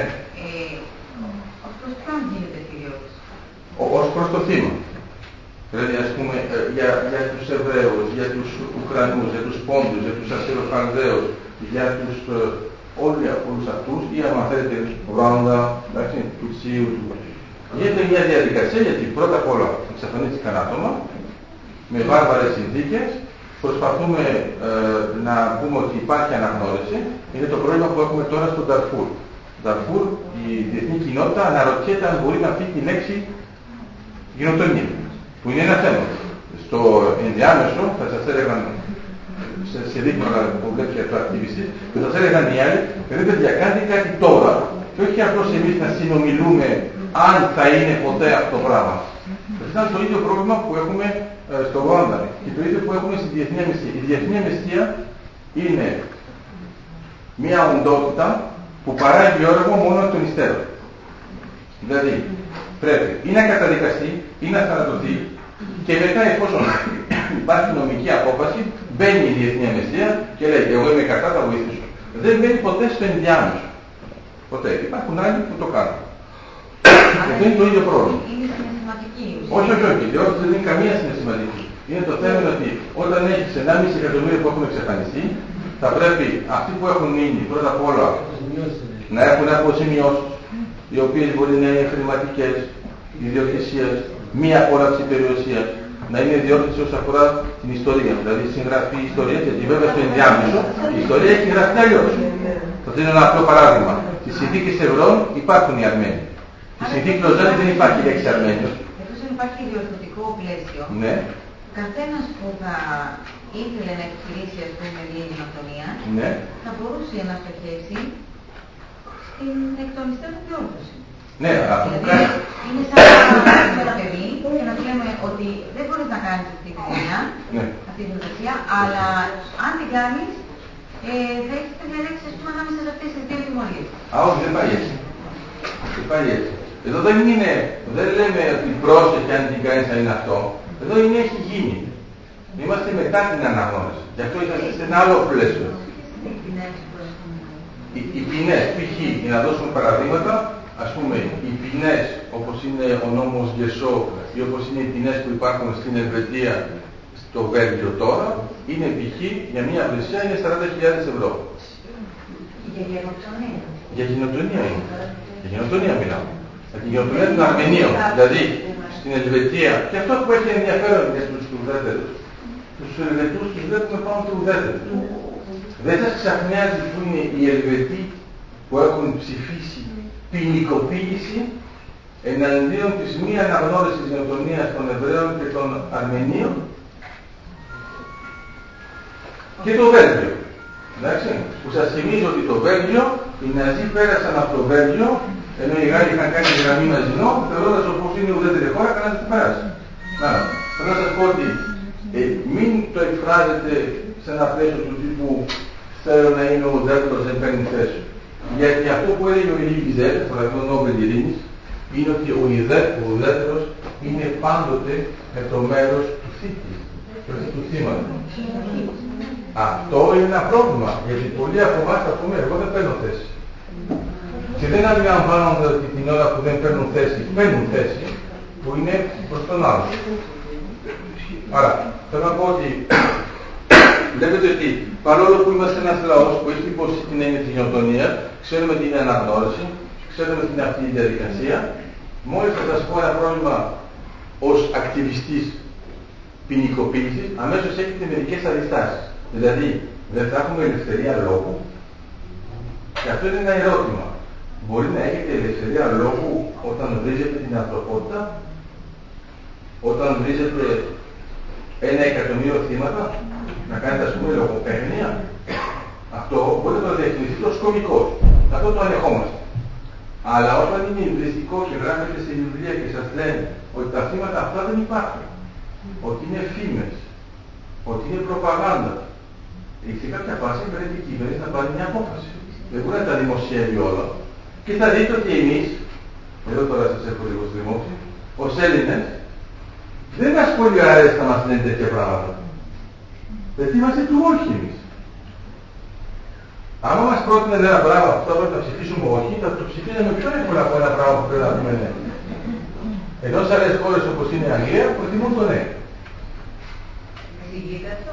ως προς ποιον γίνεται η διόρθωση? Ως προς το θύμα. Δηλαδή, ας πούμε, για τους Εβραίους, για τους Ουκρανούς, για τους Πόντους, για τους Ασσυροχαλδαίους, για τους όλους αυτούς, ή αν θέλετε, Ρουάνδα, του Τσίου, γίνεται μια διαδικασία γιατί πρώτα απ' όλα εξαφανίστηκαν άτομα με βάρβαρες συνθήκες. Προσπαθούμε να πούμε ότι υπάρχει αναγνώριση. Είναι το πρόβλημα που έχουμε τώρα στο Νταρφούρ. Νταρφούρ, η διεθνή κοινότητα αναρωτιέται αν μπορεί να πει τη λέξη γενοτονία, που είναι ένα θέμα. Στο ενδιάμεσο θα σας έλεγαν, σε δείχνω που βλέπει για το ακτιβιστή, θα σας έλεγαν οι άλλοι, παιδιά, κάντε κάτι τώρα, και όχι απλώς εμείς να συνομιλούμε αν θα είναι ποτέ αυτό το πράγμα. Αυτό είναι το ίδιο πρόβλημα που έχουμε στο Ρουάνδα και το ίδιο που έχουμε στη διεθνή αμνηστία. Η διεθνή αμνηστία είναι μια οντότητα που παράγει έργο μόνο εκ των υστέρων. Δηλαδή, πρέπει ή να καταδικαστεί ή να θανατωθεί και μετά, εφόσον υπάρχει νομική απόφαση, μπαίνει η διεθνή αμνηστία και λέει: εγώ είμαι κατά, θα βοηθήσω. Δεν μπαίνει ποτέ στο ενδιάμεσο. Ποτέ. Υπάρχουν άλλοι που το κάνουν. Αυτό είναι το ίδιο πρόβλημα. Είναι συναισθηματική. Όχι. Διότι δεν είναι καμία συναισθηματική. Είναι το θέμα ότι όταν έχεις 1,5 εκατομμύριο που έχουν εξαφανιστεί, θα πρέπει αυτοί που έχουν μείνει πρώτα απ' όλα να έχουν αποζημιώσεις, οι οποίες μπορεί να είναι χρηματικές, ιδιοκτησίες, μία απόλαυση περιουσίας, να είναι διόρθωση όσον αφορά την ιστορία. Δηλαδή συγγραφή ιστορία, γιατί βέβαια στο ενδιάμεσο η ιστορία έχει γραφτεί αλλιώς. Θα δίνω ένα απλό παράδειγμα. Στις συνθήκες Ευρών υπάρχουν οι Αρμένοι. Στη συνθήκη Λοζάνη δεν υπάρχει λέξη Αρμένιος. Εφόσον υπάρχει διορθωτικό πλαίσιο, ναι. Καθένας που θα ήθελε να επιχειρήσει, ας πούμε, μια γενοτονία, ναι. Θα μπορούσε να στοχεύσει στην εκ των υστέρων διόρθωση. Ναι, αυτό δηλαδή, που κάνει. είναι σαν να έχουμε ένα παιδί και να του λέμε ότι δεν μπορείς να κάνεις αυτή τη δουλειά, αυτή την εργασία, αλλά αν την κάνεις, θα έχεις διαλέξει, ας πούμε, ανάμεσα σε αυτές τις δύο τιμωρίες. Όχι, δεν πάει έτσι. Πάλι έτσι. Εδώ δεν λέμε ότι πρόσεχε αν την κάνεις να είναι αυτό. Εδώ έχει γίνει. Είμαστε μετά την αναγνώριση. Γι' αυτό είσαστε σε ένα άλλο πλαίσιο. Οι ποινές, π.χ. για να δώσουμε παραδείγματα, ας πούμε, οι ποινές όπως είναι ο νόμος Γεσό ή όπως είναι οι ποινές που υπάρχουν στην Ελβετία, στο Βέλγιο τώρα, είναι π.χ. για μια αυλησία είναι 40.000 ευρώ. Για γενοκτονία. Για γενοκτονία είναι. Για γενοκτονία μιλάω. Για την γενοκτονία των Αρμενίων. Δηλαδή, στην Ελβετία, και αυτό που έχει ενδιαφέρον για τους ουδέτερους, τους Ελβετούς τους βλέπουμε πάνω του ουδέτερους. Δεν σας ξαφνιάζει που είναι οι Ελβετοί που έχουν ψηφίσει ποινικοποίηση εναντίον της μη αναγνώρισης γενοκτονίας των Εβραίων και των Αρμενίων και το Βέλγιο. Εντάξει, που σας θυμίζω ότι το Βέλγιο, οι Ναζί πέρασαν από το Βέλγιο, ενώ οι Γάλλοι είχαν κάνει γραμμή ναζινό, θεωρώντας όπως είναι η ουδέτερη χώρα, κανένας δεν περάσει. Θέλω να σας πω ότι μην το εκφράζετε σε ένα πλαίσιο του τύπου θέλω να είμαι ουδέτερος, δεν παίρνει θέση. Γιατί αυτό που έλεγε ο Ηλί Βιζέλ, στο βραβείο Νόμπελ Ειρήνης, είναι ότι ο ουδέτερος είναι πάντοτε με το μέρος του θήτη, του θύματος. Αυτό είναι ένα πρόβλημα, γιατί πολλοί από εμάς θα πούμε εγώ δεν παίρνω θέση. Και δεν αντιλαμβάνονται ότι την ώρα που δεν παίρνουν θέση, που είναι προς τον άλλο. Άρα, θέλω να πω ότι βλέπετε ότι παρόλο που είμαστε ένας λαός που έχει υποστεί την έννοια της γενοκτονίας, ξέρουμε τι είναι αναγνώριση, ξέρουμε τι είναι αυτή η διαδικασία, μόλις θα σας πω ένα πρόβλημα ως ακτιβιστής ποινικοποίησης, αμέσως έχετε μερικές αντιστάσεις. Δηλαδή, δεν θα έχουμε ελευθερία λόγου. Και αυτό είναι ένα ερώτημα. Μπορεί να έχετε ελευθερία λόγου όταν βρίζετε την ανθρωπότητα, όταν βρίζετε 1.000.000 θύματα, να κάνετε ας πούμε λογοπαίγνια. Αυτό μπορεί να το διαχειριστείτε ως κωμικός. Αυτό το ανεχόμαστε. Αλλά όταν είναι υβριστικό και γράφετε σε βιβλία και σας λένε ότι τα θύματα αυτά δεν υπάρχουν, ότι είναι φήμες, ότι είναι προπαγάνδα, σε κάποια φάση πρέπει η κυβέρνηση να πάρει μια απόφαση. Δεν μπορεί να τα δημοσιεύει όλα. Και θα δείτε ότι εμείς, εδώ τώρα σας έχω λίγο στριμώξει, ως Έλληνες, δεν μας πολύ αρέσει να μας λένε τέτοια πράγματα. Γιατί είμαστε του όχι εμείς. Άμα μας πρότεινε ένα πράγμα που θα πρέπει να ψηφίσουμε όχι, θα το ψηφίσουμε πιο εύκολα από ένα πράγμα που πρέπει να πούμε ναι. Ενώ σε άλλες χώρες όπως είναι η Αγγλία, προτιμούν το ναι. Εξηγείται αυτό.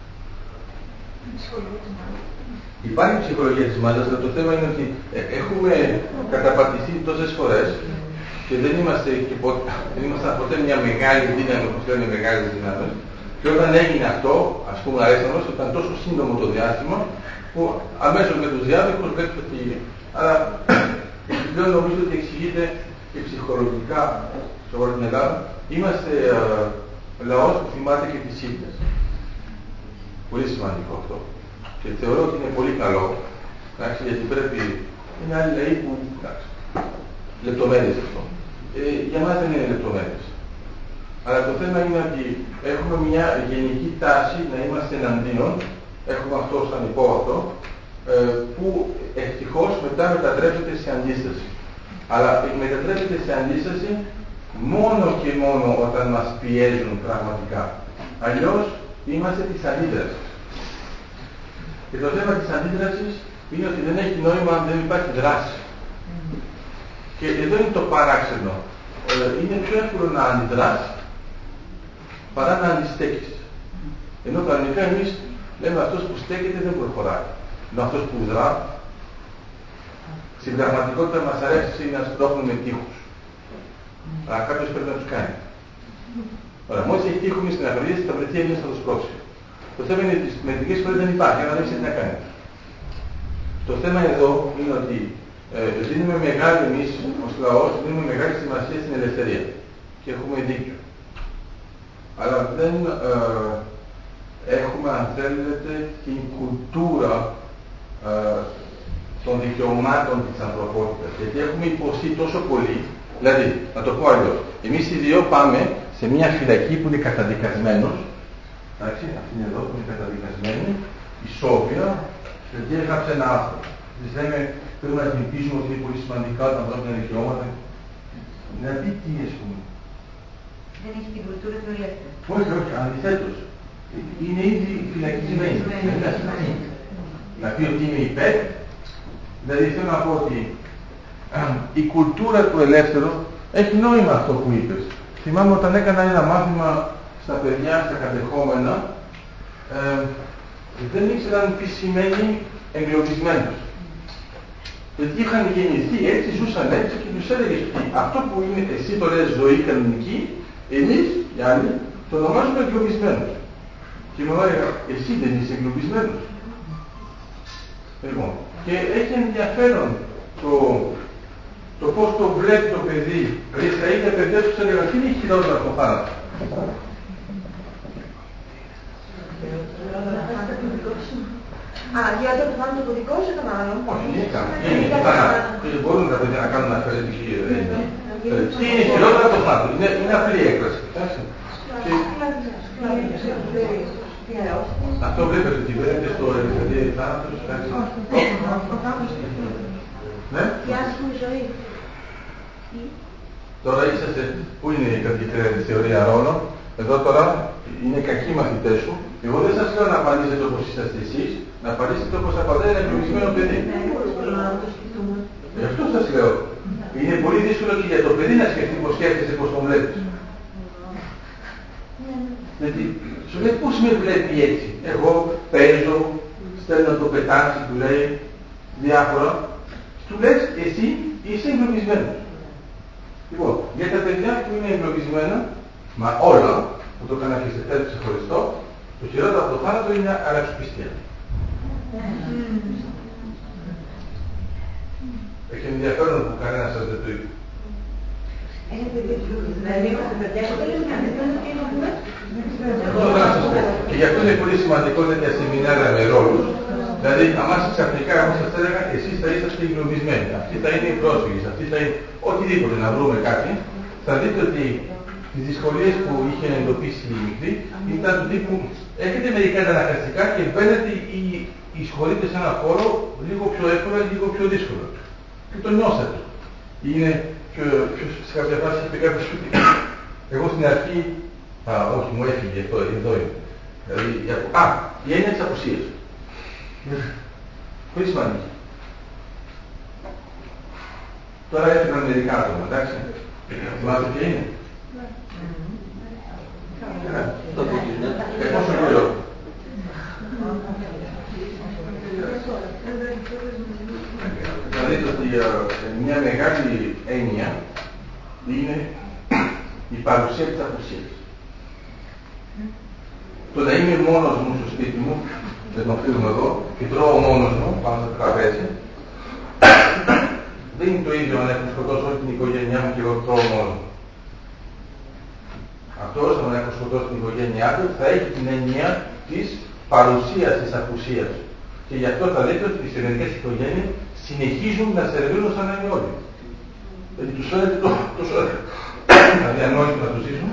Υπάρχει ψυχολογία της μάζας, αλλά το θέμα είναι ότι έχουμε καταπατηθεί τόσες φορές και δεν ήμασταν ποτέ μια μεγάλη δύναμη, όπως λένε μεγάλες δυνάμεις. Και όταν έγινε αυτό, ας πούμε αρέσανος, ήταν τόσο σύντομο το διάστημα που αμέσως με τους διάδικους βλέπετε ότι... Άρα, πλέον νομίζω ότι εξηγείται και ψυχολογικά σε όλη την Ελλάδα. Είμαστε λαός που θυμάται και τις ύπνες. Πολύ σημαντικό αυτό. Και θεωρώ ότι είναι πολύ καλό, εντάξει, γιατί πρέπει, είναι άλλοι λαοί που, εντάξει, λεπτομέρειες αυτό. Για μας δεν είναι λεπτομέρειες. Αλλά το θέμα είναι ότι έχουμε μια γενική τάση να είμαστε εναντίον, έχουμε αυτό σαν υπόβαθρο, που ευτυχώς μετά μετατρέπεται σε αντίσταση. Αλλά μετατρέπεται σε αντίσταση μόνο και μόνο όταν μας πιέζουν πραγματικά. Αλλιώς είμαστε της αντίδρασης. Και το θέμα της αντίδρασης είναι ότι δεν έχει νόημα αν δεν υπάρχει δράση. Και εδώ είναι το παράξενο. Είναι πιο εύκολο να αντιδράς παρά να αντιστέκεις. Ενώ κανονικά εμείς λέμε αυτός που στέκεται δεν προχωράει. Ενώ αυτός που δρά, στην πραγματικότητα μας αρέσει να σπρώχνουμε τείχους. Αλλά κάποιος πρέπει να τους κάνει. Ωραία, μόλις έχει τείχους στην αγρία, θα βρεθεί ένας να το σπρώξει. Το θέμα είναι ότι μερικές φορές δεν υπάρχει, αλλά δεν ξέρει τι να κάνει. Το θέμα εδώ είναι ότι δίνουμε μεγάλη, εμείς ως λαός, δίνουμε μεγάλη σημασία στην ελευθερία. Και έχουμε δίκιο. Αλλά δεν έχουμε, αν θέλετε, την κουλτούρα των δικαιωμάτων της ανθρωπότητας. Γιατί έχουμε υποστεί τόσο πολύ, δηλαδή, να το πω αλλιώς, εμείς οι δύο πάμε σε μια φυλακή που είναι καταδικασμένος. Εντάξει, αυτή είναι εδώ που είναι καταδικασμένη, η Σόβια, γιατί έγραψε ένα άρθρο. Της λέμε πρέπει να συνηθίζουμε ότι είναι πολύ σημαντικά τα ανθρώπινα δικαιώματα. Να πει τι, ας πούμε. Δεν έχει την κουλτούρα του ελεύθερου. Όχι, όχι, αντιθέτως. Είναι ήδη φυλακισμένη. Να πει ότι είναι υπέρ. Δηλαδή θέλω να πω ότι η κουλτούρα του ελεύθερου έχει νόημα αυτό που είπες. Θυμάμαι όταν έκανα ένα μάθημα στα παιδιά, στα κατεχόμενα, δεν ήξεραν τι σημαίνει εγκλωβισμένος. Γιατί είχαν γεννηθεί έτσι, ζούσαν έτσι και τους έλεγες ότι αυτό που είναι εσύ το λες ζωή κανονική, εμείς οι άλλοι το ονομάζουμε εγκλωβισμένος. Και μου έλεγα, εσύ δεν είσαι εγκλωβισμένος. Λοιπόν, και έχει ενδιαφέρον το πώς το βλέπει το παιδί. Δηλαδή στα ίδια παιδιά τους έλεγα, τι είναι χειρότερο από το θάνατο. Διότι το θάνατο το δικό σου ή τον άλλον. Όχι, δεν είναι θάνατο. Μπορούν τα παιδιά να κάνουν αφαιρετική. Τι είναι χειρότερο από το θάνατο. Είναι απλή έκφραση. Αυτό βλέπετε ότι βλέπετε στο ελευθερία θάνατος. Ναι. Η άσχημη ζωή. Τώρα είσαστε, πού είναι η καθηγήτρια της θεωρία ρόλων, εδώ τώρα είναι κακοί μαθητές σου. Εγώ δεν σας λέω να απαντήσετε όπως είσαστε εσείς, να απαντήσετε όπως απαντάει ένα εγκλωβισμένο παιδί. Αυτό σας λέω. Είναι πολύ δύσκολο και για το παιδί να σκεφτεί πως σκέφτεσαι, πως τον βλέπεις. Γιατί σου λέει πώς με βλέπει έτσι. Εγώ παίζω, στέλνω το πετάξι, του λέει διάφορα. Του λες εσύ είσαι εγκλωβισμένος. Λοιπόν, για τα παιδιά που είναι εγκλωβισμένα, μα όλα, που το έκανα και σε τέλος ξεχωριστό, το χειρότερο από το θάνατο είναι αλλαξοπιστία. Έχει ενδιαφέρον που κανένας σας δεν το είπε. Και γι' αυτό είναι πολύ σημαντικό τέτοια σεμινάρια με ρόλους. Δηλαδή, άμα ξαφνικά εγώ σας έλεγα, εσείς θα είσαστε εγκλωβισμένοι, αυτοί θα είναι οι πρόσφυγες, αυτοί θα είναι οτιδήποτε να βρούμε κάτι, θα δείτε ότι τις δυσκολίες που είχε εντοπίσει η μικρή ήταν του τύπου έχετε μερικά αναγκαστικά και μπαίνετε ή εισχωρείτε σε έναν χώρο λίγο πιο εύκολα, λίγο πιο δύσκολο. Και το νιώσατε. Είναι σε κάποια φάση είπε κάποιος ότι εγώ στην αρχή, όχι μου έφυγε αυτό, εδώ είναι. Δηλαδή, η έννοια της απουσίας. Πολύ σημαντική. Τώρα έφυγαν μερικά άτομα, εντάξει. Θυμάστε ποια είναι. Πόσο καιρό. Θα δείτε ότι μια μεγάλη έννοια είναι η παρουσία της απουσίας. Το να είμαι μόνος μου στο σπίτι μου, με τον φίλο μου εδώ, και τρώω μόνος μου πάνω στο τραπέζι, δεν είναι το ίδιο αν έχω σκοτώσει όλη την οικογένειά μου και εγώ τρώω μόνος μου. Αυτός, αν έχω σκοτώσει την οικογένειά του, θα έχει την έννοια της παρουσίας της απουσίας. Και γι' αυτό θα δείτε ότι οι ελληνικές οικογένειες συνεχίζουν να σερβίρουν σαν να είναι όλοι. Δηλαδή τους φαίνεται τόσο αδιανόητο να το ζήσουν.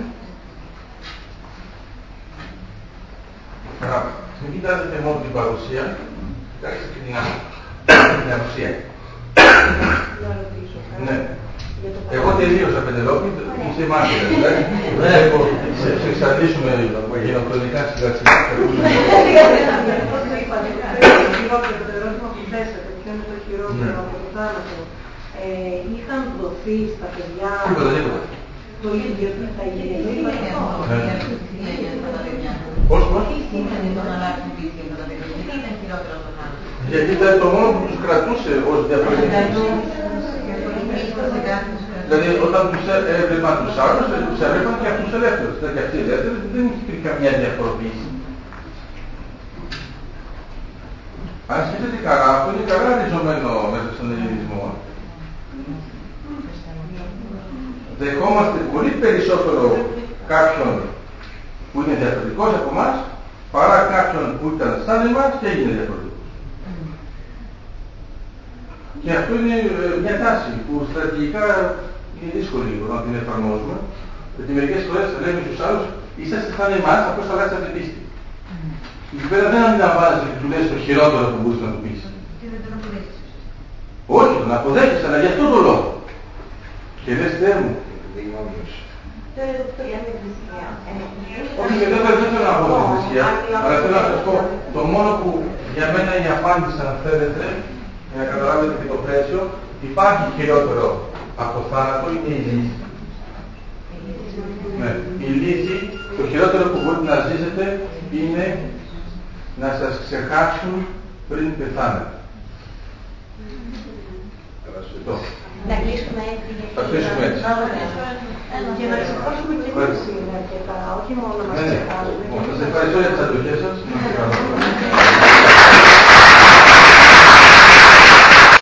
Μην κοιτάζετε μόνο την παρουσία, κοιτάξτε και την απουσία. Ναι. Εγώ τελείωσα, Πεντελόπη, είσαι μάρτυρας, βλέπω, σε εξαντλήσουμε γενοκτονικά συγκρατικά. Το ερώτημα που θέσατε, ποιο είναι το χειρότερο από το θάνατο, είχαν δοθεί στα παιδιά το ίδιο τα ίδια. Πώς? Τι σημαίνει το να αλλάξουν πίστη από τα παιδιά, τι ήταν χειρότερο από το θάνατο. Γιατί ήταν το μόνο που τους κρατούσε ως διαφορετικούς. Δηλαδή όταν τους έβλεπαν τους άλλους, τους έβλεπαν και αυτούς ελεύθερους. Δηλαδή αυτοί οι ελεύθεροι δεν υπήρχε καμιά διαφοροποίηση. Αν σκέφτεται καλά, αυτό είναι καλά ριζωμένο μέσα στον ελληνισμό. Δεχόμαστε πολύ περισσότερο κάποιον που είναι διαφορετικός από εμάς, παρά κάποιον που ήταν σαν εμάς και έγινε διαφορετικός. Και αυτό είναι μια τάση που στρατηγικά είναι δύσκολη να την εφαρμόζουμε, γιατί μερικές φορές λέμε στους άλλους, είσαστε σαν εμάς, απλώς αλλάξατε πίστη. Εκεί πέρα δεν αντιλαμβάνεσαι και του λες το χειρότερο που μπορείς να του πεις. Όχι, τον αποδέχεις, αλλά για αυτόν τον λόγο. Και λες, Θεέ μου. Όχι, δεν θέλω να πω στη θρησκεία, αλλά θέλω να σας πω, το μόνο που για μένα η απάντηση, αν θέλετε, για να καταλάβετε και το πλαίσιο, υπάρχει χειρότερο από θάνατο, είναι η λύση. Ναι, η λύση, το χειρότερο που μπορείτε να ζήσετε είναι να σας ξεχάσουν πριν πεθάνετε. Να κλείσουμε έτσι. Θα κλείσουμε έτσι. Και να ξεχάσουμε και εμείς είναι αρκετά, όχι μόνο να μας ξεχάσουμε. Σας ευχαριστώ για τις αντοχές σας.